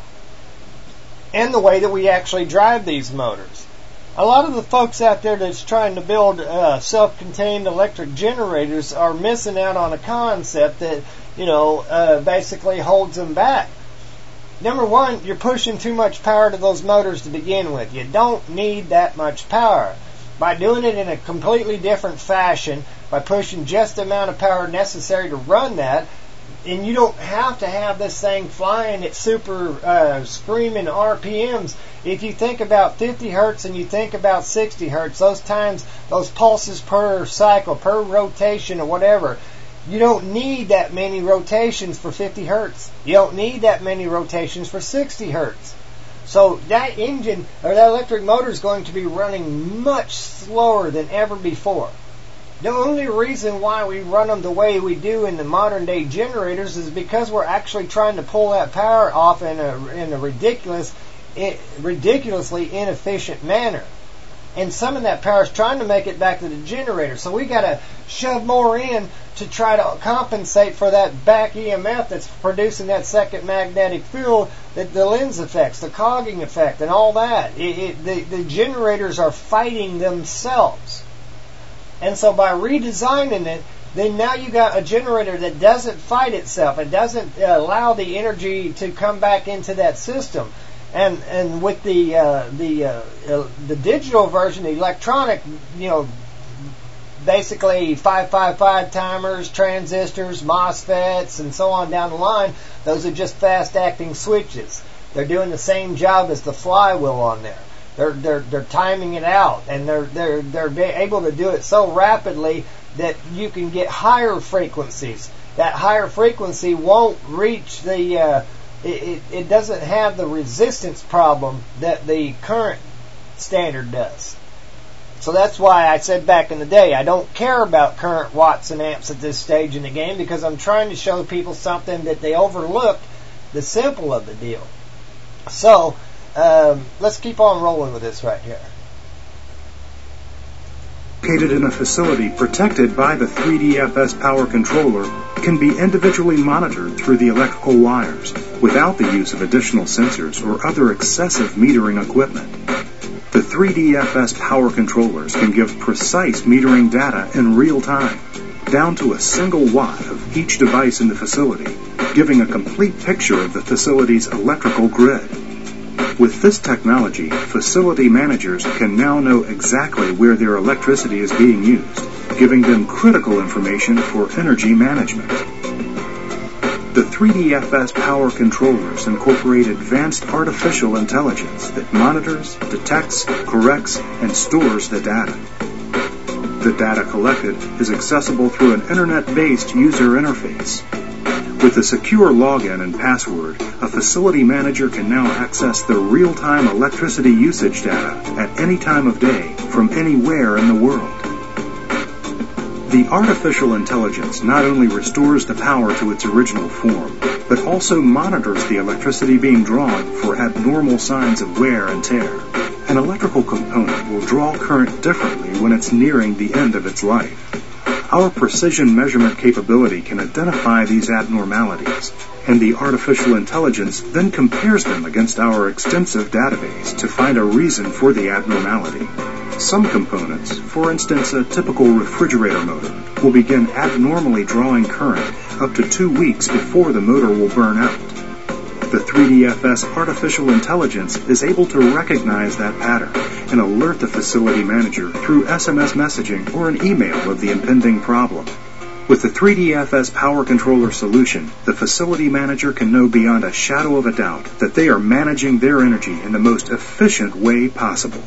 and the way that we actually drive these motors. A lot of the folks out there that's trying to build uh, self-contained electric generators are missing out on a concept that, you know, uh, basically holds them back. Number one, you're pushing too much power to those motors to begin with. You don't need that much power. By doing it in a completely different fashion, by pushing just the amount of power necessary to run that, and you don't have to have this thing flying at super uh, screaming R P Ms. If you think about fifty hertz and you think about sixty hertz, those times, those pulses per cycle, per rotation or whatever, you don't need that many rotations for fifty hertz. You don't need that many rotations for sixty hertz. So that engine, or that electric motor, is going to be running much slower than ever before. The only reason why we run them the way we do in the modern day generators is because we're actually trying to pull that power off in a in a ridiculous, ridiculously inefficient manner. And some of that power is trying to make it back to the generator. So we got to shove more in to try to compensate for that back E M F that's producing that second magnetic field, that the lens effects, the cogging effect, and all that. It, it, the, the generators are fighting themselves. And so by redesigning it, then now you got a generator that doesn't fight itself. It doesn't uh, allow the energy to come back into that system. And and with the uh, the uh, uh, the digital version, the electronic, you know, basically five five five timers, transistors, MOSFETs, and so on down the line, those are just fast-acting switches. They're doing the same job as the flywheel on there. They're they're they're timing it out, and they're they're they're able to do it so rapidly that you can get higher frequencies. That higher frequency won't reach the uh, it, it it doesn't have the resistance problem that the current standard does. So that's why I said back in the day, I don't care about current watts and amps at this stage in the game, because I'm trying to show people something that they overlooked, the simple of the deal. So Um, let's keep on rolling with this right here. Located in a facility protected by the three D F S power controller can be individually monitored through the electrical wires without the use of additional sensors or other excessive metering equipment. The three D F S power controllers can give precise metering data in real time, down to a single watt of each device in the facility, giving a complete picture of the facility's electrical grid. With this technology, facility managers can now know exactly where their electricity is being used, giving them critical information for energy management. The three D F S power controllers incorporate advanced artificial intelligence that monitors, detects, corrects, and stores the data. The data collected is accessible through an internet-based user interface. With a secure login and password, a facility manager can now access the real-time electricity usage data at any time of day from anywhere in the world. The artificial intelligence not only restores the power to its original form, but also monitors the electricity being drawn for abnormal signs of wear and tear. An electrical component will draw current differently when it's nearing the end of its life. Our precision measurement capability can identify these abnormalities, and the artificial intelligence then compares them against our extensive database to find a reason for the abnormality. Some components, for instance a typical refrigerator motor, will begin abnormally drawing current up to two weeks before the motor will burn out. The three D F S artificial intelligence is able to recognize that pattern and alert the facility manager through S M S messaging or an email of the impending problem. With the three D F S power controller solution, the facility manager can know beyond a shadow of a doubt that they are managing their energy in the most efficient way possible.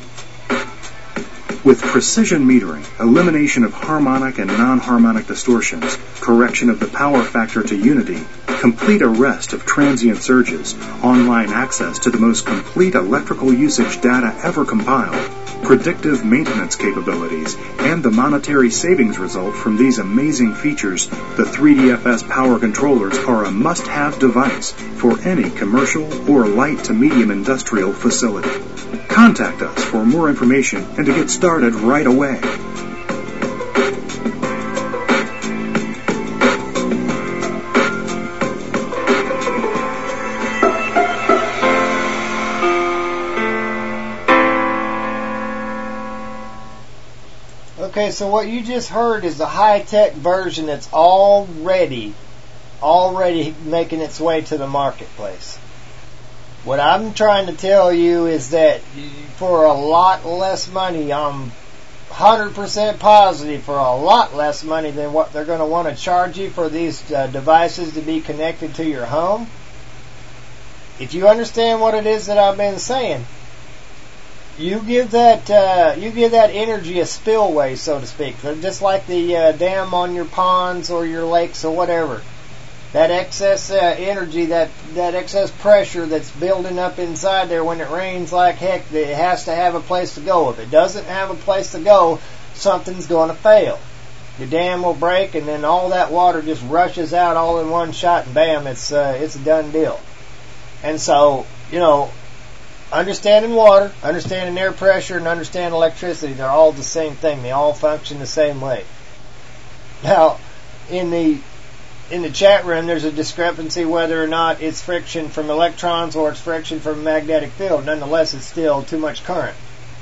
With precision metering, elimination of harmonic and non-harmonic distortions, correction of the power factor to unity, complete arrest of transient surges, online access to the most complete electrical usage data ever compiled, predictive maintenance capabilities, and the monetary savings result from these amazing features, the three D F S power controllers are a must-have device for any commercial or light to medium industrial facility. Contact us for more information and to get started right away. Okay, so what you just heard is the high-tech version that's already, already making its way to the marketplace. What I'm trying to tell you is that for a lot less money, I'm one hundred percent positive for a lot less money than what they're going to want to charge you for these uh, devices to be connected to your home. If you understand what it is that I've been saying, You give that uh, you give that energy a spillway, so to speak, just like the uh, dam on your ponds or your lakes or whatever. That excess uh, energy, that that excess pressure that's building up inside there when it rains like heck, it has to have a place to go. If it doesn't have a place to go, something's going to fail. The dam will break, and then all that water just rushes out all in one shot, and bam, it's uh, it's a done deal. And so, you know, understanding water, understanding air pressure, and understanding electricity, they're all the same thing. They all function the same way. Now, in the in the chat room, there's a discrepancy whether or not it's friction from electrons or it's friction from a magnetic field. Nonetheless, it's still too much current.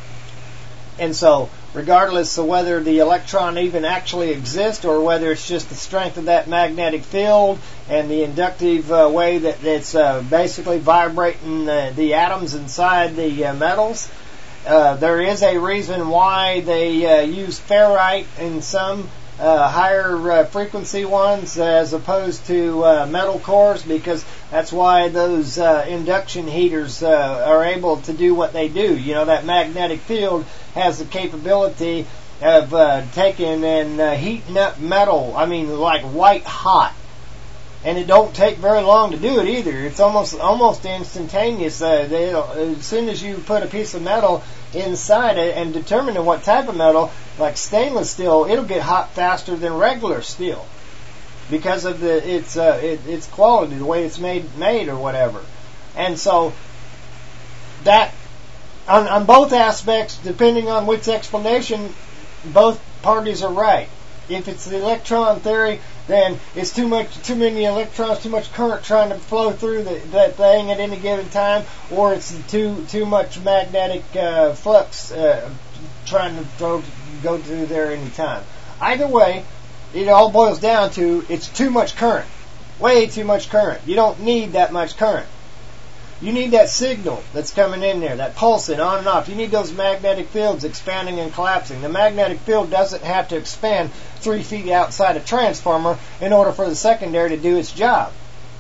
And so, regardless of whether the electron even actually exists or whether it's just the strength of that magnetic field and the inductive uh, way that it's uh, basically vibrating the, the atoms inside the uh, metals, uh, there is a reason why they uh, use ferrite in some uh, higher uh, frequency ones as opposed to uh, metal cores, because that's why those uh, induction heaters uh, are able to do what they do. You know, that magnetic field has the capability of uh, taking and uh, heating up metal, I mean like white hot. And it don't take very long to do it either. It's almost almost instantaneous. Uh, they, as soon as you put a piece of metal inside it and determine what type of metal, like stainless steel, it'll get hot faster than regular steel because of the its uh, it, its quality, the way it's made made or whatever. And so that on, on both aspects, depending on which explanation, both parties are right. If it's the electron theory, then it's too much, too many electrons, too much current trying to flow through the, that thing at any given time, or it's too too much magnetic uh, flux uh, trying to throw, go through there any time. Either way, it all boils down to it's too much current, way too much current. You don't need that much current. You need that signal that's coming in there, that pulsing on and off. You need those magnetic fields expanding and collapsing. The magnetic field doesn't have to expand three feet outside a transformer in order for the secondary to do its job.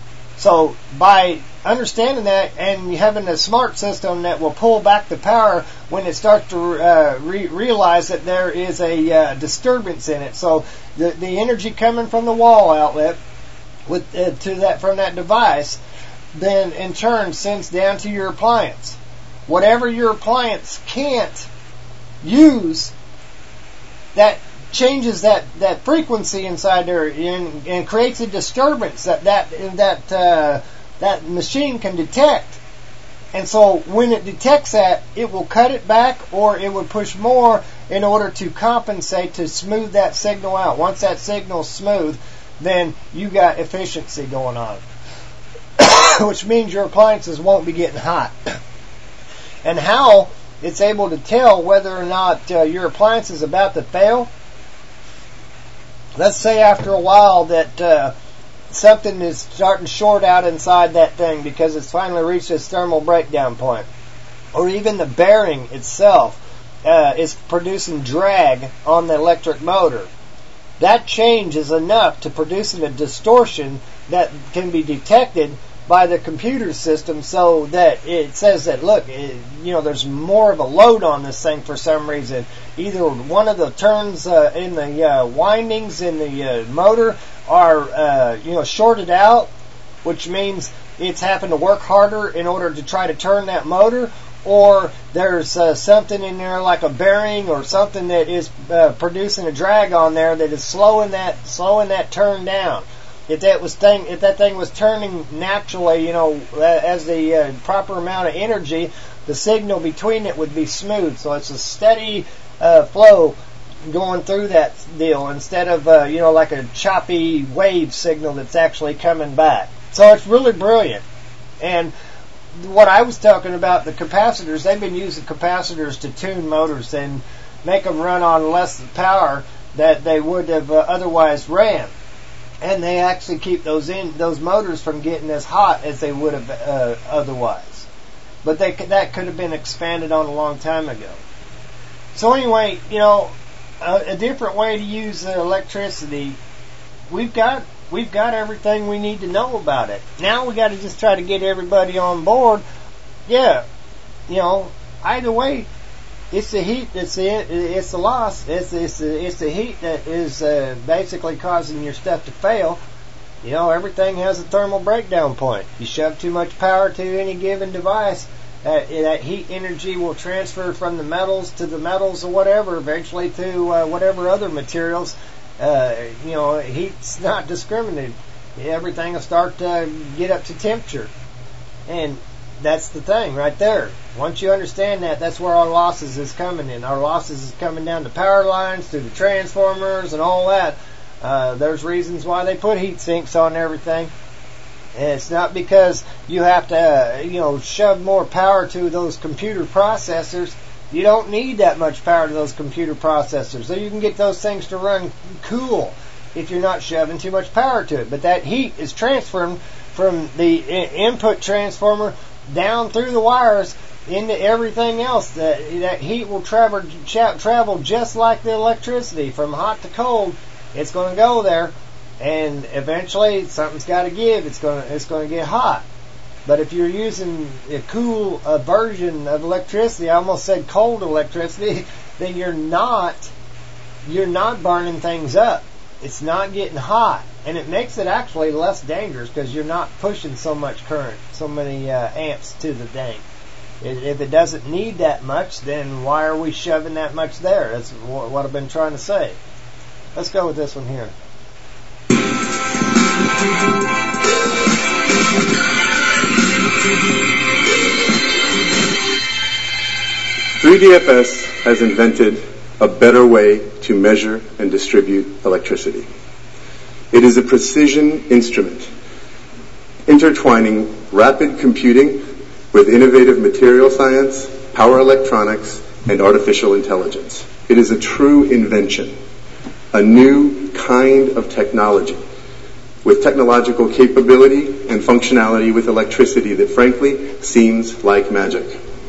So by understanding that and having a smart system that will pull back the power when it starts to uh, re- realize that there is a uh, disturbance in it. So the, the energy coming from the wall outlet with uh, to that from that device then in turn sends down to your appliance. Whatever your appliance can't use, that changes that, that frequency inside there and, and creates a disturbance that that that uh, that machine can detect. And so when it detects that, it will cut it back or it would push more in order to compensate to smooth that signal out. Once that signal's smooth, then you got efficiency going on. Which means your appliances won't be getting hot. And how it's able to tell whether or not uh, your appliance is about to fail. Let's say after a while that uh, something is starting to short out inside that thing because it's finally reached its thermal breakdown point. Or even the bearing itself uh, is producing drag on the electric motor. That change is enough to produce a distortion that can be detected by the computer system, so that it says that, look, it, you know, there's more of a load on this thing for some reason. Either one of the turns uh, in the uh, windings in the uh, motor are, uh, you know, shorted out, which means it's having to work harder in order to try to turn that motor, or there's uh, something in there like a bearing or something that is uh, producing a drag on there that is slowing that slowing that turn down. If that was thing, if that thing was turning naturally, you know, as the uh, proper amount of energy, the signal between it would be smooth. So it's a steady uh, flow going through that deal instead of uh, you know like a choppy wave signal that's actually coming back. So it's really brilliant. And what I was talking about, the capacitors, they've been using capacitors to tune motors and make them run on less power that they would have uh, otherwise ran. And they actually keep those in those motors from getting as hot as they would have uh, otherwise. But they, that could have been expanded on a long time ago. So anyway, you know, a, a different way to use uh, electricity. We've got we've got everything we need to know about it. Now we got to just try to get everybody on board. Yeah, you know, either way, it's the heat that's the it's the loss. It's it's the, it's the heat that is uh, basically causing your stuff to fail. You know, everything has a thermal breakdown point. You shove too much power to any given device, uh, that heat energy will transfer from the metals to the metals or whatever, eventually to uh, whatever other materials. Uh, you know, heat's not discriminated. Everything will start to get up to temperature, and that's the thing right there. Once you understand that, that's where our losses is coming in. Our losses is coming down the power lines, through the transformers and all that. Uh, there's reasons why they put heat sinks on everything. And it's not because you have to, uh, you know, shove more power to those computer processors. You don't need that much power to those computer processors. So you can get those things to run cool if you're not shoving too much power to it. But that heat is transferring from the I- input transformer down through the wires into everything else. That that heat will travel tra- travel just like the electricity from hot to cold. It's going to go there, and eventually something's got to give. It's going to it's going to get hot. But if you're using a cool uh, version of electricity, I almost said cold electricity, then you're not you're not burning things up. It's not getting hot, and it makes it actually less dangerous because you're not pushing so much current, so many uh, amps to the tank. If it doesn't need that much, then why are we shoving that much there? That's what I've been trying to say. Let's go with this one here. three D F S has invented a better way to measure and distribute electricity. It is a precision instrument, intertwining rapid computing with innovative material science, power electronics, and artificial intelligence. It is a true invention, a new kind of technology with technological capability and functionality with electricity that frankly seems like magic.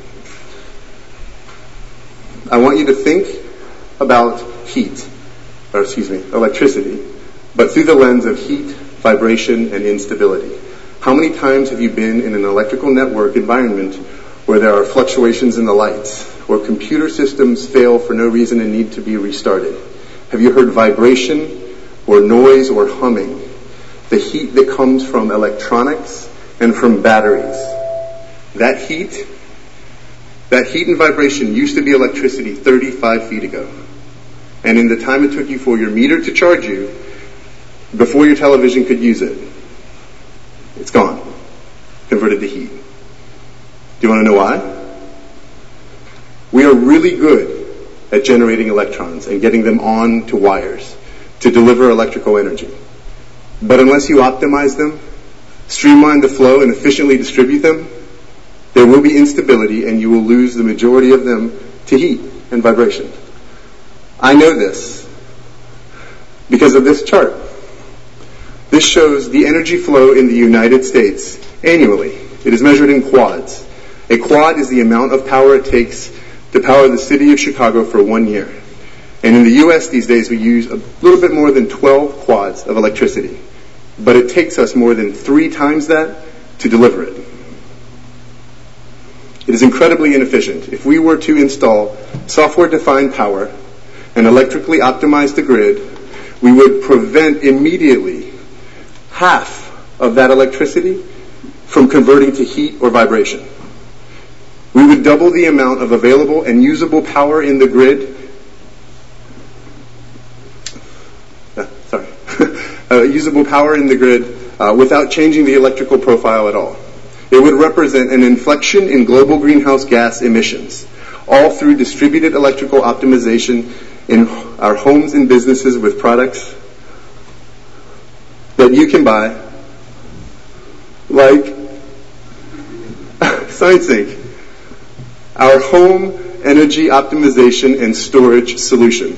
I want you to think about heat, or excuse me, electricity, but through the lens of heat, vibration, and instability. How many times have you been in an electrical network environment where there are fluctuations in the lights, or computer systems fail for no reason and need to be restarted? Have you heard vibration, or noise, or humming? The heat that comes from electronics and from batteries. That heat, that heat and vibration used to be electricity thirty-five feet ago. And in the time it took you for your meter to charge you, before your television could use it, it's gone. Converted to heat. Do you want to know why? We are really good at generating electrons and getting them on to wires to deliver electrical energy. But unless you optimize them, streamline the flow, and efficiently distribute them, there will be instability and you will lose the majority of them to heat and vibration. I know this because of this chart. This shows the energy flow in the United States annually. It is measured in quads. A quad is the amount of power it takes to power the city of Chicago for one year. And in the U S these days we use a little bit more than twelve quads of electricity. But it takes us more than three times that to deliver it. It is incredibly inefficient. If we were to install software-defined power and electrically optimize the grid, we would prevent immediately half of that electricity from converting to heat or vibration. We would double the amount of available and usable power in the grid. Uh, sorry. uh, usable power in the grid uh, without changing the electrical profile at all. It would represent an inflection in global greenhouse gas emissions, all through distributed electrical optimization in our homes and businesses with products that you can buy, like ScienceSync, our home energy optimization and storage solution.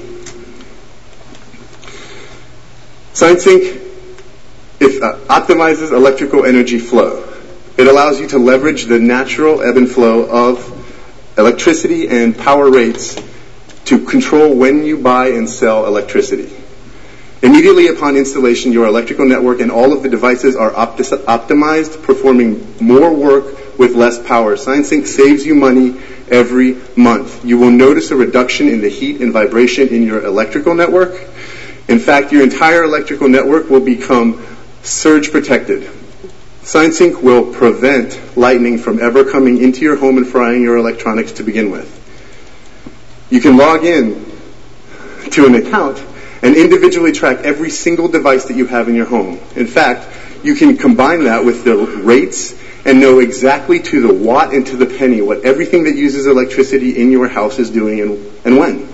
ScienceSync if, uh, optimizes electrical energy flow. It allows you to leverage the natural ebb and flow of electricity and power rates to control when you buy and sell electricity. Immediately upon installation, your electrical network and all of the devices are opti- optimized, performing more work with less power. ScienceSync saves you money every month. You will notice a reduction in the heat and vibration in your electrical network. In fact, your entire electrical network will become surge protected. ScienceSync will prevent lightning from ever coming into your home and frying your electronics to begin with. You can log in to an account and individually track every single device that you have in your home. In fact, you can combine that with the rates and know exactly to the watt and to the penny what everything that uses electricity in your house is doing and, and when.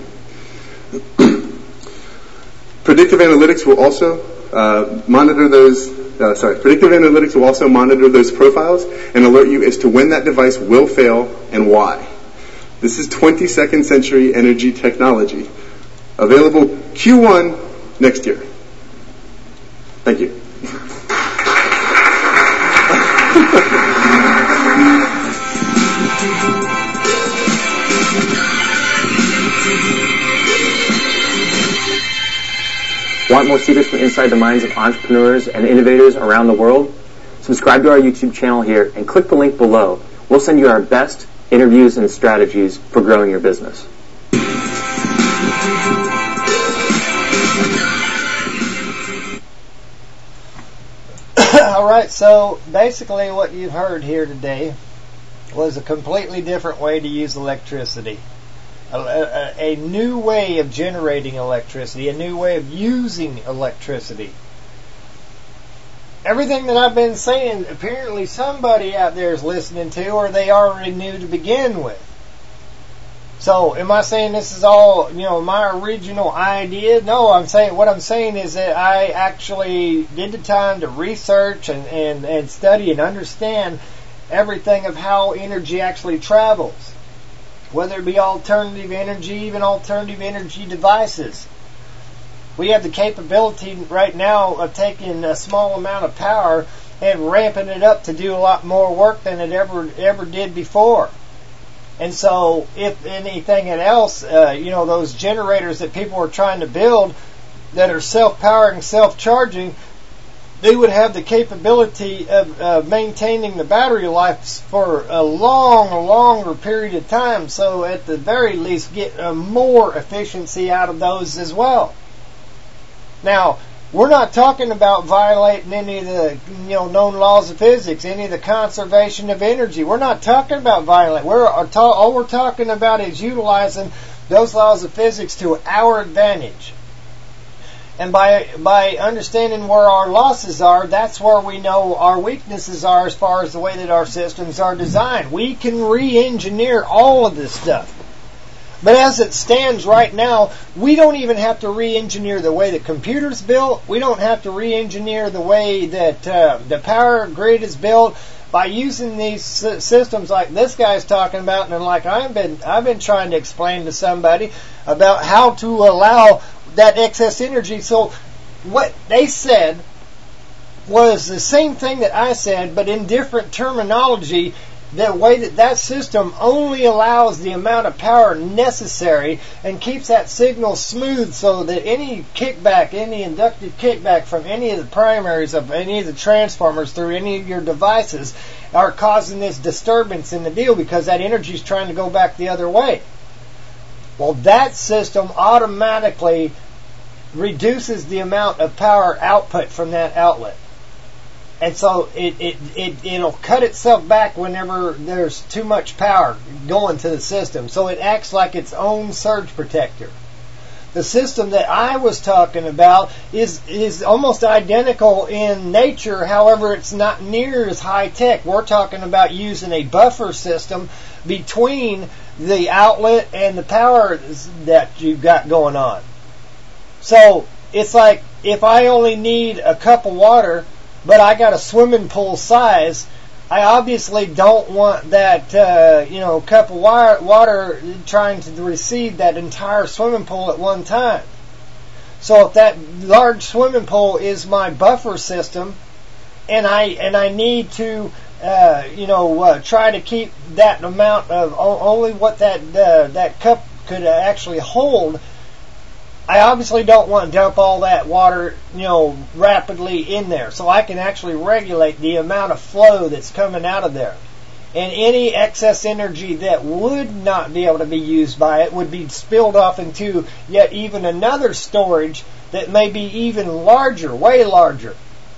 Predictive analytics will also uh, monitor those Uh, sorry, predictive analytics will also monitor those profiles and alert you as to when that device will fail and why. This is twenty-second century energy technology. Available Q one next year. Thank you. Want more secrets from inside the minds of entrepreneurs and innovators around the world? Subscribe to our YouTube channel here and click the link below. We'll send you our best interviews and strategies for growing your business. All right, so basically what you've heard here today was a completely different way to use electricity. A, a, a new way of generating electricity, a new way of using electricity. Everything that I've been saying, apparently somebody out there is listening to, or they already knew to begin with. So, am I saying this is all, you know, my original idea? No, I'm saying, what I'm saying is that I actually did the time to research and, and, and study and understand everything of how energy actually travels. Whether it be alternative energy, even alternative energy devices. We have the capability right now of taking a small amount of power and ramping it up to do a lot more work than it ever ever did before. And so, if anything else, uh, you know, those generators that people are trying to build that are self-powering, self-charging, they would have the capability of uh, maintaining the battery life for a long, longer period of time. So at the very least, get uh, more efficiency out of those as well. Now, we're not talking about violating any of the, you know, known laws of physics, any of the conservation of energy. We're not talking about violating. We're all we're talking about is utilizing those laws of physics to our advantage. And by by understanding where our losses are, that's where we know our weaknesses are as far as the way that our systems are designed. We can re-engineer all of this stuff. But as it stands right now, we don't even have to re-engineer the way the computer's built. We don't have to re-engineer the way that uh, the power grid is built. By using these systems like this guy's talking about, and like I've been I've been trying to explain to somebody about how to allow that excess energy. So what they said was the same thing that I said, but in different terminology. The way that that system only allows the amount of power necessary and keeps that signal smooth so that any kickback, any inductive kickback from any of the primaries of any of the transformers through any of your devices are causing this disturbance in the deal because that energy is trying to go back the other way. Well, that system automatically reduces the amount of power output from that outlet. And so it, it, it, it'll cut itself back whenever there's too much power going to the system. So it acts like its own surge protector. The system that I was talking about is is almost identical in nature. However, it's not near as high tech. We're talking about using a buffer system between the outlet and the power that you've got going on. So it's like if I only need a cup of water, but I got a swimming pool size, I obviously don't want that, uh, you know, cup of water trying to receive that entire swimming pool at one time. So if that large swimming pool is my buffer system, and I and I need to, uh, you know, uh, try to keep that amount of only what that uh, that cup could actually hold, I obviously don't want to dump all that water, you know, rapidly in there. So I can actually regulate the amount of flow that's coming out of there. And any excess energy that would not be able to be used by it would be spilled off into yet even another storage that may be even larger, way larger.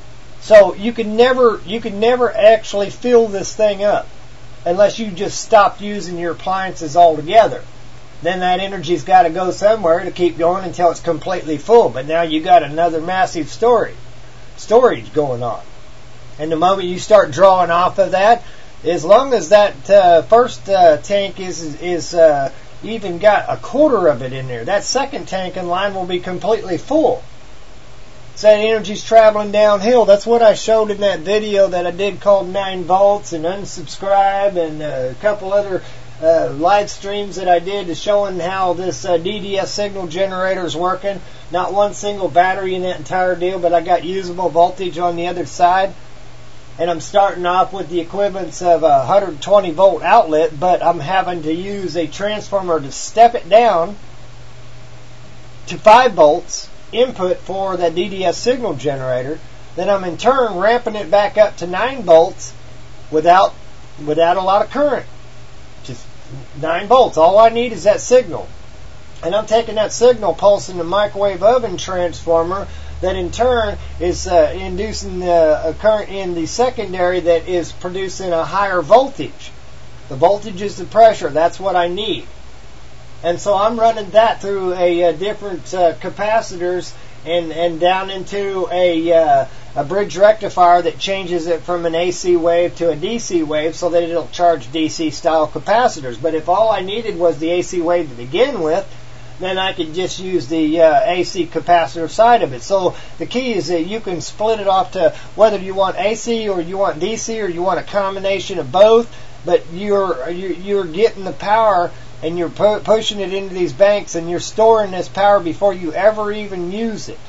So you can never, you can never actually fill this thing up unless you just stop using your appliances altogether. Then that energy's got to go somewhere to keep going until it's completely full. But now you got another massive storage, storage going on. And the moment you start drawing off of that, as long as that uh, first uh, tank is is uh, even got a quarter of it in there, that second tank in line will be completely full. So that energy's traveling downhill. That's what I showed in that video that I did called nine volts and unsubscribe and uh, a couple other Uh, live streams that I did to showing how this uh, D D S signal generator is working. Not one single battery in that entire deal, but I got usable voltage on the other side. And I'm starting off with the equivalence of a one hundred twenty volt outlet, but I'm having to use a transformer to step it down to five volts input for that D D S signal generator. Then I'm in turn ramping it back up to nine volts without without a lot of current. Just nine volts. All I need is that signal. And I'm taking that signal, pulsing the microwave oven transformer that in turn is uh, inducing uh, a current in the secondary that is producing a higher voltage. The voltage is the pressure. That's what I need. And so I'm running that through a, a different uh, capacitors and, and down into a, uh, a bridge rectifier that changes it from an A C wave to a D C wave so that it'll charge D C style capacitors. But if all I needed was the A C wave to begin with, then I could just use the uh, A C capacitor side of it. So the key is that you can split it off to whether you want A C or you want D C or you want a combination of both, but you're you're, you're getting the power and you're pu- pushing it into these banks and you're storing this power before you ever even use it,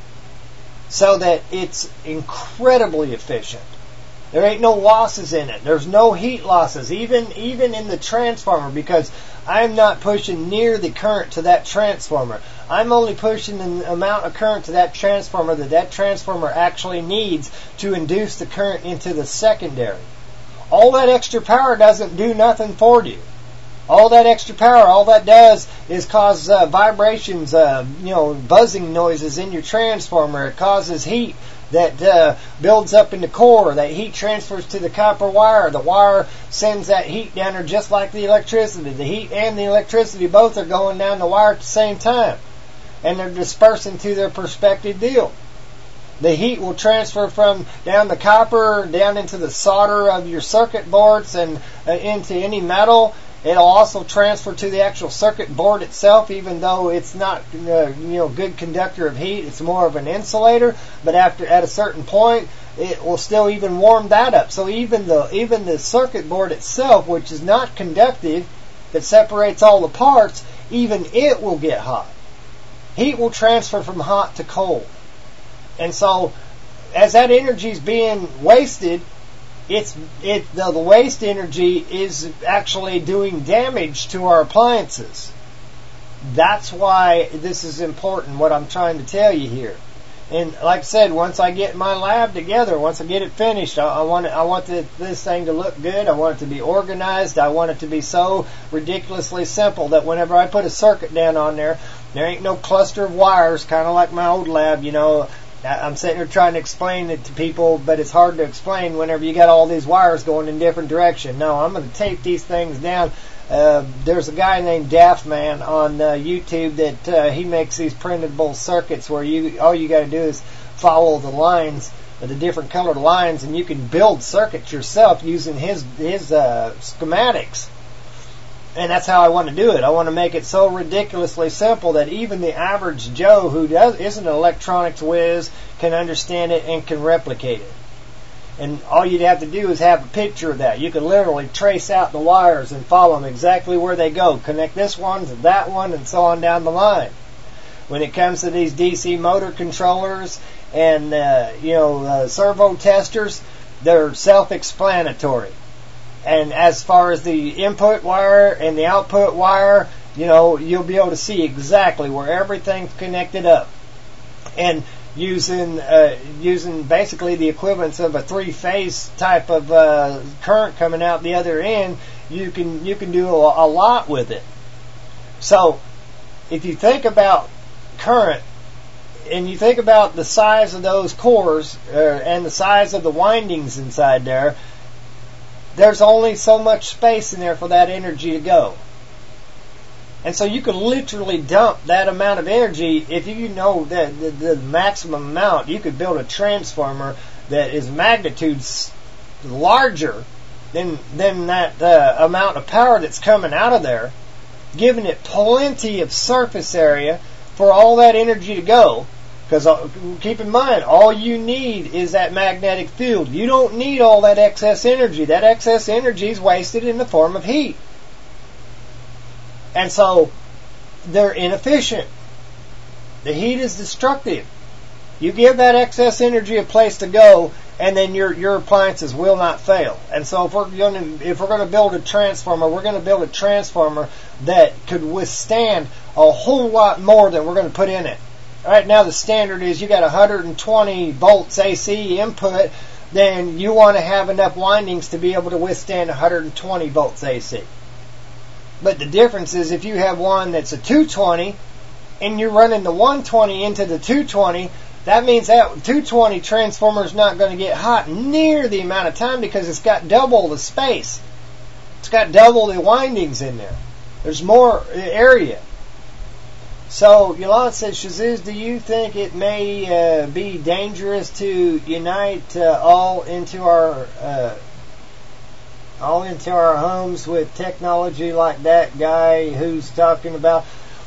so that it's incredibly efficient. There ain't no losses in it. There's no heat losses, even even in the transformer, because I'm not pushing near the current to that transformer. I'm only pushing the amount of current to that transformer that that transformer actually needs to induce the current into the secondary. All that extra power doesn't do nothing for you. All that extra power, all that does is cause uh, vibrations, uh, you know, buzzing noises in your transformer. It causes heat that uh, builds up in the core. That heat transfers to the copper wire. The wire sends that heat down there just like the electricity. The heat and the electricity both are going down the wire at the same time. And they're dispersing to their respective deal. The heat will transfer from down the copper, down into the solder of your circuit boards and uh, into any metal. It'll also transfer to the actual circuit board itself, even though it's not, uh, you know, good conductor of heat. It's more of an insulator. But after at a certain point, it will still even warm that up. So even the even the circuit board itself, which is not conductive, that separates all the parts, even it will get hot. Heat will transfer from hot to cold, and so as that energy is being wasted, It's it the, the waste energy is actually doing damage to our appliances. That's why this is important, what I'm trying to tell you here. And like I said, once I get my lab together, once I get it finished, I, I want it, I want the, this thing to look good. I want it to be organized. I want it to be so ridiculously simple that whenever I put a circuit down on there, there ain't no cluster of wires, kind of like my old lab, you know. I'm sitting here trying to explain it to people, but it's hard to explain whenever you got all these wires going in different direction. No, I'm going to tape these things down. Uh, there's a guy named Daftman on uh, YouTube that uh, he makes these printable circuits where you all you got to do is follow the lines, the different colored lines, and you can build circuits yourself using his his uh, schematics. And that's how I want to do it. I want to make it so ridiculously simple that even the average Joe who does, isn't an electronics whiz can understand it and can replicate it. And all you'd have to do is have a picture of that. You can literally trace out the wires and follow them exactly where they go. Connect this one to that one and so on down the line. When it comes to these D C motor controllers and uh, you know uh, servo testers, they're self-explanatory. And as far as the input wire and the output wire, you know, you'll be able to see exactly where everything's connected up. And using uh, using basically the equivalence of a three-phase type of uh, current coming out the other end, you can you can do a, a lot with it. So, if you think about current, and you think about the size of those cores uh, and the size of the windings inside there, there's only so much space in there for that energy to go. And so you can literally dump that amount of energy. If you know that the, the maximum amount, you could build a transformer that is magnitudes larger than, than that uh, amount of power that's coming out of there, giving it plenty of surface area for all that energy to go. Because uh, keep in mind, all you need is that magnetic field. You don't need all that excess energy. That excess energy is wasted in the form of heat. And so, they're inefficient. The heat is destructive. You give that excess energy a place to go, and then your your appliances will not fail. And so, if we're going to if we're going to build a transformer, we're going to build a transformer that could withstand a whole lot more than we're going to put in it. Right now, the standard is you got one hundred twenty volts A C input, then you want to have enough windings to be able to withstand one hundred twenty volts A C. But the difference is if you have one that's a two twenty and you're running the one twenty into the two twenty, that means that two twenty transformer is not going to get hot near the amount of time because it's got double the space. It's got double the windings in there. There's more area. So, Yolanda says, Shazuz, do you think it may uh, be dangerous to unite uh, all into our uh, all into our homes with technology like that guy who's talking about?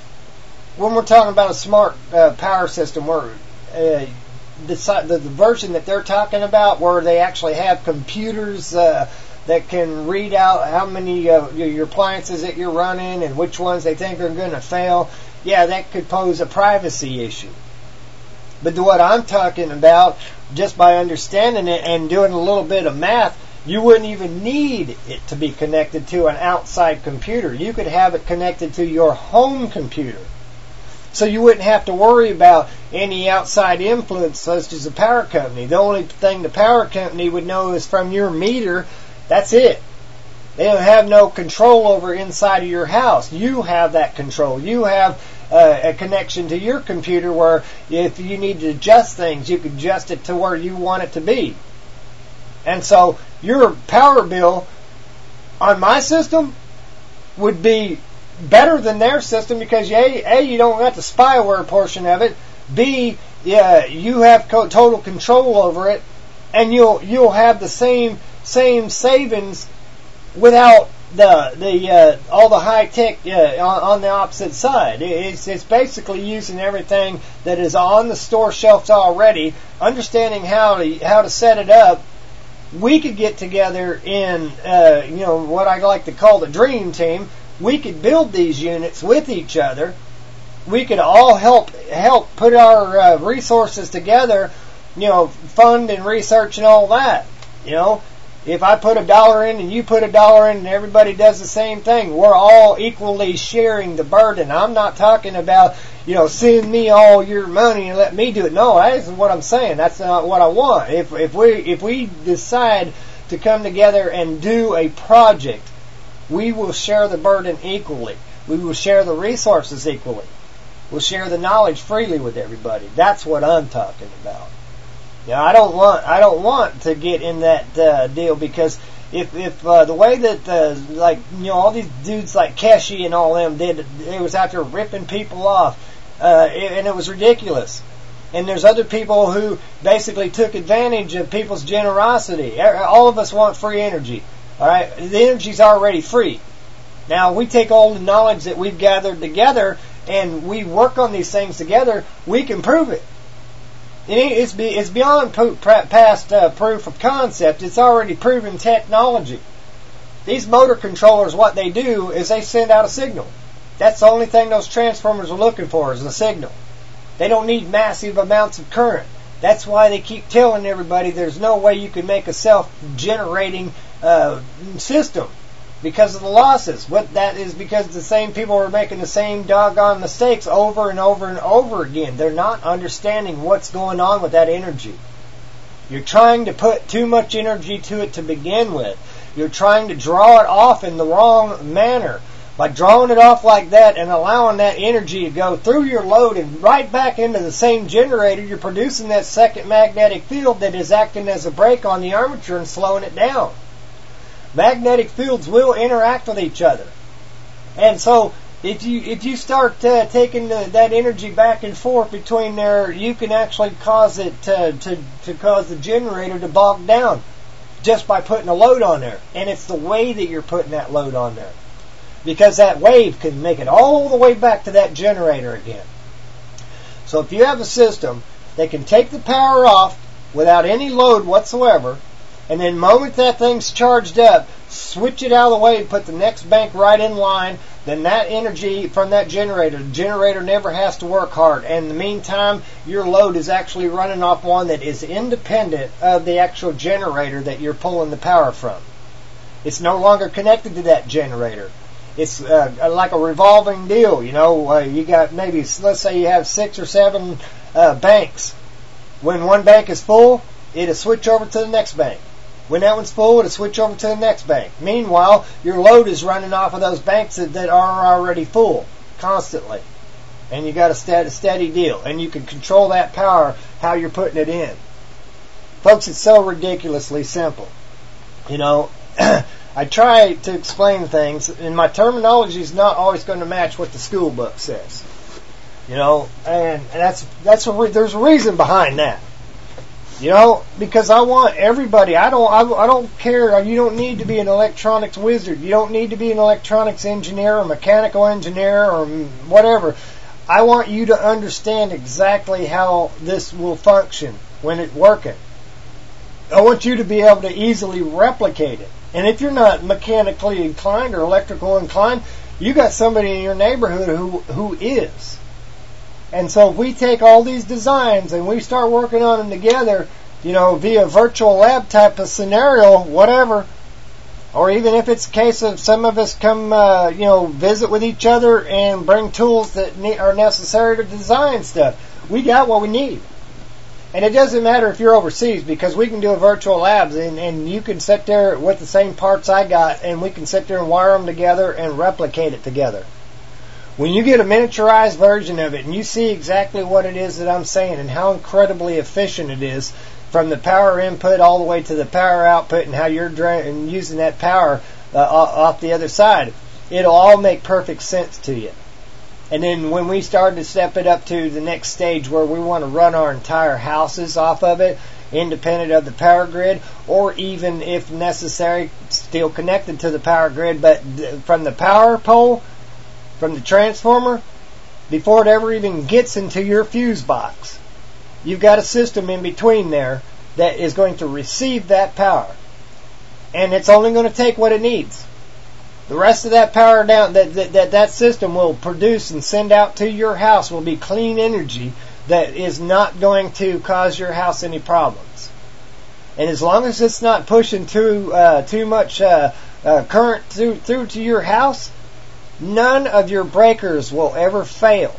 When we're talking about a smart uh, power system, where uh, the, the the version that they're talking about, where they actually have computers uh, that can read out how many uh, your appliances that you're running and which ones they think are going to fail. Yeah, that could pose a privacy issue. But what I'm talking about, just by understanding it and doing a little bit of math, you wouldn't even need it to be connected to an outside computer. You could have it connected to your home computer. So you wouldn't have to worry about any outside influence such as a power company. The only thing the power company would know is from your meter. That's it. They don't have no control over inside of your house. You have that control. You have uh, a connection to your computer where if you need to adjust things, you can adjust it to where you want it to be. And so your power bill on my system would be better than their system because A, A you don't have the spyware portion of it. B, yeah, you have co- total control over it, and you'll you'll have the same same savings without the the uh, all the high tech uh, on, on the opposite side. It's it's basically using everything that is on the store shelves already, understanding how to how to set it up. We could get together in uh, you know what I like to call the dream team. We could build these units with each other. We could all help help put our uh, resources together. You know, fund and research and all that. You know. If I put a dollar in and you put a dollar in and everybody does the same thing, we're all equally sharing the burden. I'm not talking about, you know, send me all your money and let me do it. No, that isn't what I'm saying. That's not what I want. If if we if we decide to come together and do a project, we will share the burden equally. We will share the resources equally. will share the knowledge freely with everybody. That's what I'm talking about. Now, I don't want I don't want to get in that uh, deal, because if if uh, the way that uh, like you know all these dudes like Keshi and all them did, they was out there ripping people off, uh, and it was ridiculous. And there's other people who basically took advantage of people's generosity. All of us want free energy. All right, the energy's already free. Now we take all the knowledge that we've gathered together and we work on these things together. We can prove it. It's be, it's beyond po- past uh, proof of concept. It's already proven technology. These motor controllers, what they do is they send out a signal. That's the only thing those transformers are looking for, is a signal. They don't need massive amounts of current. That's why they keep telling everybody there's no way you can make a self-generating uh, system because of the losses. What that is because the same people are making the same doggone mistakes over and over and over again. They're not understanding what's going on with that energy. You're trying to put too much energy to it to begin with. You're trying to draw it off in the wrong manner. By drawing it off like that and allowing that energy to go through your load and right back into the same generator, you're producing that second magnetic field that is acting as a brake on the armature and slowing it down. Magnetic fields will interact with each other. And so if you if you start uh, taking the, that energy back and forth between there, you can actually cause it to, to, to cause the generator to bog down just by putting a load on there. And it's the way that you're putting that load on there. Because that wave can make it all the way back to that generator again. So if you have a system that can take the power off without any load whatsoever, and then the moment that thing's charged up, switch it out of the way and put the next bank right in line, then that energy from that generator, the generator never has to work hard. And in the meantime, your load is actually running off one that is independent of the actual generator that you're pulling the power from. It's no longer connected to that generator. It's uh, like a revolving deal, you know. Uh, you got maybe, let's say you have six or seven uh, banks. When one bank is full, it'll switch over to the next bank. When that one's full, it'll switch over to the next bank. Meanwhile, your load is running off of those banks that, that are already full constantly. And you got a steady, steady deal. And you can control that power, how you're putting it in. Folks, it's so ridiculously simple. You know, I try to explain things, and my terminology is not always going to match what the school book says. You know, and, and that's that's a re- there's a reason behind that. You know, because I want everybody. I don't. I, I don't care. You don't need to be an electronics wizard. You don't need to be an electronics engineer or mechanical engineer or whatever. I want you to understand exactly how this will function when it's working. I want you to be able to easily replicate it. And if you're not mechanically inclined or electrical inclined, you got somebody in your neighborhood who who is. And so if we take all these designs and we start working on them together, you know, via virtual lab type of scenario, whatever, or even if it's a case of some of us come, uh, you know, visit with each other and bring tools that ne- are necessary to design stuff, we got what we need. And it doesn't matter if you're overseas, because we can do a virtual labs and, and you can sit there with the same parts I got and we can sit there and wire them together and replicate it together. When you get a miniaturized version of it and you see exactly what it is that I'm saying and how incredibly efficient it is from the power input all the way to the power output and how you're dra- and using that power uh, off the other side, it'll all make perfect sense to you. And then when we start to step it up to the next stage where we want to run our entire houses off of it, independent of the power grid, or even if necessary, still connected to the power grid, but from the power pole, from the transformer, before it ever even gets into your fuse box, you've got a system in between there that is going to receive that power. And it's only going to take what it needs. The rest of that power down that, that that that system will produce and send out to your house will be clean energy that is not going to cause your house any problems. And as long as it's not pushing too uh, too much uh, uh, current through through to your house, none of your breakers will ever fail.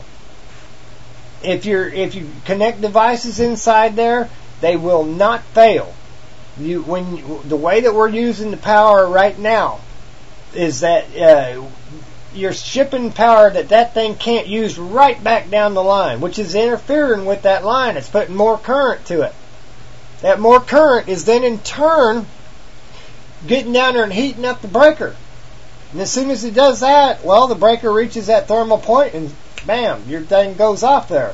If you're if you connect devices inside there, they will not fail. You when you, the way that we're using the power right now is that uh, you're shipping power that that thing can't use right back down the line, which is interfering with that line. It's putting more current to it. That more current is then in turn getting down there and heating up the breaker. And as soon as it does that, well, the breaker reaches that thermal point and bam, your thing goes off there.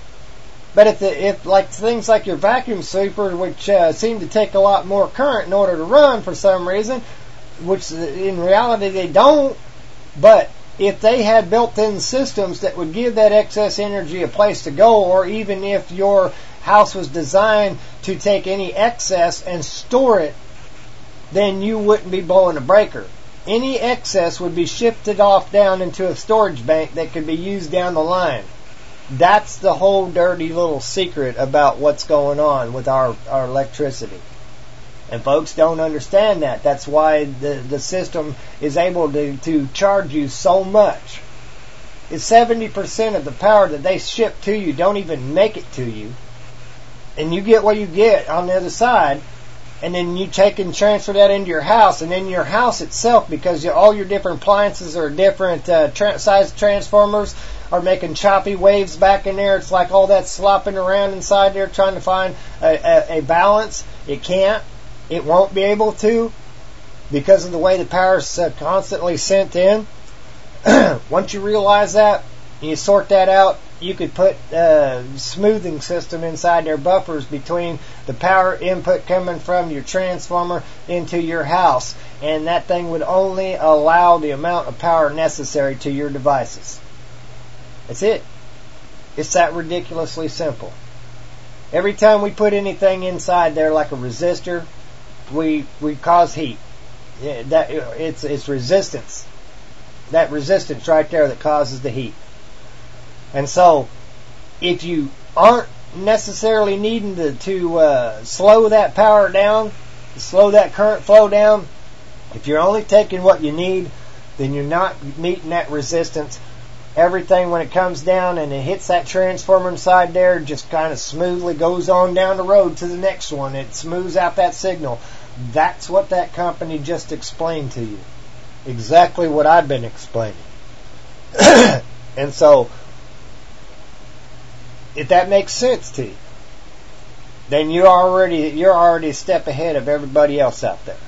But if, the, if like things like your vacuum sweeper, which uh, seem to take a lot more current in order to run for some reason, which in reality they don't, but if they had built-in systems that would give that excess energy a place to go, or even if your house was designed to take any excess and store it, then you wouldn't be blowing a breaker. Any excess would be shifted off down into a storage bank that could be used down the line. That's the whole dirty little secret about what's going on with our, our electricity. And folks don't understand that. That's why the, the system is able to, to charge you so much. It's seventy percent of the power that they ship to you don't even make it to you. And you get what you get on the other side. And then you take and transfer that into your house. And then your house itself, because you, all your different appliances are different uh, tra- size transformers, are making choppy waves back in there. It's like all that slopping around inside there trying to find a, a, a balance. It can't. It won't be able to because of the way the power is uh, constantly sent in. Once you realize that, and you sort that out, you could put a smoothing system inside their buffers between the power input coming from your transformer into your house, and that thing would only allow the amount of power necessary to your devices. That's it. It's that ridiculously simple. Every time we put anything inside there like a resistor, we we cause heat. Yeah, that it's it's resistance. That resistance right there that causes the heat. And so, if you aren't necessarily needing to, to uh, slow that power down, slow that current flow down, if you're only taking what you need, then you're not meeting that resistance. Everything, when it comes down and it hits that transformer inside there, just kind of smoothly goes on down the road to the next one. It smooths out that signal. That's what that company just explained to you. Exactly what I've been explaining. And so, if that makes sense to you, then you're already you're already a step ahead of everybody else out there.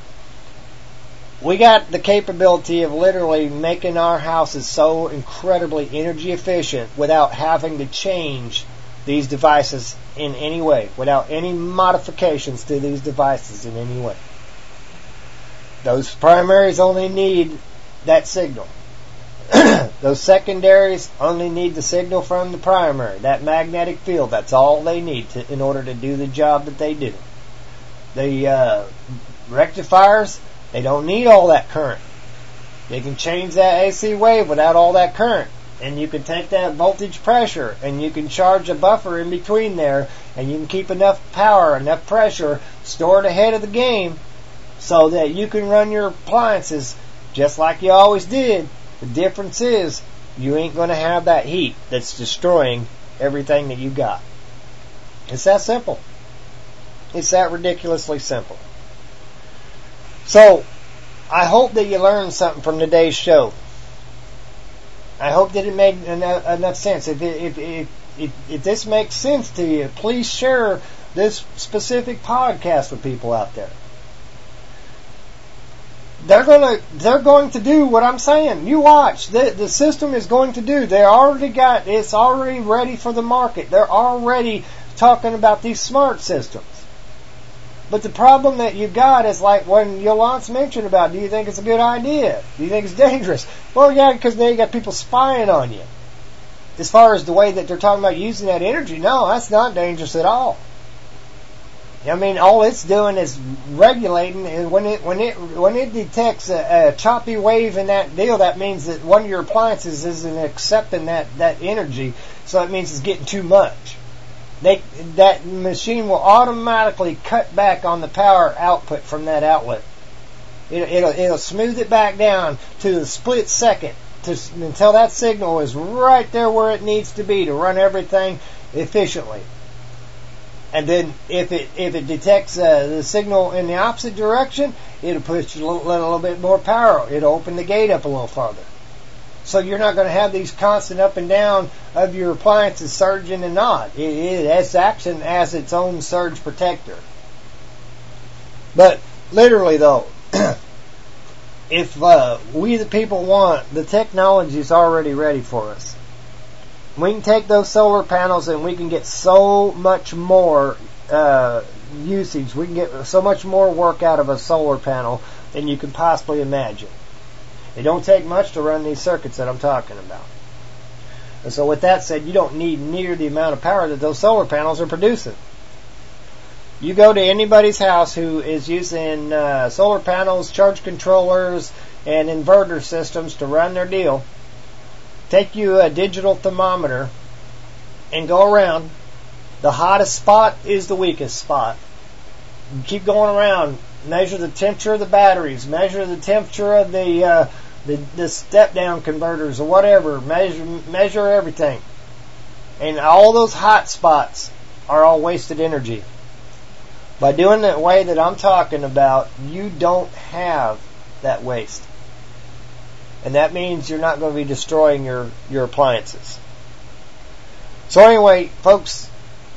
We got the capability of literally making our houses so incredibly energy efficient without having to change these devices in any way, without any modifications to these devices in any way. Those primaries only need that signal. Those secondaries only need the signal from the primary, that magnetic field. That's all they need to, in order to do the job that they do. The uh, rectifiers, they don't need all that current. They can change that A C wave without all that current. And you can take that voltage pressure and you can charge a buffer in between there, and you can keep enough power, enough pressure stored ahead of the game so that you can run your appliances just like you always did. The difference is you ain't going to have that heat that's destroying everything that you got. It's that simple. It's that ridiculously simple. So, I hope that you learned something from today's show. I hope that it made enough, enough sense. If, it, if, if, if, if this makes sense to you, please share this specific podcast with people out there. They're gonna, they're going to do what I'm saying. You watch. The, the system is going to do. They already got, it's already ready for the market. They're already talking about these smart systems. But the problem that you got is like when Yolance mentioned about, do you think it's a good idea? Do you think it's dangerous? Well, yeah, because now you got people spying on you. As far as the way that they're talking about using that energy, no, that's not dangerous at all. I mean, all it's doing is regulating, and when it when it when it detects a, a choppy wave in that deal, that means that one of your appliances isn't accepting that, that energy, so it means it's getting too much. They that machine will automatically cut back on the power output from that outlet. It, it'll it'll smooth it back down to the split second to, until that signal is right there where it needs to be to run everything efficiently. And then if it if it detects uh, the signal in the opposite direction, it'll push a little, little bit more power. It'll open the gate up a little farther. So you're not going to have these constant up and down of your appliances surging and not. It, it has action as its own surge protector. But literally though, if uh, we the people want, the technology is already ready for us. We can take those solar panels and we can get so much more uh, usage. We can get so much more work out of a solar panel than you can possibly imagine. It don't take much to run these circuits that I'm talking about. And so with that said, you don't need near the amount of power that those solar panels are producing. You go to anybody's house who is using uh, solar panels, charge controllers, and inverter systems to run their deal. Take you a digital thermometer and go around. The hottest spot is the weakest spot. You keep going around. Measure the temperature of the batteries. Measure the temperature of the uh, the, the step-down converters or whatever. Measure measure everything. And all those hot spots are all wasted energy. By doing the way that I'm talking about, you don't have that waste. And that means you're not going to be destroying your, your appliances. So anyway, folks,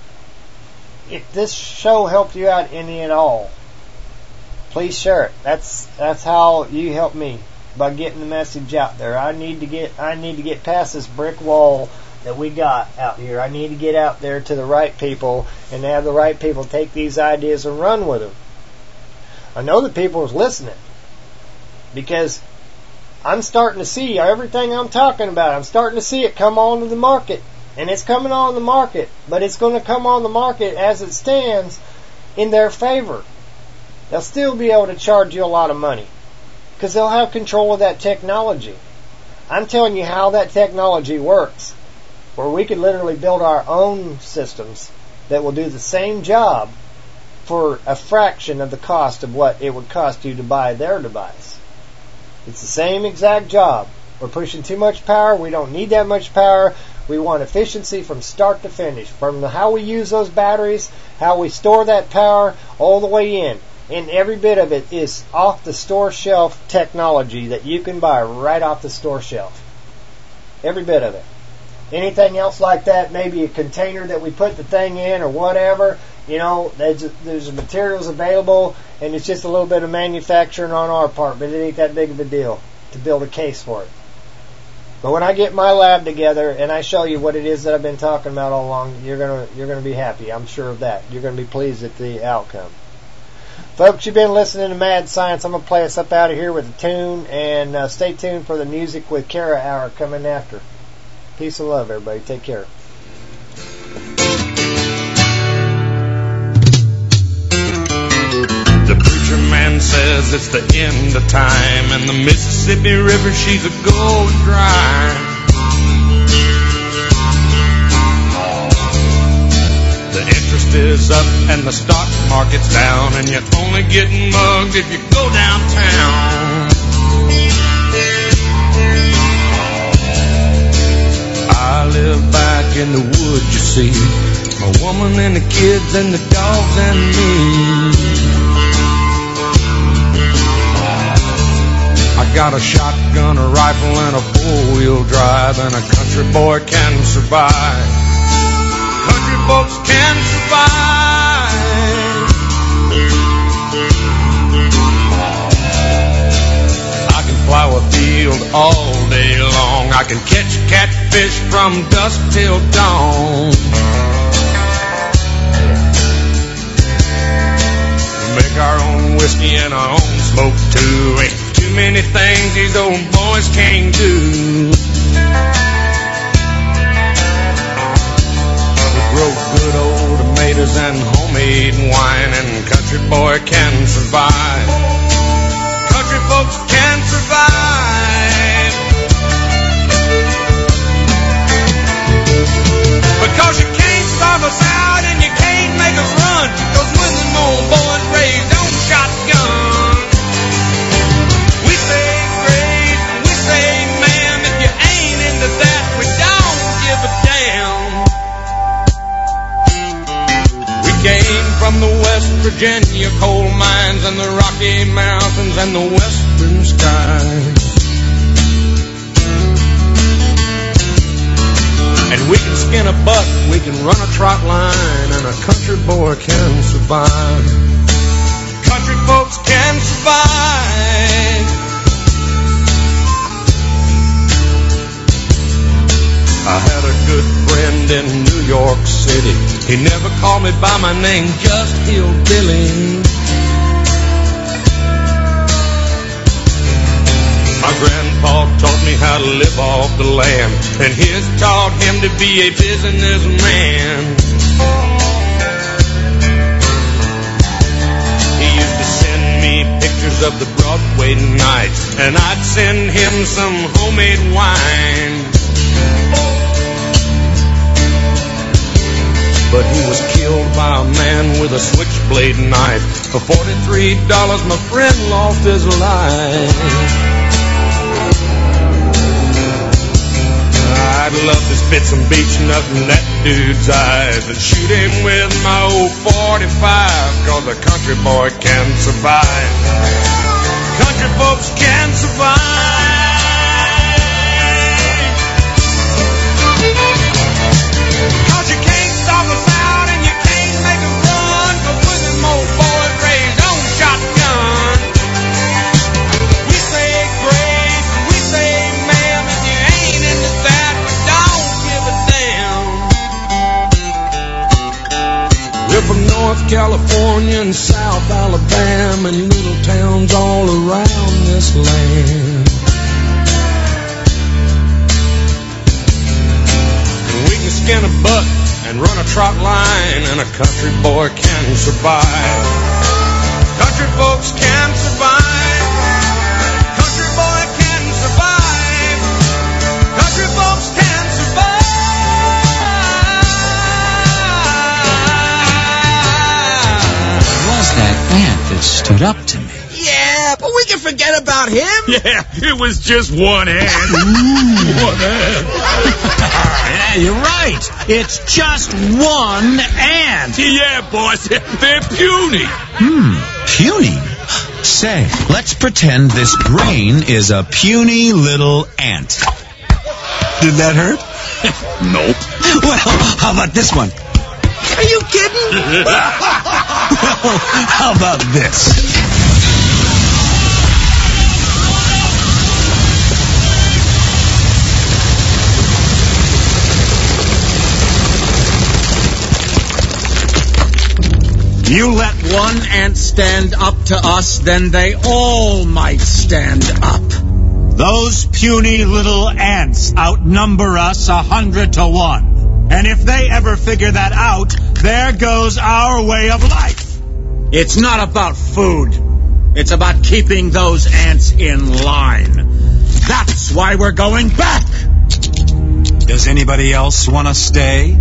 if this show helped you out any at all, please share it. That's that's how you help me, by getting the message out there. I need to get I need to get past this brick wall that we got out here. I need to get out there to the right people and have the right people take these ideas and run with them. I know that people is listening, because I'm starting to see everything I'm talking about. I'm starting to see it come onto the market. And it's coming on the market. But it's going to come on the market as it stands in their favor. They'll still be able to charge you a lot of money, because they'll have control of that technology. I'm telling you how that technology works, where we could literally build our own systems that will do the same job for a fraction of the cost of what it would cost you to buy their device. It's the same exact job. We're pushing too much power. We don't need that much power. We want efficiency from start to finish, from the, how we use those batteries, how we store that power, all the way in. And every bit of it is off the store shelf technology that you can buy right off the store shelf. Every bit of it. Anything else like that, maybe a container that we put the thing in or whatever, you know, there's, there's materials available, and it's just a little bit of manufacturing on our part, but it ain't that big of a deal to build a case for it. But when I get my lab together and I show you what it is that I've been talking about all along, you're gonna you're gonna be happy. I'm sure of that. You're gonna be pleased at the outcome. Folks, you've been listening to Mad Science. I'm gonna play us up out of here with a tune, and uh, stay tuned for the Music with Kara hour coming after. Peace and love, everybody. Take care. The preacher man says it's the end of time, and the Mississippi River, she's a going dry. The interest is up and the stock market's down, and you're only getting mugged if you go downtown. I live back in the woods, you see, my woman and the kids and the dogs and me. I got a shotgun, a rifle, and a four-wheel drive, and a country boy can survive. Country folks can survive. I can plow a field all day long. I can catch catfish from dusk till dawn. Make our own whiskey and our own smoke too. Ain't too many things these old boys can't do. We grow good old tomatoes and homemade wine, and country boy can survive. Country folks can survive. Because you can't starve us out and you can't make us run, because when the old boys raised on shotgun, we say grace, we say ma'am. If you ain't into that, we don't give a damn. We came from the West Virginia coal mines and the Rocky Mountains and the western skies. skin a buck, we can run a trot line, and a country boy can survive. Country folks can survive. I had a good friend in New York City. He never called me by my name, just Hillbilly. My grandpa taught me how to live off the land, and his taught him to be a businessman. He used to send me pictures of the Broadway nights, and I'd send him some homemade wine. But he was killed by a man with a switchblade knife. For forty-three dollars, my friend lost his life. I'd love to spit some beach nut in that dude's eyes and shoot him with my old forty-five, cause a country boy can survive. Country folks can survive. Cause you can't stop us out and you can't make us run, cause we're them old boys raised on shotgun. We say grace, we say ma'am, if you ain't into that, we don't give a damn. We're from North California and South Alabama and little towns all around this land. Skin a buck and run a trot line, and a country boy can survive. Country folks can survive. Country boy can survive. Country folks can survive. It was that ant that stood up to me. Yeah, but we can forget about him. Yeah, it was just one ant. Ooh, one ant. Yeah, you're right. It's just one ant. Yeah, boss. They're puny. Hmm, puny? Say, let's pretend this brain is a puny little ant. Did that hurt? Nope. Well, how about this one? Are you kidding? Well, how about this? You let one ant stand up to us, then they all might stand up. Those puny little ants outnumber us a hundred to one. And if they ever figure that out, there goes our way of life. It's not about food. It's about keeping those ants in line. That's why we're going back. Does anybody else want to stay?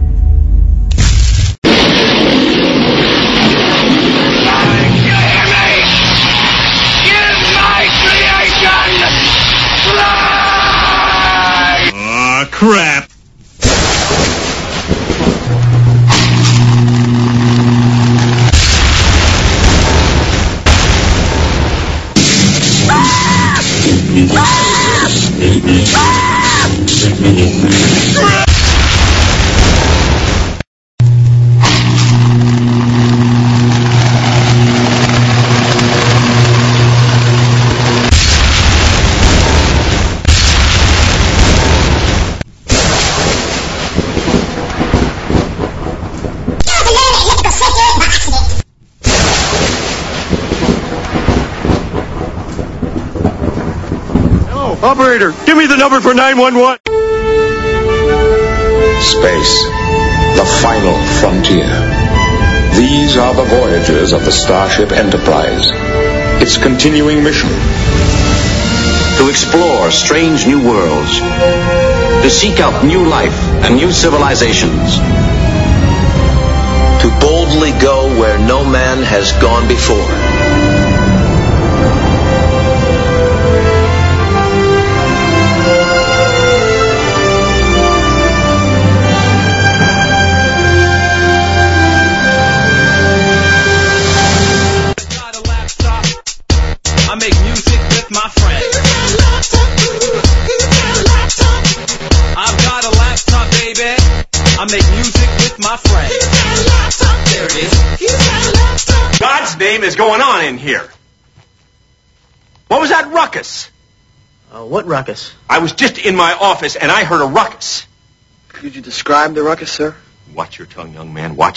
Aw, crap. Operator, give me the number for nine one one. Space, the final frontier. These are the voyages of the Starship Enterprise. Its continuing mission: to explore strange new worlds, to seek out new life and new civilizations, to boldly go where no man has gone before. I make music with my friends. There it is. God's name is going on in here? What was that ruckus? Uh, what ruckus? I was just in my office and I heard a ruckus. Could you describe the ruckus, sir? Watch your tongue, young man. Watch